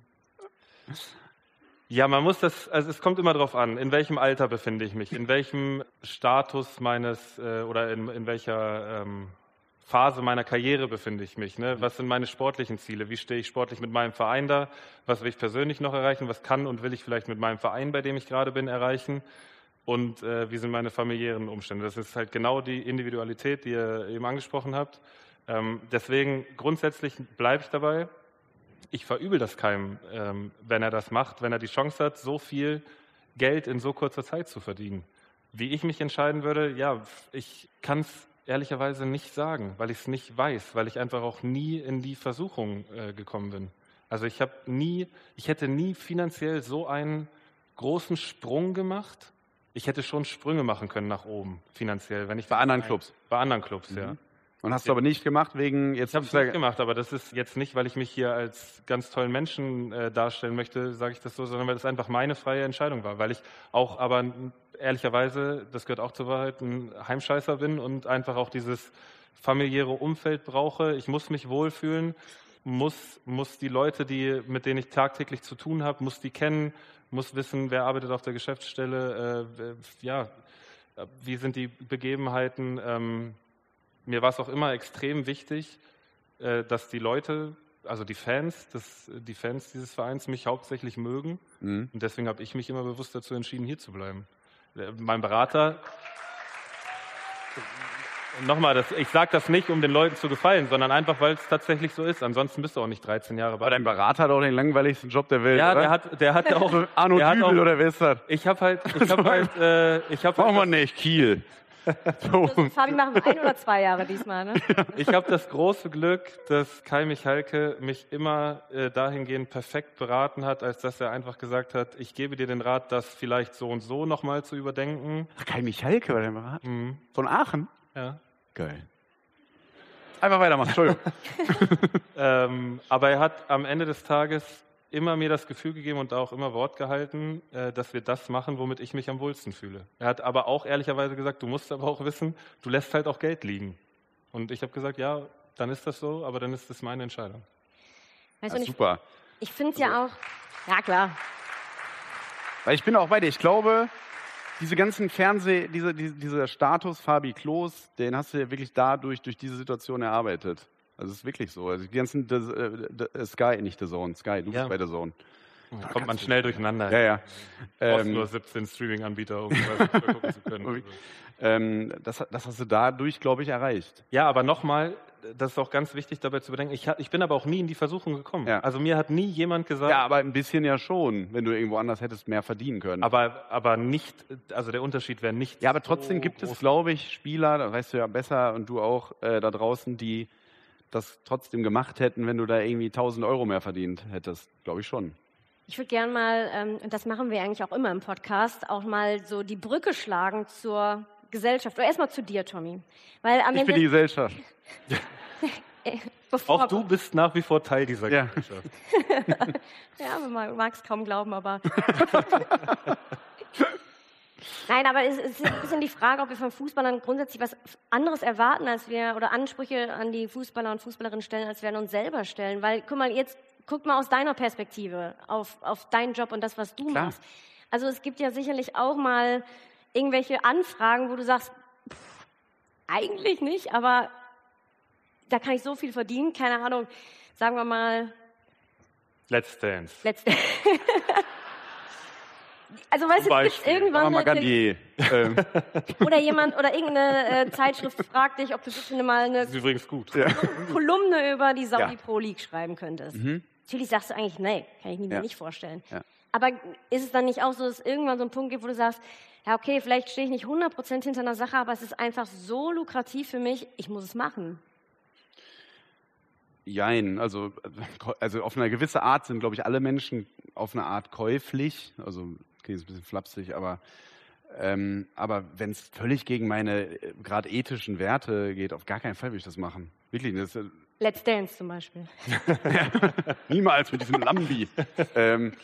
ja, man muss das, also es kommt immer darauf an, in welchem Alter befinde ich mich, in welchem Status meines äh, oder in, in welcher ähm, Phase meiner Karriere befinde ich mich. Ne? Was sind meine sportlichen Ziele? Wie stehe ich sportlich mit meinem Verein da? Was will ich persönlich noch erreichen? Was kann und will ich vielleicht mit meinem Verein, bei dem ich gerade bin, erreichen? Und äh, wie sind meine familiären Umstände? Das ist halt genau die Individualität, die ihr eben angesprochen habt. Ähm, deswegen grundsätzlich bleibe ich dabei. Ich verübel das keinem, ähm, wenn er das macht, wenn er die Chance hat, so viel Geld in so kurzer Zeit zu verdienen. Wie ich mich entscheiden würde, ja, ich kann es ehrlicherweise nicht sagen, weil ich es nicht weiß, weil ich einfach auch nie in die Versuchung äh, gekommen bin. Also ich habe nie, ich hätte nie finanziell so einen großen Sprung gemacht. Ich hätte schon Sprünge machen können nach oben, finanziell, wenn ich bei anderen Clubs. Bei anderen Clubs, mhm. ja. Und hast du aber nicht gemacht wegen jetzt. Ich habe es nicht gemacht, aber das ist jetzt nicht, weil ich mich hier als ganz tollen Menschen äh, darstellen möchte, sage ich das so, sondern weil das einfach meine freie Entscheidung war, weil ich auch aber ehrlicherweise, das gehört auch zur Wahrheit, ein Heimscheißer bin und einfach auch dieses familiäre Umfeld brauche. Ich muss mich wohlfühlen, muss muss die Leute, die mit denen ich tagtäglich zu tun habe, muss die kennen, muss wissen, wer arbeitet auf der Geschäftsstelle, äh, ja, wie sind die Begebenheiten. Ähm, Mir war es auch immer extrem wichtig, dass die Leute, also die Fans, das, die Fans dieses Vereins mich hauptsächlich mögen. Mhm. Und deswegen habe ich mich immer bewusst dazu entschieden, hier zu bleiben. Mein Berater, nochmal, das, ich sage das nicht, um den Leuten zu gefallen, sondern einfach, weil es tatsächlich so ist. Ansonsten bist du auch nicht dreizehn Jahre bei. Aber dein Berater hat auch den langweiligsten Job der Welt, ja, oder? der hat, der hat auch... Arno der Dübel hat auch, oder wer ist das? Ich habe halt... Ich hab halt, äh, ich hab Brauchen wir halt nicht, Kiel. So. Fabi, machen wir ein oder zwei Jahre diesmal, ne? Ich habe das große Glück, dass Kai Michalke mich immer äh, dahingehend perfekt beraten hat, als dass er einfach gesagt hat, ich gebe dir den Rat, das vielleicht so und so nochmal zu überdenken. Ach, Kai Michalke war der Berater? Mhm. Von Aachen? Ja. Geil. Einfach weitermachen, Entschuldigung. ähm, aber er hat am Ende des Tages immer mir das Gefühl gegeben und auch immer Wort gehalten, äh, dass wir das machen, womit ich mich am wohlsten fühle. Er hat aber auch ehrlicherweise gesagt, du musst aber auch wissen, du lässt halt auch Geld liegen. Und ich habe gesagt, ja, dann ist das so, aber dann ist das meine Entscheidung. Weißt du, ja, super. Ich, ich finde es ja auch, ja klar. Weil ich bin auch bei dir. Ich glaube, diese ganzen Fernseh, diese, diese, dieser Status Fabi Klos, den hast du ja wirklich dadurch, durch diese Situation erarbeitet. Also es ist wirklich so. Also die ganzen the, the, the, Sky, nicht The Zone, Sky, du ja. bist bei The Zone. Da kommt man schnell durcheinander. Ja, ja. Du brauchst ähm, nur siebzehn Streaming-Anbieter, um das gucken zu können. ähm, das, das hast du dadurch, glaube ich, erreicht. Ja, aber nochmal, das ist auch ganz wichtig dabei zu bedenken, ich, ich bin aber auch nie in die Versuchung gekommen. Ja. Also mir hat nie jemand gesagt... Ja, aber ein bisschen ja schon, wenn du irgendwo anders hättest mehr verdienen können. Aber, aber nicht, also der Unterschied wäre nicht... Ja, aber trotzdem so gibt es, glaube ich, Spieler, das weißt du ja besser und du auch äh, da draußen, die das trotzdem gemacht hätten, wenn du da irgendwie tausend Euro mehr verdient hättest. Glaube ich schon. Ich würde gerne mal, ähm, und das machen wir eigentlich auch immer im Podcast, auch mal so die Brücke schlagen zur Gesellschaft. Oder erstmal zu dir, Tommy. Weil am ich Ende bin die Gesellschaft. Auch du bist nach wie vor Teil dieser ja. Gesellschaft. Ja, man mag es kaum glauben, aber... Nein, aber es ist ein bisschen die Frage, ob wir von Fußballern grundsätzlich was anderes erwarten, als wir, oder Ansprüche an die Fußballer und Fußballerinnen stellen, als wir an uns selber stellen. Weil, guck mal, jetzt guck mal aus deiner Perspektive auf, auf deinen Job und das, was du Klar. machst. Also es gibt ja sicherlich auch mal irgendwelche Anfragen, wo du sagst, pff, eigentlich nicht, aber da kann ich so viel verdienen, keine Ahnung, sagen wir mal... Let's Dance. Let's Dance. Also weißt du, es gibt irgendwann eine, eine ähm. oder jemand oder irgendeine äh, Zeitschrift fragt dich, ob du bitte mal eine das ist übrigens gut. Ja. Kolumne über die Saudi ja. Pro League schreiben könntest. Mhm. Natürlich sagst du eigentlich, nee, kann ich mir ja. nicht vorstellen. Ja. Aber ist es dann nicht auch so, dass es irgendwann so einen Punkt gibt, wo du sagst, ja okay, vielleicht stehe ich nicht hundert Prozent hinter einer Sache, aber es ist einfach so lukrativ für mich, ich muss es machen. Jein, also, also auf eine gewisse Art sind, glaube ich, alle Menschen auf eine Art käuflich. Also, okay, ist ein bisschen flapsig, aber, ähm, aber wenn es völlig gegen meine äh, gerade ethischen Werte geht, auf gar keinen Fall würde ich das machen. Wirklich, das ist, Let's Dance zum Beispiel. Niemals mit diesem Lambi. ähm,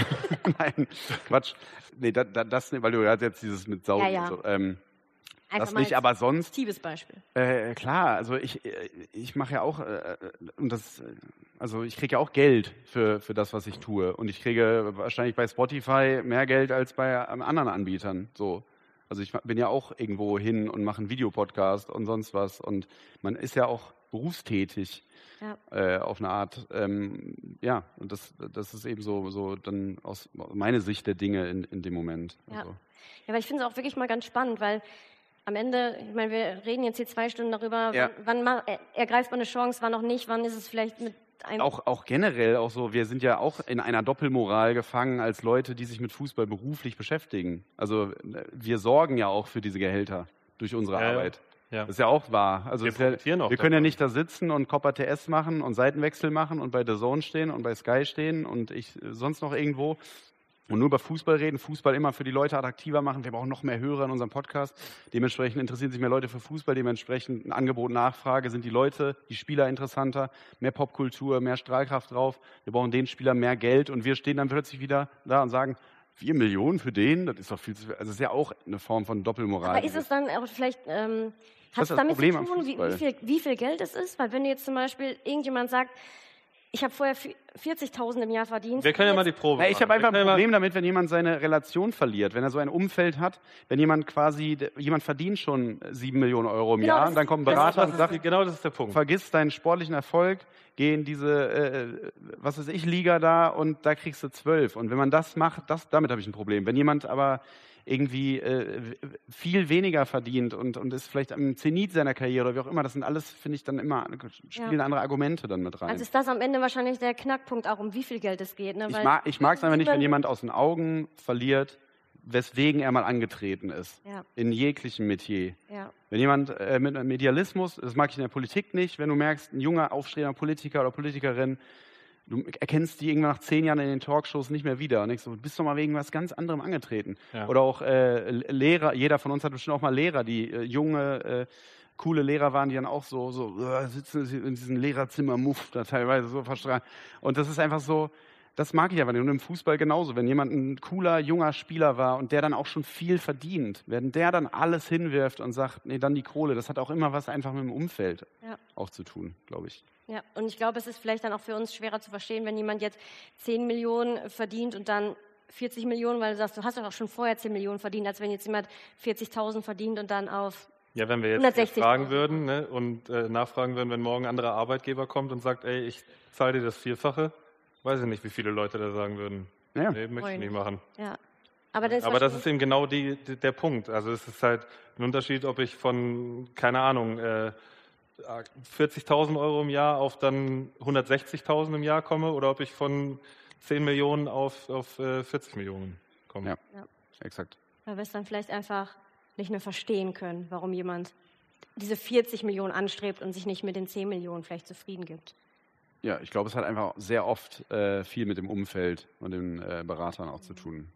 Nein, Quatsch. Nee, da, da, das nicht, weil du hast jetzt dieses mit Saudi Ja, ja. und so. Ähm, Einfach das mal nicht, als aber sonst. Aktives Beispiel. Äh, klar, also ich, ich mache ja auch, äh, und das, also ich kriege ja auch Geld für, für das, was ich tue. Und ich kriege wahrscheinlich bei Spotify mehr Geld als bei anderen Anbietern. So. Also ich bin ja auch irgendwo hin und mache einen Videopodcast und sonst was. Und man ist ja auch berufstätig. Ja. Äh, auf eine Art, ähm, ja, und das, das ist eben so, so dann aus meiner Sicht der Dinge in, in dem Moment. Ja, also. ja, aber ich finde es auch wirklich mal ganz spannend, weil am Ende, ich meine, wir reden jetzt hier zwei Stunden darüber, Ja. wann, wann mal, ergreift man eine Chance, wann noch nicht, wann ist es vielleicht mit einem... Auch, auch generell, auch so, wir sind ja auch in einer Doppelmoral gefangen als Leute, die sich mit Fußball beruflich beschäftigen. Also wir sorgen ja auch für diese Gehälter durch unsere Ja, ja. Arbeit. Ja. Das ist ja auch wahr. Also Wir es ist ja, profitieren auch wir können ja davon. nicht da sitzen und Copper T S machen und Seitenwechsel machen und bei The Zone stehen und bei Sky stehen und ich äh, sonst noch irgendwo und nur über Fußball reden, Fußball immer für die Leute attraktiver machen. Wir brauchen noch mehr Hörer in unserem Podcast. Dementsprechend interessieren sich mehr Leute für Fußball. Dementsprechend ein Angebot, Nachfrage, sind die Leute, die Spieler interessanter, mehr Popkultur, mehr Strahlkraft drauf. Wir brauchen den Spieler mehr Geld und wir stehen dann plötzlich wieder da und sagen, vier Millionen für den, das ist doch viel zu viel. Also das ist ja auch eine Form von Doppelmoral. Aber ist es dann auch vielleicht, ähm, Das hat ist es das damit Problem zu am tun, wie, Fußball. wie, viel, wie viel Geld es ist? Weil wenn jetzt zum Beispiel irgendjemand sagt, ich habe vorher vierzigtausend im Jahr verdient. Wir können ja mal die jetzt- Probe Na, ich habe machen. einfach Wir ein können ja mal- Problem damit, wenn jemand seine Relation verliert, wenn er so ein Umfeld hat, wenn jemand quasi, jemand verdient schon sieben Millionen Euro im Genau, Jahr das- und dann kommt ein das- Berater das und ist sagt, die- genau das ist der Punkt. vergiss deinen sportlichen Erfolg, geh in diese, äh, was weiß ich, Liga da und da kriegst du zwölf. Und wenn man das macht, das, damit habe ich ein Problem. Wenn jemand aber irgendwie äh, viel weniger verdient und, und ist vielleicht am Zenit seiner Karriere oder wie auch immer, das sind alles, finde ich, dann immer, spielen Ja. andere Argumente dann mit rein. Also ist das am Ende wahrscheinlich der Knackpunkt auch, um wie viel Geld es geht. Ne? Ich Weil mag ich mag es einfach nicht, wenn niemand- jemand aus den Augen verliert, weswegen er mal angetreten ist. Ja. In jeglichem Metier. Ja. Wenn jemand äh, mit einem Medialismus, das mag ich in der Politik nicht, wenn du merkst, ein junger, aufstrebender Politiker oder Politikerin, du erkennst die irgendwann nach zehn Jahren in den Talkshows nicht mehr wieder und denkst so, du bist doch mal wegen was ganz anderem angetreten. Ja. Oder auch äh, Lehrer, jeder von uns hat bestimmt auch mal Lehrer, die äh, junge, äh, coole Lehrer waren, die dann auch so, so äh, sitzen in diesem Lehrerzimmer-Muff da teilweise so verstrahlt. Und das ist einfach so, das mag ich einfach nicht. Und im Fußball genauso. Wenn jemand ein cooler, junger Spieler war und der dann auch schon viel verdient, wenn der dann alles hinwirft und sagt, nee, dann die Kohle, das hat auch immer was einfach mit dem Umfeld Ja. auch zu tun, glaube ich. Ja, und ich glaube, es ist vielleicht dann auch für uns schwerer zu verstehen, wenn jemand jetzt zehn Millionen verdient und dann vierzig Millionen, weil du sagst, du hast doch auch schon vorher zehn Millionen verdient, als wenn jetzt jemand vierzigtausend verdient und dann auf... Ja, wenn wir jetzt hundertsechzig fragen würden ne, und äh, nachfragen würden, wenn morgen ein anderer Arbeitgeber kommt und sagt, ey, ich zahle dir das Vierfache, weiß ich nicht, wie viele Leute da sagen würden, Ja. nee, möchte ich nicht machen. Ja. Aber das ist, Aber das wahrscheinlich- ist eben genau die, die, der Punkt. Also es ist halt ein Unterschied, ob ich von, keine Ahnung, äh, vierzigtausend Euro im Jahr auf dann hundertsechzigtausend im Jahr komme oder ob ich von zehn Millionen auf, auf äh, vierzig Millionen komme. Ja, Ja. exakt. weil wir es dann vielleicht einfach nicht mehr verstehen können, warum jemand diese vierzig Millionen anstrebt und sich nicht mit den zehn Millionen vielleicht zufrieden gibt. Ja, ich glaube, es hat einfach sehr oft äh, viel mit dem Umfeld und den äh, Beratern auch zu tun.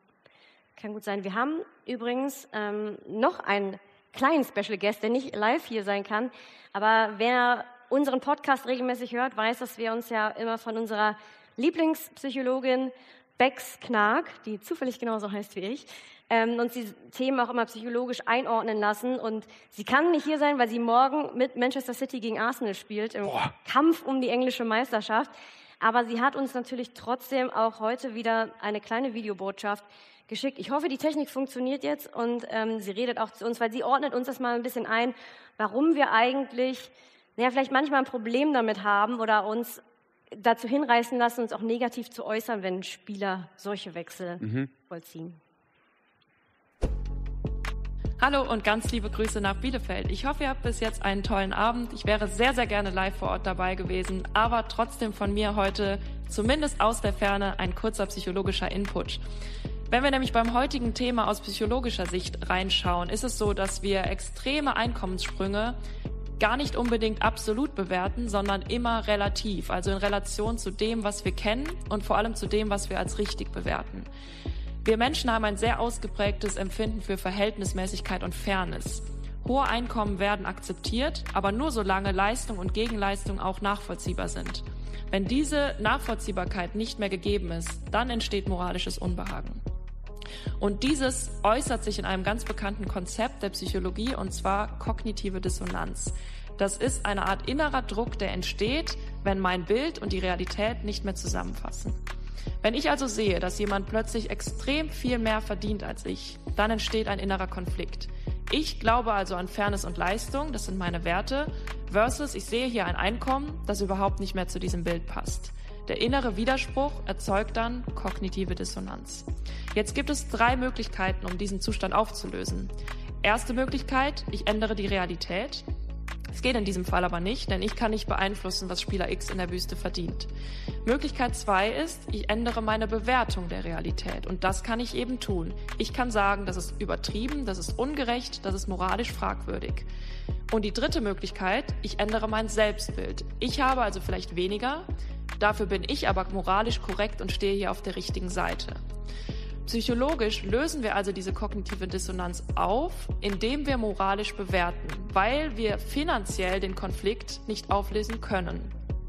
Kann gut sein. Wir haben übrigens ähm, noch einen kleinen Special Guest, der nicht live hier sein kann. Aber wer unseren Podcast regelmäßig hört, weiß, dass wir uns ja immer von unserer Lieblingspsychologin Bex Knag, die zufällig genauso heißt wie ich, ähm, uns die Themen auch immer psychologisch einordnen lassen. Und sie kann nicht hier sein, weil sie morgen mit Manchester City gegen Arsenal spielt, im Boah. Kampf um die englische Meisterschaft. Aber sie hat uns natürlich trotzdem auch heute wieder eine kleine Videobotschaft geschickt. Ich hoffe, die Technik funktioniert jetzt und ähm, sie redet auch zu uns, weil sie ordnet uns das mal ein bisschen ein, warum wir eigentlich, naja, vielleicht manchmal ein Problem damit haben oder uns dazu hinreißen lassen, uns auch negativ zu äußern, wenn Spieler solche Wechsel Mhm. vollziehen. Hallo und ganz liebe Grüße nach Bielefeld. Ich hoffe, ihr habt bis jetzt einen tollen Abend. Ich wäre sehr, sehr gerne live vor Ort dabei gewesen, aber trotzdem von mir heute, zumindest aus der Ferne, ein kurzer psychologischer Input. Wenn wir nämlich beim heutigen Thema aus psychologischer Sicht reinschauen, ist es so, dass wir extreme Einkommenssprünge gar nicht unbedingt absolut bewerten, sondern immer relativ, also in Relation zu dem, was wir kennen und vor allem zu dem, was wir als richtig bewerten. Wir Menschen haben ein sehr ausgeprägtes Empfinden für Verhältnismäßigkeit und Fairness. Hohe Einkommen werden akzeptiert, aber nur solange Leistung und Gegenleistung auch nachvollziehbar sind. Wenn diese Nachvollziehbarkeit nicht mehr gegeben ist, dann entsteht moralisches Unbehagen. Und dieses äußert sich in einem ganz bekannten Konzept der Psychologie, und zwar kognitive Dissonanz. Das ist eine Art innerer Druck, der entsteht, wenn mein Bild und die Realität nicht mehr zusammenpassen. Wenn ich also sehe, dass jemand plötzlich extrem viel mehr verdient als ich, dann entsteht ein innerer Konflikt. Ich glaube also an Fairness und Leistung, das sind meine Werte, versus ich sehe hier ein Einkommen, das überhaupt nicht mehr zu diesem Bild passt. Der innere Widerspruch erzeugt dann kognitive Dissonanz. Jetzt gibt es drei Möglichkeiten, um diesen Zustand aufzulösen. Erste Möglichkeit, ich ändere die Realität. Es geht in diesem Fall aber nicht, denn ich kann nicht beeinflussen, was Spieler X in der Wüste verdient. Möglichkeit zwei ist, ich ändere meine Bewertung der Realität. Und das kann ich eben tun. Ich kann sagen, das ist übertrieben, das ist ungerecht, das ist moralisch fragwürdig. Und die dritte Möglichkeit, ich ändere mein Selbstbild. Ich habe also vielleicht weniger, dafür bin ich aber moralisch korrekt und stehe hier auf der richtigen Seite. Psychologisch lösen wir also diese kognitive Dissonanz auf, indem wir moralisch bewerten, weil wir finanziell den Konflikt nicht auflösen können.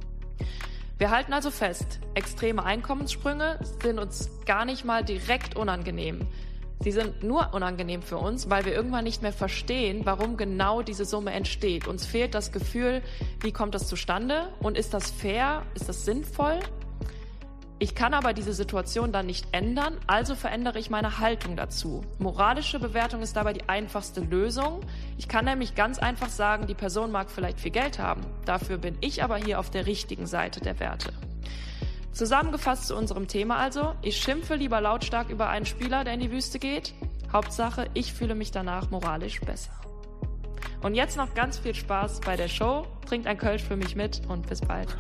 Wir halten also fest, extreme Einkommenssprünge sind uns gar nicht mal direkt unangenehm. Sie sind nur unangenehm für uns, weil wir irgendwann nicht mehr verstehen, warum genau diese Summe entsteht. Uns fehlt das Gefühl, wie kommt das zustande und ist das fair, ist das sinnvoll? Ich kann aber diese Situation dann nicht ändern, also verändere ich meine Haltung dazu. Moralische Bewertung ist dabei die einfachste Lösung. Ich kann nämlich ganz einfach sagen, die Person mag vielleicht viel Geld haben, dafür bin ich aber hier auf der richtigen Seite der Werte. Zusammengefasst zu unserem Thema also, ich schimpfe lieber lautstark über einen Spieler, der in die Wüste geht. Hauptsache, ich fühle mich danach moralisch besser. Und jetzt noch ganz viel Spaß bei der Show. Trinkt ein Kölsch für mich mit und bis bald.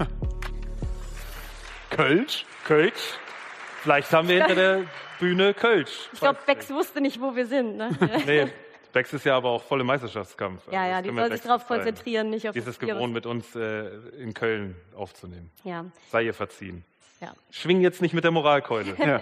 Kölsch? Kölsch? Vielleicht haben wir hinter der Bühne Kölsch. Ich glaube, Bex wusste nicht, wo wir sind. Ne? Nee, Bex ist ja aber auch voll im Meisterschaftskampf. Ja, ja, die soll sich darauf konzentrieren, nicht auf die ist es gewohnt, mit uns äh, in Köln aufzunehmen. Ja. Sei ihr verziehen. Ja. Schwing jetzt nicht mit der Moralkeule. Ja.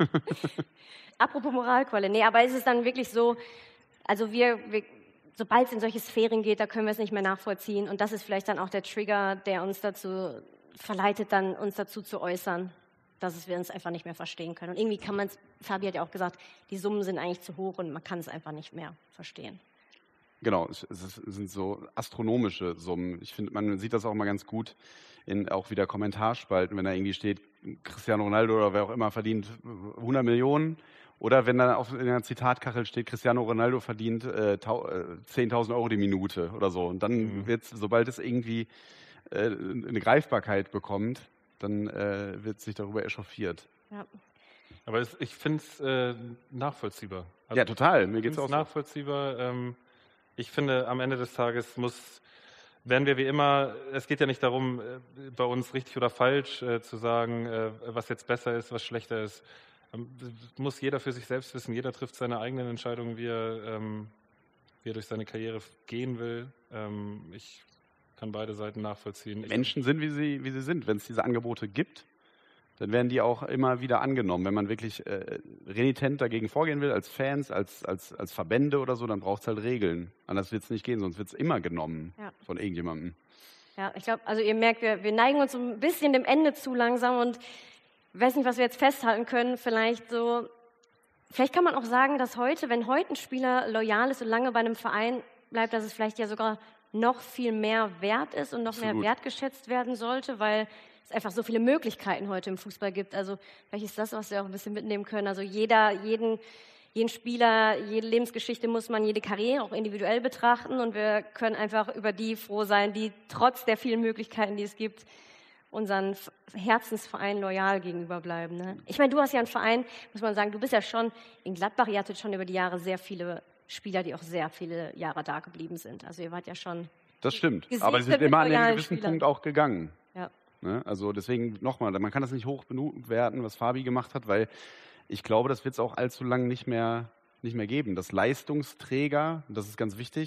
Apropos Moralkeule. Nee, aber ist es dann wirklich so, also wir, wir sobald es in solche Sphären geht, da können wir es nicht mehr nachvollziehen. Und das ist vielleicht dann auch der Trigger, der uns dazu verleitet, dann uns dazu zu äußern, dass es wir uns einfach nicht mehr verstehen können. Und irgendwie kann man es, Fabi hat ja auch gesagt, die Summen sind eigentlich zu hoch und man kann es einfach nicht mehr verstehen. Genau, es sind so astronomische Summen. Ich finde, man sieht das auch mal ganz gut in auch wieder Kommentarspalten, wenn da irgendwie steht, Cristiano Ronaldo oder wer auch immer verdient hundert Millionen. Oder wenn da auf in der Zitatkachel steht, Cristiano Ronaldo verdient äh, zehntausend Euro die Minute oder so. Und dann mhm. wird, sobald es irgendwie äh, eine Greifbarkeit bekommt, dann äh, wird sich darüber echauffiert. Ja. Aber es, ich finde es äh, nachvollziehbar. Also ja, total. Mir geht's auch nachvollziehbar. Ähm, ich finde, am Ende des Tages muss, werden wir wie immer, es geht ja nicht darum, äh, bei uns richtig oder falsch äh, zu sagen, äh, was jetzt besser ist, was schlechter ist. Ähm, muss jeder für sich selbst wissen. Jeder trifft seine eigenen Entscheidungen, wie er, ähm, wie er durch seine Karriere gehen will. Ähm, ich kann beide Seiten nachvollziehen. Menschen sind, wie sie, wie sie sind. Wenn es diese Angebote gibt, dann werden die auch immer wieder angenommen. Wenn man wirklich äh, renitent dagegen vorgehen will, als Fans, als, als, als Verbände oder so, dann braucht es halt Regeln. Anders wird es nicht gehen, sonst wird es immer genommen ja. von irgendjemandem. Ja, ich glaube, also ihr merkt, wir, wir neigen uns so ein bisschen dem Ende zu langsam und ich weiß nicht, was wir jetzt festhalten können. Vielleicht so, vielleicht kann man auch sagen, dass heute, wenn heute ein Spieler loyal ist und lange bei einem Verein bleibt, dass es vielleicht ja sogar noch viel mehr wert ist und noch Absolut. mehr wertgeschätzt werden sollte, weil es einfach so viele Möglichkeiten heute im Fußball gibt. Also vielleicht ist das, was wir auch ein bisschen mitnehmen können. Also jeder, jeden, jeden Spieler, jede Lebensgeschichte muss man, jede Karriere auch individuell betrachten und wir können einfach über die froh sein, die trotz der vielen Möglichkeiten, die es gibt, unseren Herzensverein loyal gegenüber bleiben. Ne? Ich meine, du hast ja einen Verein, muss man sagen, du bist ja schon in Gladbach, ihr hattet schon über die Jahre sehr viele Spieler, die auch sehr viele Jahre da geblieben sind. Also ihr wart ja schon... Das stimmt, aber sie sind immer an einem gewissen Spielern. Punkt auch gegangen. Ja. Ne? Also deswegen nochmal, man kann das nicht hoch bewerten, was Fabi gemacht hat, weil ich glaube, das wird es auch allzu lang nicht mehr, nicht mehr geben. Dass Leistungsträger, das ist ganz wichtig,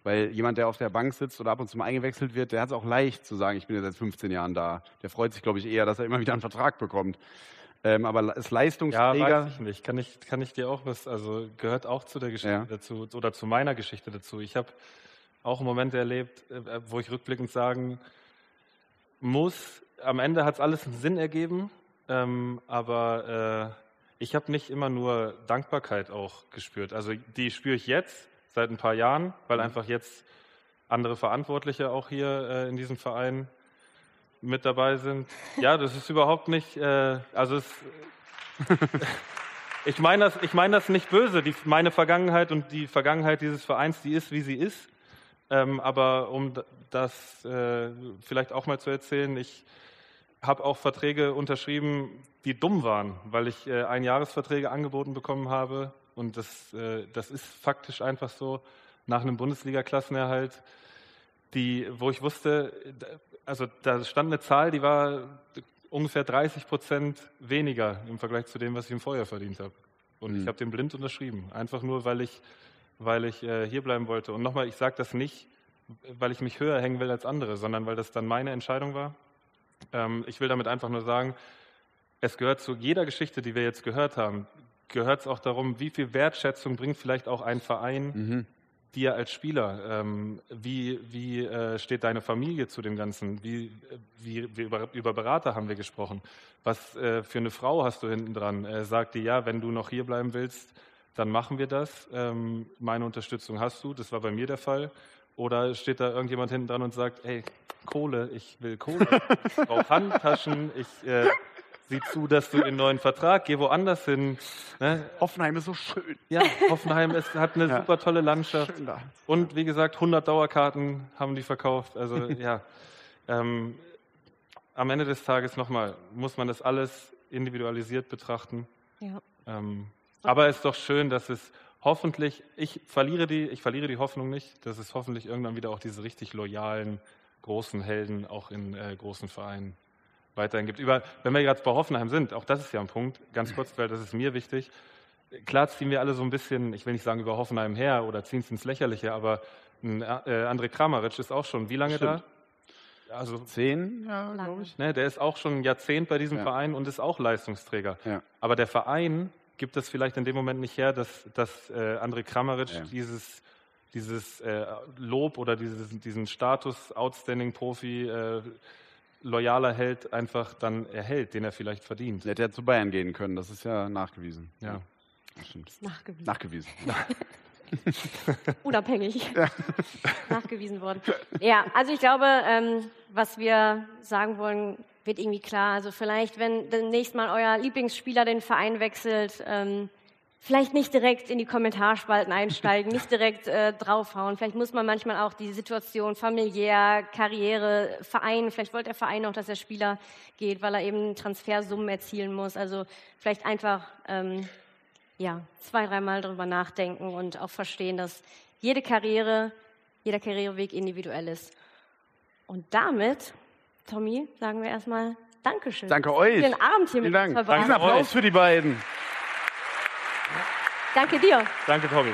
Weil jemand, der auf der Bank sitzt oder ab und zu mal eingewechselt wird, der hat es auch leicht zu sagen, ich bin ja seit fünfzehn Jahren da. Der freut sich, glaube ich, eher, dass er immer wieder einen Vertrag bekommt. Ähm, aber als Leistungsträger... Ja, weiß ich nicht. Kann ich, kann ich dir auch was, also gehört auch zu der Geschichte Ja. dazu oder zu meiner Geschichte dazu. Ich habe auch Momente erlebt, äh, wo ich rückblickend sagen muss, am Ende hat es alles einen Sinn ergeben, ähm, aber äh, ich habe nicht immer nur Dankbarkeit auch gespürt. Also die spüre ich jetzt, seit ein paar Jahren, weil einfach jetzt andere Verantwortliche auch hier äh, in diesem Verein mit dabei sind. Ja, das ist überhaupt nicht, äh, also es, ich meine das, ich meine das nicht böse. Die, meine Vergangenheit und die Vergangenheit dieses Vereins, die ist, wie sie ist. Ähm, aber um das äh, vielleicht auch mal zu erzählen, ich habe auch Verträge unterschrieben, die dumm waren, weil ich äh, Einjahresverträge angeboten bekommen habe. Und das, äh, das ist faktisch einfach so, nach einem Bundesliga-Klassenerhalt, die, wo ich wusste, also da stand eine Zahl, die war ungefähr dreißig Prozent weniger im Vergleich zu dem, was ich im Vorjahr verdient habe. Und mhm. ich habe den blind unterschrieben, einfach nur, weil ich, weil ich äh, hier bleiben wollte. Und nochmal, ich sage das nicht, weil ich mich höher hängen will als andere, sondern weil das dann meine Entscheidung war. Ähm, ich will damit einfach nur sagen, es gehört zu jeder Geschichte, die wir jetzt gehört haben, gehört es auch darum, wie viel Wertschätzung bringt vielleicht auch ein Verein mhm. dir als Spieler? Ähm, wie wie äh, steht deine Familie zu dem Ganzen? Wie, wie, wie über, über Berater haben wir gesprochen? Was äh, für eine Frau hast du hinten dran? Äh, sagt die, ja, wenn du noch hier bleiben willst, dann machen wir das. Ähm, meine Unterstützung hast du. Das war bei mir der Fall. Oder steht da irgendjemand hinten dran und sagt, ey, Kohle, ich will Kohle. Ich brauche Handtaschen, ich... Äh, sieh zu, dass du einen neuen Vertrag, geh woanders hin. Ne? Hoffenheim ist so schön. Ja, Hoffenheim ist, hat eine ja. super tolle Landschaft. Und wie gesagt, hundert Dauerkarten haben die verkauft. Also ja, ähm, am Ende des Tages nochmal, muss man das alles individualisiert betrachten. Ja. Ähm, aber es ist doch schön, dass es hoffentlich, ich verliere die, ich verliere die Hoffnung nicht, dass es hoffentlich irgendwann wieder auch diese richtig loyalen, großen Helden auch in äh, großen Vereinen weiterhin gibt. Über, wenn wir gerade bei Hoffenheim sind, auch das ist ja ein Punkt, ganz kurz, weil das ist mir wichtig. Klar ziehen wir alle so ein bisschen, ich will nicht sagen über Hoffenheim her oder ziehen es ins Lächerliche, aber ein, äh, Andrej Kramaric ist auch schon wie lange Stimmt. da? Also zehn Jahre, glaube ich. Ne, der ist auch schon ein Jahrzehnt bei diesem ja. Verein und ist auch Leistungsträger. Ja. Aber der Verein gibt es vielleicht in dem Moment nicht her, dass, dass äh, Andrej Kramaric ja. dieses, dieses äh, Lob oder dieses, diesen Status Outstanding Profi äh, loyaler Held einfach dann erhält, den er vielleicht verdient. Der hätte ja zu Bayern gehen können, das ist ja nachgewiesen. Ja. Das stimmt. Nachgewiesen. Nachgewiesen. Unabhängig ja. nachgewiesen worden. Ja, also ich glaube, ähm, was wir sagen wollen, wird irgendwie klar. Also vielleicht, wenn demnächst mal euer Lieblingsspieler den Verein wechselt, ähm, vielleicht nicht direkt in die Kommentarspalten einsteigen, nicht direkt äh, draufhauen. Vielleicht muss man manchmal auch die Situation familiär, Karriere, Verein, vielleicht wollte der Verein auch, dass der Spieler geht, weil er eben Transfersummen erzielen muss. Also vielleicht einfach ähm, ja, zwei, dreimal darüber nachdenken und auch verstehen, dass jede Karriere, jeder Karriereweg individuell ist. Und damit, Tommy, sagen wir erstmal Dankeschön. Danke euch. Den Abend hier Vielen mit uns Dank. verbracht. Einen Applaus für die beiden. Danke dir. Danke, Tommy.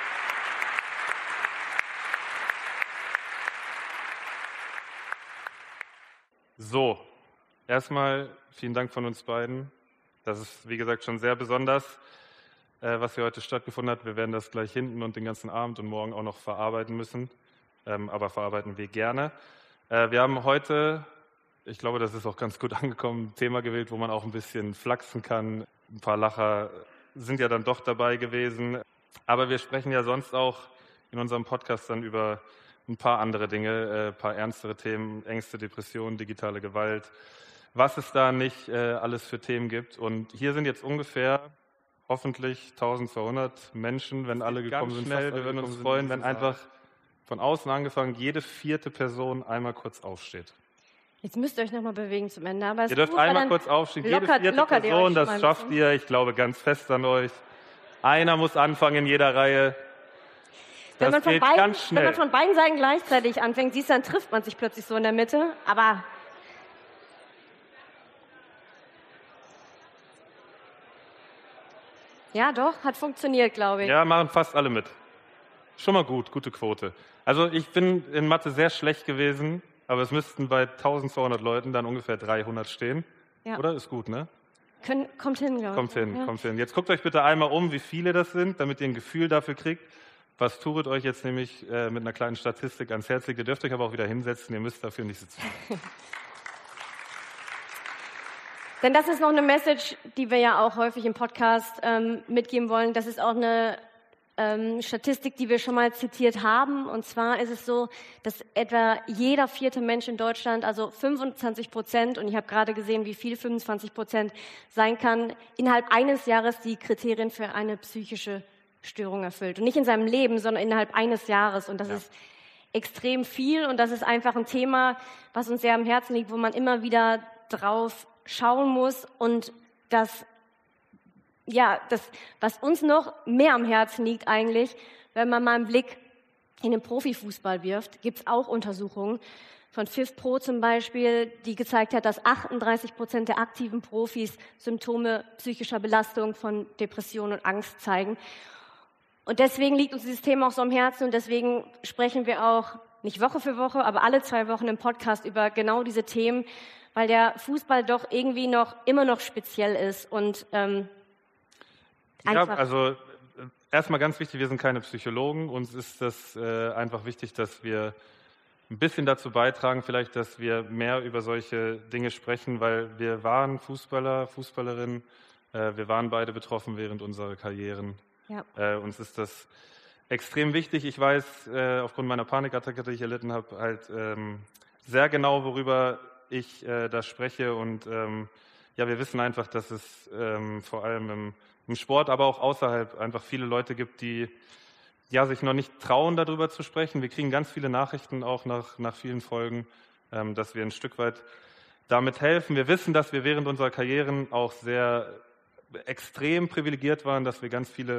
So, erstmal vielen Dank von uns beiden. Das ist, wie gesagt, schon sehr besonders, äh, was hier heute stattgefunden hat. Wir werden das gleich hinten und den ganzen Abend und morgen auch noch verarbeiten müssen. Ähm, aber verarbeiten wir gerne. Äh, wir haben heute, ich glaube, das ist auch ganz gut angekommen, ein Thema gewählt, wo man auch ein bisschen flachsen kann. Ein paar Lacher sind ja dann doch dabei gewesen. Aber wir sprechen ja sonst auch in unserem Podcast dann über ein paar andere Dinge, ein paar ernstere Themen, Ängste, Depressionen, digitale Gewalt, was es da nicht äh, alles für Themen gibt. Und hier sind jetzt ungefähr hoffentlich eintausendzweihundert Menschen, wenn alle gekommen sind. Schnell. Wir würden uns freuen, wenn einfach von außen angefangen jede vierte Person einmal kurz aufsteht. Jetzt müsst ihr euch nochmal bewegen zum Ende. Aber ihr dürft gut, einmal kurz aufstehen. Jede lockert, vierte lockert Person, das schafft ihr. Ich glaube ganz fest an euch. Einer muss anfangen in jeder Reihe. Das wenn man, von geht beiden, ganz schnell. wenn man von beiden Seiten gleichzeitig anfängt, siehst du, dann trifft man sich plötzlich so in der Mitte. Aber ja, doch, hat funktioniert, glaube ich. Ja, machen fast alle mit. Schon mal gut, gute Quote. Also ich bin in Mathe sehr schlecht gewesen, aber es müssten bei eintausendzweihundert Leuten dann ungefähr dreihundert stehen. Ja. Oder? Ist gut, ne? Können, kommt hin, glaube ich. Kommt hin, ja. kommt hin. Jetzt guckt euch bitte einmal um, wie viele das sind, damit ihr ein Gefühl dafür kriegt, was Turit euch jetzt nämlich äh, mit einer kleinen Statistik ans Herz legt. Ihr dürft euch aber auch wieder hinsetzen, ihr müsst dafür nicht sitzen. Denn das ist noch eine Message, die wir ja auch häufig im Podcast ähm, mitgeben wollen. Das ist auch eine ähm, Statistik, die wir schon mal zitiert haben. Und zwar ist es so, dass etwa jeder vierte Mensch in Deutschland, also fünfundzwanzig Prozent, und ich habe gerade gesehen, wie viel fünfundzwanzig Prozent sein kann, innerhalb eines Jahres die Kriterien für eine psychische Störung erfüllt. Und nicht in seinem Leben, sondern innerhalb eines Jahres. Und das ja. ist extrem viel. Und das ist einfach ein Thema, was uns sehr am Herzen liegt, wo man immer wieder drauf schauen muss. Und das, ja, das, was uns noch mehr am Herzen liegt eigentlich, wenn man mal einen Blick in den Profifußball wirft, gibt es auch Untersuchungen von FIFPro zum Beispiel, die gezeigt hat, dass achtunddreißig Prozent der aktiven Profis Symptome psychischer Belastung von Depression und Angst zeigen. Und deswegen liegt uns dieses Thema auch so am Herzen und deswegen sprechen wir auch nicht Woche für Woche, aber alle zwei Wochen im Podcast über genau diese Themen, weil der Fußball doch irgendwie noch immer noch speziell ist und ähm, einfach. Ja, also erstmal ganz wichtig, wir sind keine Psychologen. Uns ist das äh, einfach wichtig, dass wir ein bisschen dazu beitragen, vielleicht, dass wir mehr über solche Dinge sprechen, weil wir waren Fußballer, Fußballerinnen, äh, wir waren beide betroffen während unserer Karrieren. Ja. Äh, uns ist das extrem wichtig. Ich weiß, äh, aufgrund meiner Panikattacke, die ich erlitten habe, halt ähm, sehr genau, worüber ich äh, da spreche. Und ähm, ja, wir wissen einfach, dass es ähm, vor allem im, im Sport, aber auch außerhalb einfach viele Leute gibt, die ja, sich noch nicht trauen, darüber zu sprechen. Wir kriegen ganz viele Nachrichten auch nach, nach vielen Folgen, ähm, dass wir ein Stück weit damit helfen. Wir wissen, dass wir während unserer Karrieren auch sehr extrem privilegiert waren, dass wir ganz viele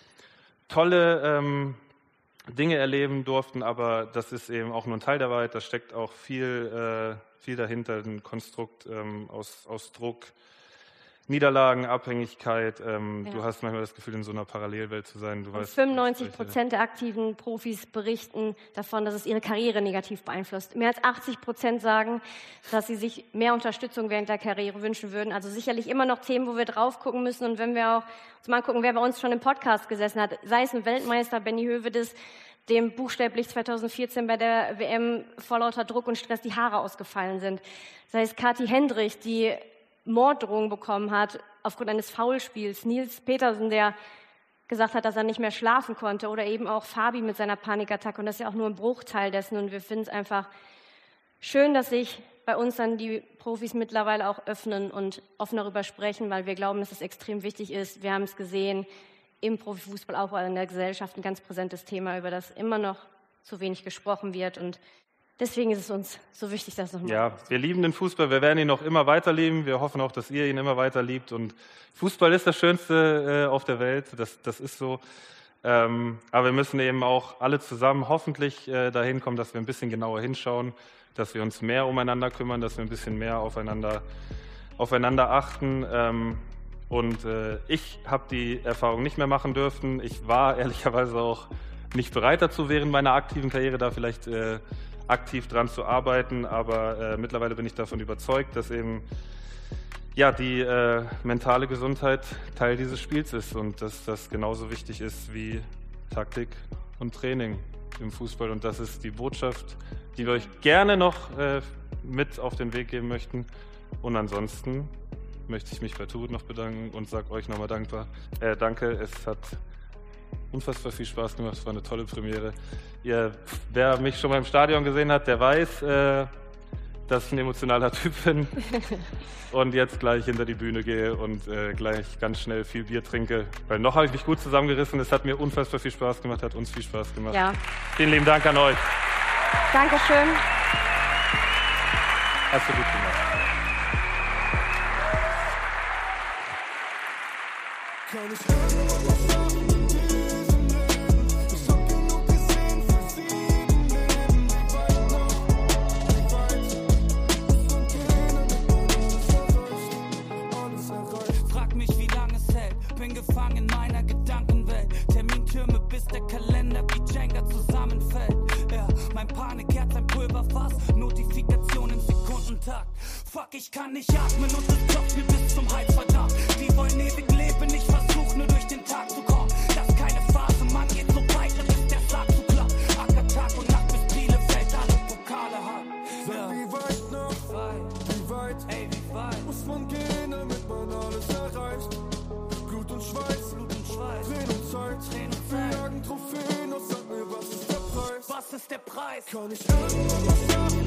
tolle ähm, Dinge erleben durften, aber das ist eben auch nur ein Teil der Wahrheit. Da steckt auch viel, äh, viel dahinter, ein Konstrukt ähm, aus, aus Druck, Niederlagen, Abhängigkeit. Ähm, ja. Du hast manchmal das Gefühl, in so einer Parallelwelt zu sein. Du weißt, fünfundneunzig Prozent der aktiven Profis berichten davon, dass es ihre Karriere negativ beeinflusst. Mehr als achtzig Prozent sagen, dass sie sich mehr Unterstützung während der Karriere wünschen würden. Also sicherlich immer noch Themen, wo wir drauf gucken müssen. Und wenn wir auch uns mal gucken, wer bei uns schon im Podcast gesessen hat, sei es ein Weltmeister, Benny Hövedes, dem buchstäblich zweitausendvierzehn bei der W M vor lauter Druck und Stress die Haare ausgefallen sind. Sei es Kathi Hendrich, die Morddrohungen bekommen hat aufgrund eines Foulspiels. Nils Petersen, der gesagt hat, dass er nicht mehr schlafen konnte. Oder eben auch Fabi mit seiner Panikattacke. Und das ist ja auch nur ein Bruchteil dessen. Und wir finden es einfach schön, dass sich bei uns dann die Profis mittlerweile auch öffnen und offen darüber sprechen, weil wir glauben, dass es extrem wichtig ist. Wir haben es gesehen, im Profifußball, auch in der Gesellschaft, ein ganz präsentes Thema, über das immer noch zu wenig gesprochen wird. Und deswegen ist es uns so wichtig, dass nochmal. Ja, wir lieben den Fußball, wir werden ihn noch immer weiter lieben. Wir hoffen auch, dass ihr ihn immer weiter liebt. Und Fußball ist das Schönste äh, auf der Welt, das, das ist so. Ähm, aber wir müssen eben auch alle zusammen hoffentlich äh, dahin kommen, dass wir ein bisschen genauer hinschauen, dass wir uns mehr umeinander kümmern, dass wir ein bisschen mehr aufeinander, aufeinander achten. Ähm, und äh, ich habe die Erfahrung nicht mehr machen dürfen. Ich war ehrlicherweise auch nicht bereit dazu, während meiner aktiven Karriere da vielleicht äh, aktiv dran zu arbeiten, aber äh, mittlerweile bin ich davon überzeugt, dass eben ja, die äh, mentale Gesundheit Teil dieses Spiels ist und dass das genauso wichtig ist wie Taktik und Training im Fußball. Und das ist die Botschaft, die wir euch gerne noch äh, mit auf den Weg geben möchten. Und ansonsten möchte ich mich bei Turit noch bedanken und sage euch nochmal dankbar. Äh, danke, es hat unfassbar viel Spaß gemacht, es war eine tolle Premiere. Ihr, wer mich schon mal im Stadion gesehen hat, der weiß, äh, dass ich ein emotionaler Typ bin und jetzt gleich hinter die Bühne gehe und äh, gleich ganz schnell viel Bier trinke, weil noch habe ich mich gut zusammengerissen. Es hat mir unfassbar viel Spaß gemacht, hat uns viel Spaß gemacht. Ja. Vielen lieben Dank an euch. Dankeschön. Hast du gut gemacht. Gefangen in meiner Gedankenwelt. Termintürme, bis der Kalender wie Jenga ich kann nicht atmen und es klopft mir bis zum Hals, verdammt. Die wollen ewig leben, ich versuch nur durch den Tag zu kommen. Das ist keine Phase, man geht so weiter, bis der Schlag zu klappt. Acker Tag und Nacht bis Bielefeld alle Pokale hat. Sag, wie weit noch? Wie weit? Ey, wie weit? Muss man gehen, damit man alles erreicht? Blut und Schweiß, Blut und Schweiß, Tränen und Zeit, Tränen und Zeit. Wir jagen Trophäen, doch sag mir, was ist der Preis? Was ist der Preis? Kann ich irgendwann was sagen?